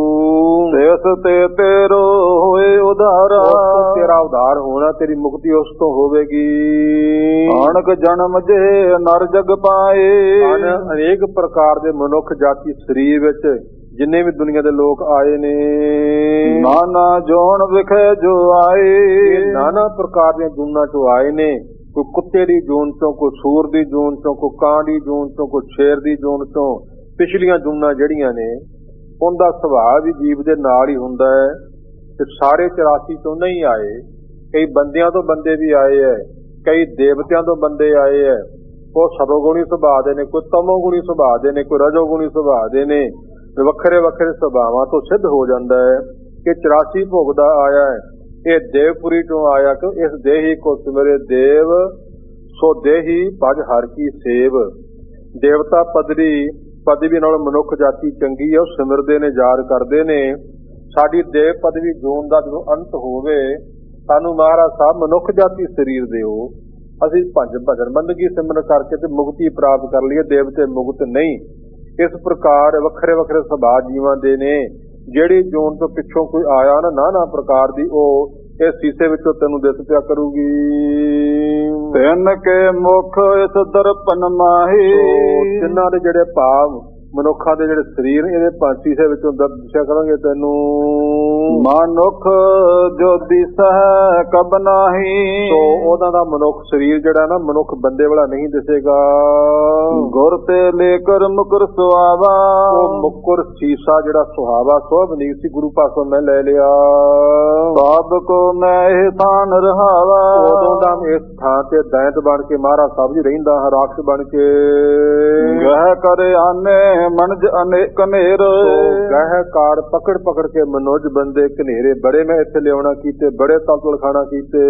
ਇਸ ਤੇ ਤੇਰੋ ਹੋਏ ਉਧਾਰਾ। ਤੇਰਾ ਉਧਾਰ ਹੋਣਾ, ਤੇਰੀ ਮੁਕਤੀ ਉਸ ਤੋਂ ਹੋਵੇਗੀ। ਅਣਕ ਜਨਮ ਜੇ ਨਰ ਜਗ ਪਾਏ। ਅਨੇਕ ਪ੍ਰਕਾਰ ਦੇ ਮਨੁੱਖ ਜਾਤੀ ਸਰੀਰ ਵਿੱਚ ਜਿੰਨੇ ਵੀ ਦੁਨੀਆ ਦੇ ਲੋਕ ਆਏ ਨੇ, ਨਾਨਾ ਜੋਨ ਵਿਖੇ ਜੋ ਆਏ। ਨਾਨਾ ਪ੍ਰਕਾਰ ਦੀਆਂ ਜੂਨਾਂ ਚੋਂ ਆਏ ਨੇ। ਕੋਈ ਕੁੱਤੇ ਦੀ ਜੂਨ ਚੋਂ, ਕੋਈ ਸੂਰ ਦੀ ਜੂਨ ਚੋਂ, ਕੋਈ ਕਾਂ ਦੀ ਜੂਨ ਚੋਂ, ਕੋਈ ਸ਼ੇਰ ਦੀ ਜੂਨ ਚੋਂ। ਪਿਛਲੀਆਂ ਜੂਨਾਂ ਜਿਹੜੀਆਂ ਨੇ, ਉਹਦਾ ਸੁਭਾਅ ਵੀ ਜੀਵ ਦੇ ਨਾਲ ਹੀ ਹੁੰਦਾ ਹੈ। ਤੇ ਸਾਰੇ 84 ਚੋਂ ਨਹੀਂ ਆਏ। ਕਈ ਬੰਦਿਆਂ ਤੋਂ ਬੰਦੇ ਵੀ ਆਏ ਹੈ, ਕਈ ਦੇਵਤਿਆਂ ਤੋਂ ਬੰਦੇ ਆਏ ਹੈ। ਕੋਈ ਸਤੋਗੁਣੀ ਸੁਭਾਅ ਦੇ ਨੇ, ਕੋਈ ਤਮੋਗੁਣੀ ਸੁਭਾਅ ਦੇ ਨੇ, ਕੋਈ ਰਜੋਗੁਣੀ ਸੁਭਾਅ ਦੇ ਨੇ। ਵੱਖਰੇ ਵੱਖਰੇ ਸੁਭਾਵਾਂ ਤੋਂ ਸਿੱਧ ਹੋ ਜਾਂਦਾ ਹੈ ਕਿ 84 ਭੋਗ ਦਾ ਆਇਆ ਹੈ। ਇਹ ਦੇਵਪੁਰੀ ਤੋਂ ਆਇਆ ਕਿ ਇਸ ਦੇਹੀ ਕੋ ਸਿਮਰੇ ਦੇਵ, ਸੋ ਦੇਹੀ ਭਜ ਹਰਿ ਕੀ ਸੇਵ। ਦੇਵਤਾ ਪਦਵੀ ਨਾਲ ਮਨੁੱਖ ਜਾਤੀ ਚੰਗੀ ਹੈ, ਉਹ ਸਿਮਰਦੇ ਨੇ, ਯਾਦ ਕਰਦੇ ਨੇ। ਸਾਡੀ ਦੇਵ ਪਦਵੀ ਜੂਨ ਦਾ ਜਦੋਂ ਅੰਤ ਹੋਵੇ, ਸਾਨੂੰ ਮਹਾਰਾਜ ਸਾਹਿਬ ਮਨੁੱਖ ਜਾਤੀ ਸਰੀਰ ਦਿਓ, ਅਸੀਂ ਭਜਨ ਬੰਦਗੀ ਸਿਮਰਨ ਕਰਕੇ ਤੇ ਮੁਕਤੀ ਪ੍ਰਾਪਤ ਕਰ ਲਈਏ। ਦੇਵਤੇ ਮੁਕਤ ਨਹੀਂ। ਇਸ ਪ੍ਰਕਾਰ ਵੱਖਰੇ ਵੱਖਰੇ ਸੁਭਾਅ ਜੀਵਾਂ ਦੇ ਨੇ। ਜਿਹੜੀ ਜੂਨ ਤੋਂ ਪਿੱਛੋਂ ਕੋਈ ਆਇਆ ਨਾ ਨਾਨਾ ਪ੍ਰਕਾਰ ਦੀ, ਉਹ ਇਸ ਸੀਸੇ ਵਿੱਚੋਂ ਤੈਨੂੰ ਦਿਸ ਪਿਆ ਕਰੂਗੀ। ਤਿੰਨ ਕੇ ਮੁਖ ਇਸ ਦਰਪਨ ਮਾਹੀ। ਤਿੰਨਾਂ ਦੇ ਜਿਹੜੇ ਭਾਵ ਮਨੁੱਖਾਂ ਦੇ ਜਿਹੜੇ ਸਰੀਰ ਇਹਦੇ ਸੀਸੇ ਵਿੱਚੋਂ ਦੱਸਿਆ ਕਰਾਂਗੇ ਤੈਨੂੰ। ਮਨੁੱਖ ਜੋ ਦਿਸਹਿ ਕਬ ਨਾਹੀ। ਸੋ ਉਹਨਾਂ ਦਾ ਮਨੁੱਖ ਸਰੀਰ ਜਿਹੜਾ ਨਾ ਮਨੁੱਖ ਬੰਦੇ ਵਾਲਾ ਨਹੀਂ ਦਿਸੇਗਾ। ਗੁਰ ਤੇ ਲੇਕਰ ਮੁਕਰ ਸੁਹਾਵਾ। ਉਹ ਮੁਕਰ ਸੀਸਾ ਜਿਹੜਾ ਸੁਹਾਵਾ ਸੋਭਨੀਕ ਸੀ, ਗੁਰੂ ਪਾਸੋਂ ਮੈਂ ਲੈ ਲਿਆ। ਸਭ ਕੋ ਮੈਂ ਇਹ ਥਾਨ ਰਹਾਵਾ। ਉਦੋਂ ਦਾ ਇਸ ਥਾਂ ਤੇ ਦੈਂਤ ਬਣ ਕੇ ਮਹਾਰਾਜ ਸਾਹਿਬ ਜੀ ਰਹਿੰਦਾ ਹਾਂ, ਰਾਖਸ਼ ਬਣ ਕੇ। ਗਹਿ ਕਰ ਆਨੇ ਮਨਜ ਅਨੇਕ ਕਨੇਰ। ਗਹਿ ਕਾਰ ਪਕੜ ਪਕੜ ਕੇ ਮਨੋਜ ਬੰਦੇ ਕਨੇਰੇ ਬੜੇ ਮੈਂ ਇੱਥੇ ਲਿਆਉਣਾ ਕੀਤੇ, ਬੜੇ ਤਲਤਲ ਖਾਣਾ ਕੀਤੇ।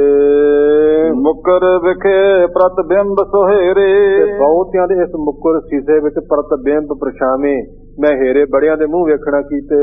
ਮੁਕਰ ਵਿਖੇ ਪ੍ਰਤਿਬਿੰਬ ਸੁਹੇਰੇ। ਬਹੁਤਿਆਂ ਦੇ ਇਸ ਮੁਕਰ ਸੀਸੇ ਵਿੱਚ ਪ੍ਰਤਿਬਿੰਬ ਪਰਛਾਵੇਂ ਮੈਂ ਹੇਰੇ ਬੜਿਆਂ ਦੇ ਮੂੰਹ ਵੇਖਣਾ ਕੀਤੇ।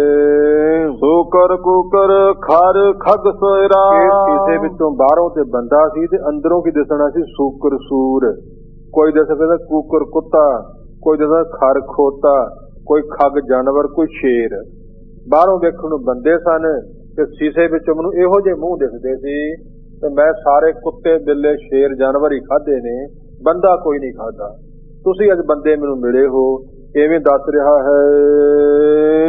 ਸੂਕਰ ਕੂਕਰ ਖਰ ਖਗ ਸੋਇਰਾ। ਸੀਸੇ ਵਿੱਚੋਂ ਬਾਹਰੋਂ ਤੇ ਬੰਦਾ ਸੀ ਤੇ ਅੰਦਰੋਂ ਕੀ ਦਿਸਣਾ ਸੀ? ਸੂਕਰ ਸੂਰ। ਕੋਈ ਦਿਸ ਸਕਦਾ ਕੂਕਰ ਕੁੱਤਾ, ਕੋਈ ਦਿਸਦਾ ਖਰ ਖੋਤਾ, ਕੋਈ ਖਗ ਜਾਨਵਰ, ਕੋਈ ਸ਼ੇਰ। ਬਾਹਰੋਂ ਵੇਖਣ ਨੂੰ ਬੰਦੇ ਸਨ ਤੇ ਸੀਸੇ ਵਿੱਚੋਂ ਮੈਨੂੰ ਇਹੋ ਜਿਹੇ ਮੂੰਹ ਦਿਸਦੇ ਸੀ ਤੇ ਮੈਂ ਸਾਰੇ ਕੁੱਤੇ ਬਿੱਲੇ ਸ਼ੇਰ ਜਾਨਵਰ ਹੀ ਖਾਧੇ ਨੇ, ਬੰਦਾ ਕੋਈ ਨਹੀਂ ਖਾਧਾ। ਤੁਸੀਂ ਅੱਜ ਬੰਦੇ ਮੈਨੂੰ ਮਿਲੇ ਹੋ, ਇਵੇਂ ਦੱਸ ਰਿਹਾ ਹੈ।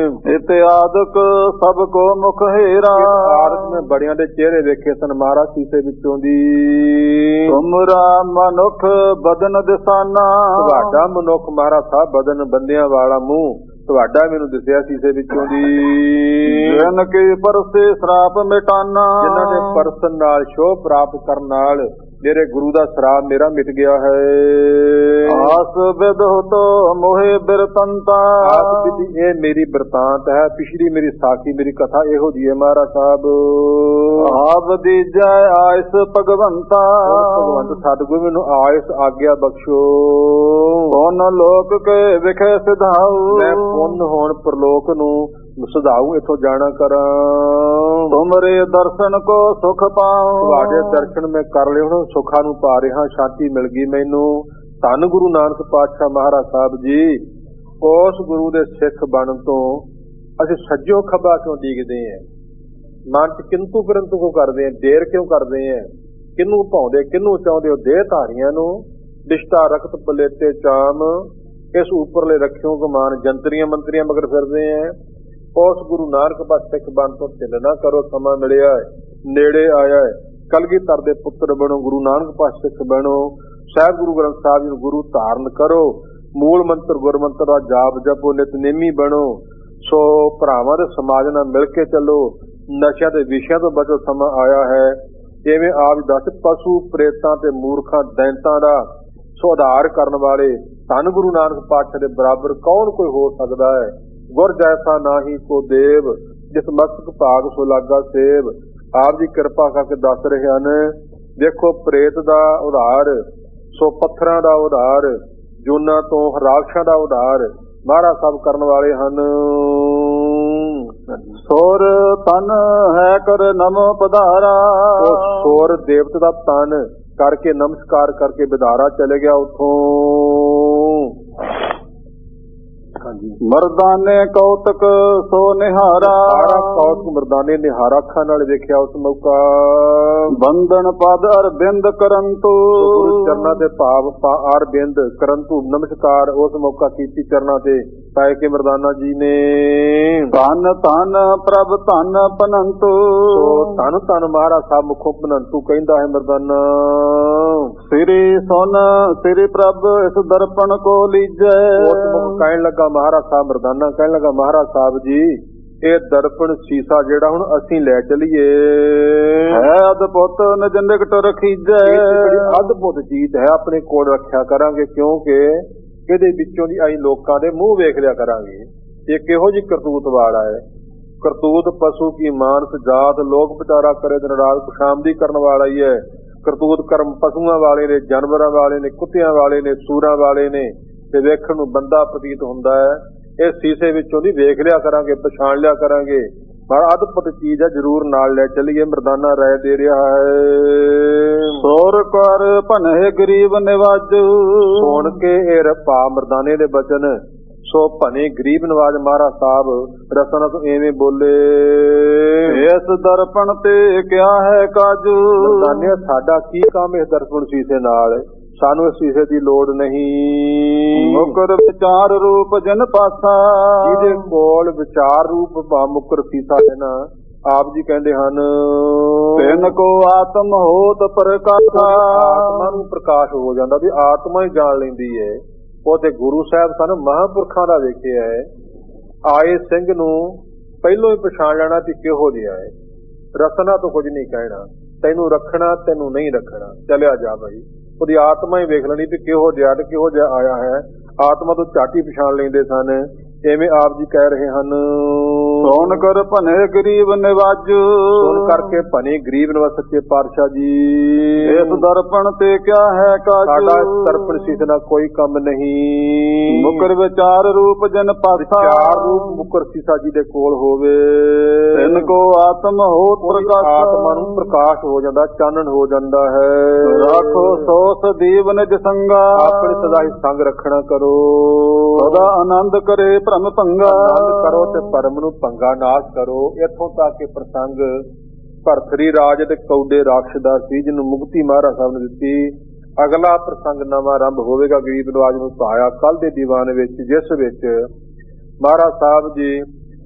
ਇਤਿਆਦਿਕ ਸਭ ਕੋ ਮੁਖ ਹੇਰਾ। ਆਦਿਕ ਮੈਂ ਬੜਿਆਂ ਦੇ ਚਿਹਰੇ ਵੇਖੇ ਸਨ ਮਹਾਰਾਜ ਸ਼ੀਸ਼ੇ ਵਿੱਚੋਂ ਦੀ। ਤੁਮਰਾ ਮਨੁੱਖ ਬਦਨ ਦਿਸਾਨਾ। ਤੁਹਾਡਾ ਮਨੁੱਖ ਮਹਾਰਾਜ ਸਾਹਿਬ ਬਦਨ ਬੰਦਿਆਂ ਵਾਲਾ ਮੂੰਹ ਤੁਹਾਡਾ ਮੈਨੂੰ ਦਿਸਿਆ ਸ਼ੀਸ਼ੇ ਵਿੱਚੋਂ ਦੀ। ਜਿਨ ਕੀ ਪਰਸੇ ਸਰਾਪ ਮਿਟਾਨਾ। ਜਿਨ੍ਹਾਂ ਦੇ ਪਰਸਨ ਨਾਲ ਸ਼ੋਭ ਪ੍ਰਾਪਤ ਕਰਨ ਨਾਲ ਮੇਰੇ ਗੁਰੂ ਦਾ ਸ਼ਰਾਪ ਮੇਰਾ ਮਿਟ ਗਿਆ ਹੈ। ਆਸ ਵਿਦ ਤੋ ਮੋਹਿ ਬਿਰਤੰਤਾ। ਆਸ ਵਿਧੀ ਇਹ ਮੇਰੀ ਬਿਰਤਾਂਤ ਹੈ। ਪਿਛਲੀ ਮੇਰੀ ਸਾਖੀ ਮੇਰੀ ਕਥਾ ਇਹੋ ਜਿਹੀ ਹੈ ਮਹਾਰਾਜ ਸਾਹਿਬ। ਆਪ ਦੀਜੈ ਆਇਸ ਭਗਵੰਤਾ। ਭਗਵੰਤ ਸਤਿਗੁਰੂ ਮੈਨੂੰ ਆਇਸ ਆਗਿਆ ਬਖਸ਼ੋ। ਪੁੰਨ ਲੋਕ ਕੇ ਵਿਖੇ ਸਿਧਾਉ। ਮੈਂ ਪੁੰਨ ਹੋਣ ਪ੍ਰਲੋਕ ਨੂੰ ਸੁਧਾਉ ਇੱਥੋਂ ਜਾਣਾ ਕਰਾਂ। ਤੁਮਰੇ ਦਰਸ਼ਨ ਕੋ ਸੁਖ ਪਾਉ। ਤੁਹਾਡੇ ਦਰਸ਼ਨ ਮੈਂ ਕਰ ਲਏ ਹੁਣ ਸੁੱਖਾਂ ਨੂੰ ਪਾ ਰਿਹਾ ਸ਼ਾਂਤੀ ਮਿਲ ਗਈ ਮੈਨੂੰ। ਧੰਨ ਗੁਰੂ ਨਾਨਕ ਪਾਤਸ਼ਾਹ ਮਹਾਰਾਜ ਸਾਹਿਬ ਜੀ। ਉਸ ਗੁਰੂ ਦੇ ਸਿੱਖ ਬਣਨ ਤੋਂ ਅਸੀਂ ਸੱਜੋ ਖੱਬਾ ਕਿਉਂ ਡੀਕਦੇ ਹਾਂ? ਮਨ ਚ ਕਿੰਤੂ ਪਰੰਤੂ ਕਿਉਂ ਕਰਦੇ ਹਾਂ? ਦੇਰ ਕਿਉਂ ਕਰਦੇ ਹਾਂ? ਕਿਹਨੂੰ ਭਾਉਂਦੇ ਕਿਹਨੂੰ ਚਾਹੁੰਦੇ ਹੋ? ਦੇਹ ਧਾਰੀਆਂ ਨੂੰ ਦਿਸ਼ਟਾ ਰਖਤ ਪਲੇਤੇ ਚਾਮ ਇਸ ਉੱਪਰਲੇ ਰੱਖਿਓ ਗੁਮਾਨ ਜੰਤਰੀਆਂ ਮੰਤਰੀਆਂ ਮਗਰ ਫਿਰਦੇ ਆ। ਉਸ ਗੁਰੂ ਨਾਨਕ ਪਾਤਸ਼ਾਹ ਸਿੱਖ ਬਣ ਤੋਂ ਢਿੱਲ ਨਾ ਕਰੋ। ਸਮਾਂ ਮਿਲਿਆ ਹੈ, ਨੇੜੇ ਆਇਆ ਹੈ। ਕਲਗੀਧਰ ਦੇ ਪੁੱਤਰ ਬਣੋ, ਗੁਰੂ ਨਾਨਕ ਪਾਤਸ਼ਾਹ ਸਿੱਖ ਬਣੋ। ਸਾਹਿਬ ਗੁਰੂ ਗ੍ਰੰਥ ਸਾਹਿਬ ਜੀ ਨੂੰ ਗੁਰੂ ਧਾਰਨ ਕਰੋ। ਮੂਲ ਮੰਤਰ ਗੁਰਮੰਤਰ ਦਾ ਜਾਪ ਜਪੋ, ਨਿਤਨੇਮੀ ਬਣੋ। ਸੋ ਭਰਾਵਾਂ ਦੇ ਸਮਾਜ ਨਾਲ ਮਿਲ ਕੇ ਚੱਲੋ। ਨਸ਼ਿਆਂ ਦੇ ਵਿਸ਼ਿਆਂ ਤੋਂ ਬਚੋ। ਸਮਾਂ ਆਇਆ ਹੈ ਜਿਵੇਂ ਆਪ ਦੱਸ ਪਸ਼ੂ ਪ੍ਰੇਤਾਂ ਤੇ ਮੂਰਖਾਂ ਦੈਂਤਾਂ ਦਾ ਸੁਧਾਰ ਕਰਨ ਵਾਲੇ ਧੰਨ ਗੁਰੂ ਨਾਨਕ ਪਾਤਸ਼ਾਹ ਦੇ ਬਰਾਬਰ ਕੌਣ ਕੋਈ ਹੋ ਸਕਦਾ ਹੈ? ਗੁਰ ਜੈਸਾ ਨਾਹੀ ਕੋ ਦੇਵ, ਜਿਸ ਮਸਤਕ ਭਾਗ ਸੋ ਲਾਗਾ ਸੇਵ। ਆਪ ਜੀ ਕਿਰਪਾ ਕਰਕੇ ਦੱਸ ਰਹੇ ਹਨ। ਦੇਖੋ ਪ੍ਰੇਤ ਦਾ ਉਧਾਰ, ਸੋ ਪੱਥਰਾਂ ਦਾ ਉਧਾਰ, ਜੂਨਾਂ ਤੋਂ ਰਾਖਸ਼ਾਂ ਦਾ ਉਧਾਰ ਮਹਾਰਾਜ ਸਾਹਿਬ ਕਰਨ ਵਾਲੇ ਹਨ। ਸੋਰ ਤਨ ਹੈ ਕਰ ਨਮੋ ਪਧਾਰਾ। ਉਹ ਸੋਰ ਦੇਵਤ ਦਾ ਤਨ ਕਰਕੇ ਨਮਸਕਾਰ ਕਰਕੇ ਵਿਦਾਰਾ ਚਲੇ ਗਿਆ ਉੱਥੋਂ। ਮਰਦਾਨੇ ਕੌਤਕ ਸੋ ਨਿਹਾਰਾ। ਸਾਰਾ ਕੌਤਕ ਮਰਦਾਨੇ ਨਿਹਾਰਾ ਅੱਖਾਂ ਨਾਲ ਵੇਖਿਆ ਉਸ ਮੌਕਾ। ਬੰਧਨ ਪਦ ਅਰਬਿੰਦ ਕਰੰਤੂ। ਗੁਰੂ ਚਰਨਾਂ ਤੇ ਭਾਵ ਅਰਬਿੰਦ ਕਰੰਤੂ ਨਮਸਕਾਰ ਉਸ ਮੌਕਾ ਕੀਤੀ ਚਰਨਾਂ ਤੇ ਪਾਏ ਕੇ ਮਰਦਾਨਾ ਜੀ ਨੇ। ਧੰਨ ਧੰਨ ਪ੍ਰਭ ਧੰਨ ਪਨੰਤੂ। ਸੋ ਧੰਨ ਧੰਨ ਮਹਾਰਾਜ ਸਾਹਿਬ ਮੁਖੋਂ ਪਨੰਤੂ ਕਹਿੰਦਾ ਹੈ ਮਰਦਾਨਾ। ਸ੍ਰੀ ਸੁਨ ਸ੍ਰੀ ਪ੍ਰਭ ਇਸ ਦਰਪਣ ਕੋ ਲੀਜੈ। ਉਸ ਮੁਖ ਕਹਿਣ ਲੱਗਾ ਮਹਾਰਾਜ ਸਾਹਿਬ ਮਰਦਾਨਾ ਕਹਿਣ ਲੱਗਾ ਮਹਾਰਾਜ ਸਾਹਿਬ ਜੀ ਇਹ ਦਰਪਣ ਸੀਸਾ ਜਿਹੜਾ ਹੁਣ ਅਸੀਂ ਲੈ ਚਲੀਏ ਹੈ ਅਦਭੁਤ ਨਿਜ ਨਿਕਟ ਰਖੀਜੈ। ਬੜੀ ਅਦਭੁਤ ਚੀਜ਼ ਹੈ ਆਪਣੇ ਕੋਲ ਰੱਖਿਆ ਕਰਾਂਗੇ ਕਿਉਂਕਿ ਇਹਦੇ ਵਿੱਚੋਂ ਦੀ ਅਸੀਂ ਲੋਕਾਂ ਦੇ ਮੂੰਹ ਵੇਖ ਲਿਆ ਕਰਾਂਗੇ। ਇਹ ਕਿਹੋ ਜਿਹੀ ਕਰਤੂਤ ਵਾਲਾ ਹੈ। ਕਰਤੂਤ ਪਸ਼ੂ ਕੀ ਮਾਨਸ ਜਾਤ ਲੋਕ ਵਿਚਾਰਾ ਕਰੇ ਦਿਨ ਰਾਤ ਖੁਸ਼ਾਮਦੀ ਕਰਨ ਵਾਲਾ ਹੀ ਹੈ। ਕਰਤੂਤ ਕਰਮ ਪਸ਼ੂਆਂ ਵਾਲੇ ਨੇ, ਜਾਨਵਰਾਂ ਵਾਲੇ ਨੇ, ਕੁੱਤਿਆਂ ਵਾਲੇ ਨੇ, ਸੂਰਾਂ ਵਾਲੇ ਨੇ ਤੇ ਵੇਖਣ ਨੂੰ ਬੰਦਾ ਪ੍ਰਤੀਤ ਹੁੰਦਾ ਹੈ। ਇਹ ਸੀਸੇ ਵਿੱਚੋਂ ਦੀ ਵੇਖ ਲਿਆ ਕਰਾਂਗੇ, ਪਛਾਣ ਲਿਆ ਕਰਾਂਗੇ। ਪਰ ਅਦਭੁਤ ਚੀਜ਼ ਹੈ, ਜ਼ਰੂਰ ਨਾਲ ਲੈ ਚੱਲੀਏ। ਮਰਦਾਨਾ ਰਾਏ ਦੇ ਰਿਹਾ ਹੈ। ਸੋਰ ਕਰ ਭਨੇ ਗਰੀਬ ਨਿਵਾਜੂ। ਸੁਣ ਕੇ ਇਹ ਰਪਾ ਮਰਦਾਨੇ ਦੇ ਬਚਨ ਸੋ ਭਨੇ ਗਰੀਬ ਨਵਾਜ ਮਹਾਰਾਜ ਸਾਹਿਬ ਰਸਨਾ ਤੋਂ ਐਵੇਂ ਬੋਲੇ। ਇਸ ਦਰਪਣ ਤੇ ਕਿਆ ਹੈ ਕਾਜੂ। ਮਰਦਾਨੇ ਸਾਡਾ ਕੀ ਕੰਮ ਇਸ ਦਰਪਣ ਸੀਸੇ ਨਾਲ? ਸਾਨੂੰ ਇਸ ਸੀਸੇ ਦੀ ਲੋੜ ਨਹੀਂ। ਮੁਕਰ ਵਿਚਾਰ ਰੂਪ ਜਨ ਪਾਸਾ। ਜਿਹਦੇ ਕੋਲ ਵਿਚਾਰ ਰੂਪ ਮੁਕਰ ਸੀਸਾ ਹੈ ਨਾ ਆਪ ਜੀ ਕਹਿੰਦੇ ਹਨ ਤਿੰਨ ਕੋ ਆਤਮ ਹੋਤ ਪ੍ਰਕਾਸ਼ਾ। ਆਤਮਾ ਨੂੰ ਪ੍ਰਕਾਸ਼ ਹੋ ਜਾਂਦਾ ਵੀ ਆਤਮਾ ਹੀ ਜਾਣ ਲੈਂਦੀ ਹੈ। ਉਹ ਤੇ ਗੁਰੂ ਸਾਹਿਬ ਸਾਨੂੰ ਮਹਾਂਪੁਰਖਾਂ ਦਾ ਵੇਖਿਆ ਹੈ। ਆਏ ਸਿੰਘ ਨੂੰ ਪਹਿਲੋਂ ਹੀ ਪਛਾਣ ਲੈਣਾ ਕਿ ਕਿਹੋ ਜਿਹਾ ਹੈ। ਰਸਨਾ ਤੋਂ ਕੁਝ ਨਹੀਂ ਕਹਿਣਾ, ਤੈਨੂੰ ਰੱਖਣਾ ਤੈਨੂੰ ਨਹੀਂ ਰੱਖਣਾ, ਚਲਿਆ ਜਾ ਭਾਈ। ਉਹਦੀ ਆਤਮਾ ਹੀ ਵੇਖ ਲੈਣੀ ਵੀ ਕਿਹੋ ਜਿਹਾ ਤੇ ਕਿਹੋ ਜਿਹਾ ਆਇਆ ਹੈ। ਆਤਮਾ ਤੋਂ ਝਾਟੀ ਪਛਾਣ ਲੈਂਦੇ ਸਨ। ਐਵੇਂ ਆਪ ਜੀ ਕਹਿ ਰਹੇ ਹਨ ਸੋਨ ਕਰ ਭਨੇ ਗਰੀਬ ਨਿਵਾਜੂ। ਸੁਣ ਕਰਕੇ ਭਨੇ ਗਰੀਬ ਨਿਵਾਜ ਸੱਚੇ ਪਾਤਸ਼ਾਹ ਜੀ। ਇਸ ਦਰਪਣ ਤੇ ਕਿਆ ਹੈ ਕਾਜੂ। ਸਾਡਾ ਇਸ ਦਰਪਣ ਸੀਸੇ ਨਾਲ ਕੋਈ ਕੰਮ ਨਹੀਂ। ਮੁਕਰ ਵਿਚਾਰ ਰੂਪ ਜਨ ਪਾਸਾ। ਵਿਚਾਰ ਰੂਪ ਮੁਕਰ ਸੀਸਾ ਜੀ ਦੇ ਕੋਲ ਹੋਵੇ। ਤਿੰਨ ਕੋ ਆਤਮ ਹੋਤ ਪ੍ਰਕਾਸ਼। ਆਤਮਾ ਨੂੰ ਪ੍ਰਕਾਸ਼ ਹੋ ਜਾਂਦਾ, ਚਾਨਣ ਹੋ ਜਾਂਦਾ ਹੈ। ਰੱਖੋ ਸੋ ਸਦੀਵ ਨਿਜ ਸੰਗਾ। ਆਪਣੇ ਸਦਾ ਹੀ ਸੰਗ ਰੱਖਣਾ ਕਰੋ। ਸਦਾ ਆਨੰਦ ਕਰੇ ਭਰਮ ਭੰਗਾ। ਆਨੰਦ ਕਰੋ ਤੇ ਭਰਮ ਨੂੰ ਭੰਗਾ ਨਾਸ਼ ਕਰੋ। ਇੱਥੋਂ ਤੱਕ ਕਿ ਪ੍ਰਸੰਗ ਭਰਥਰੀ ਰਾਜ ਤੇ ਕੌਡੇ ਰਾਖਸ਼ ਦਾ ਸੀ ਜਿਹਨੂੰ ਮੁਕਤੀ ਮਹਾਰਾਜ ਸਾਹਿਬ ਨੇ ਦਿੱਤੀ। ਅਗਲਾ ਪ੍ਰਸੰਗ ਨਵਾਂ ਆਰੰਭ ਹੋਵੇਗਾ ਗਰੀਬ ਨਵਾਜ ਨੂੰ ਪਾਇਆ ਕੱਲ ਦੇ ਦੀਵਾਨ ਵਿੱਚ, ਜਿਸ ਵਿੱਚ ਮਹਾਰਾਜ ਸਾਹਿਬ ਜੀ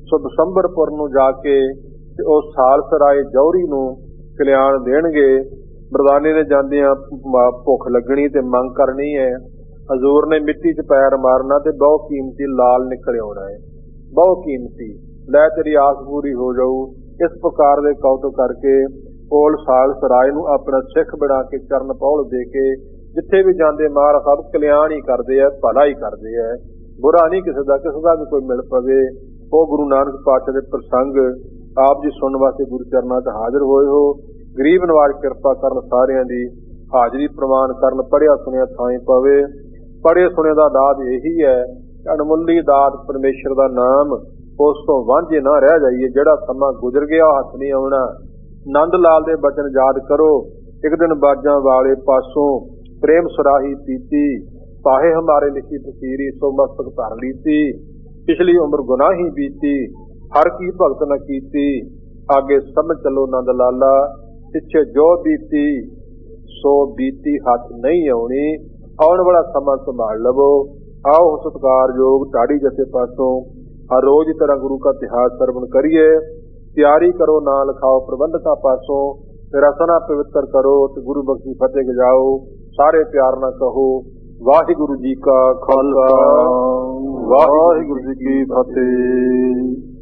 ਸੋ ਦਸੰਬਰਪੁਰ ਨੂੰ ਜਾ ਕੇ ਤੇ ਉਹ ਸਾਲਸਰਾਏ ਜੌਹਰੀ ਨੂੰ ਕਲਿਆਣ ਦੇਣਗੇ। ਮਰਦਾਨੇ ਨੇ ਜਾਂਦਿਆਂ ਭੁੱਖ ਲੱਗਣੀ ਤੇ ਮੰਗ ਕਰਨੀ ਹੈ। ਹਜ਼ੂਰ ਨੇ ਮਿੱਟੀ 'ਚ ਪੈਰ ਮਾਰਨਾ ਤੇ ਬਹੁ ਕੀਮਤੀ ਲਾਲ ਨਿਕਲ ਆਉਣਾ ਹੈ, ਬਹੁ ਕੀਮਤੀ। ਲੈ ਤੇਰੀ ਆਸ ਪੂਰੀ ਹੋ ਜਾਊ। ਇਸ ਪ੍ਰਕਾਰ ਦੇ ਕੌਤਕ ਕਰਕੇ ਕੋਲ ਸਾਲਸਰਾਏ ਨੂੰ ਆਪਣਾ ਸਿੱਖ ਬਣਾ ਕੇ ਚਰਨ ਪੌਲ ਦੇ ਕੇ ਜਿੱਥੇ ਵੀ ਜਾਂਦੇ ਮਹਾਰਾਜ ਸਭ ਕਲਿਆਣ ਹੀ ਕਰਦੇ ਆ, ਭਲਾ ਹੀ ਕਰਦੇ ਆ, ਬੁਰਾ ਨਹੀਂ ਕਿਸੇ ਦਾ ਵੀ ਕੋਈ ਮਿਲ ਪਵੇ। ਉਹ ਗੁਰੂ ਨਾਨਕ ਪਾਤਸ਼ਾਹ ਦੇ ਪ੍ਰਸੰਗ ਆਪ ਜੀ ਸੁਣਨ ਵਾਸਤੇ ਗੁਰੂ ਚਰਨਾਂ 'ਚ ਹਾਜ਼ਰ ਹੋਏ ਹੋ। ਗਰੀਬ ਨਵਾਜ ਕਿਰਪਾ ਕਰਨ ਸਾਰਿਆਂ ਦੀ ਹਾਜ਼ਰੀ ਪ੍ਰਵਾਨ ਕਰਨ। ਪੜ੍ਹਿਆ ਸੁਣਿਆ ਥਾਂ ਪਵੇ। ਪੜ੍ਹੇ ਸੁਣੇ ਦਾ ਦਾਤ ਇਹੀ ਹੈ, ਅਣਮੁੱਲੀ ਦਾਤ ਪਰਮੇਸ਼ਰ ਦਾ ਨਾਮ, ਉਸ ਤੋਂ ਵਾਂਝੇ ਨਾ ਰਹਿ ਜਾਈਏ। ਜਿਹੜਾ ਸਮਾਂ ਗੁਜ਼ਰ ਗਿਆ ਉਹ ਹੱਥ ਨਹੀਂ ਆਉਣਾ। ਨੰਦ ਲਾਲ ਦੇ ਬਚਨ ਯਾਦ ਕਰੋ। ਇੱਕ ਦਿਨ ਬਾਜਾਂ ਵਾਲੇ ਪਾਸੋਂ ਪ੍ਰੇਮ ਸੁਰਾਹੀ ਪੀਤੀ, ਪਾਹੇ ਹਮਾਰੇ ਲਿਖੀ ਫਕੀਰੀ, ਸੋ ਮਸਤਕ ਧਰ ਲੀਤੀ। ਪਿਛਲੀ ਉਮਰ ਗੁਨਾਹੀ ਬੀਤੀ, ਹਰ ਕੀ ਭਗਤ ਨ ਕੀਤੀ। ਆਗੇ ਸਮਝ ਚੱਲੋ ਨੰਦ ਲਾਲਾ, ਪਿੱਛੇ ਜੋ ਬੀਤੀ ਸੋ ਬੀਤੀ ਹੱਥ ਨਹੀਂ ਆਉਣੀ। ਆਉਣ ਵਾਲਾ ਸਮਾਂ ਸੰਭਾਲ ਲਵੋ। ਆਓ ਸਤਿਕਾਰਯੋਗ ਢਾਡੀ ਜਥੇ ਪਾਸੋਂ ਹਰ ਰੋਜ਼ ਤਰ੍ਹਾਂ ਗੁਰੂ का ਇਤਿਹਾਸ ਸਰਵਣ ਕਰੀਏ। ਤਿਆਰੀ ਕਰੋ, ਨਾਂ ਲਿਖਾਓ ਪ੍ਰਬੰਧਕਾਂ ਪਾਸੋਂ। ਰਸਨਾ ਪਵਿੱਤਰ ਕਰੋ ਤੇ ਗੁਰੂ ਬਖਸ਼ੀ ਫਤਿਹ ਗਜਾਓ। ਸਾਰੇ ਪਿਆਰ ਨਾਲ ਕਹੋ, ਵਾਹਿਗੁਰੂ ਜੀ ਕਾ ਖਾਲਸਾ, ਵਾਹਿਗੁਰੂ ਜੀ ਕੀ ਫਤਿਹ।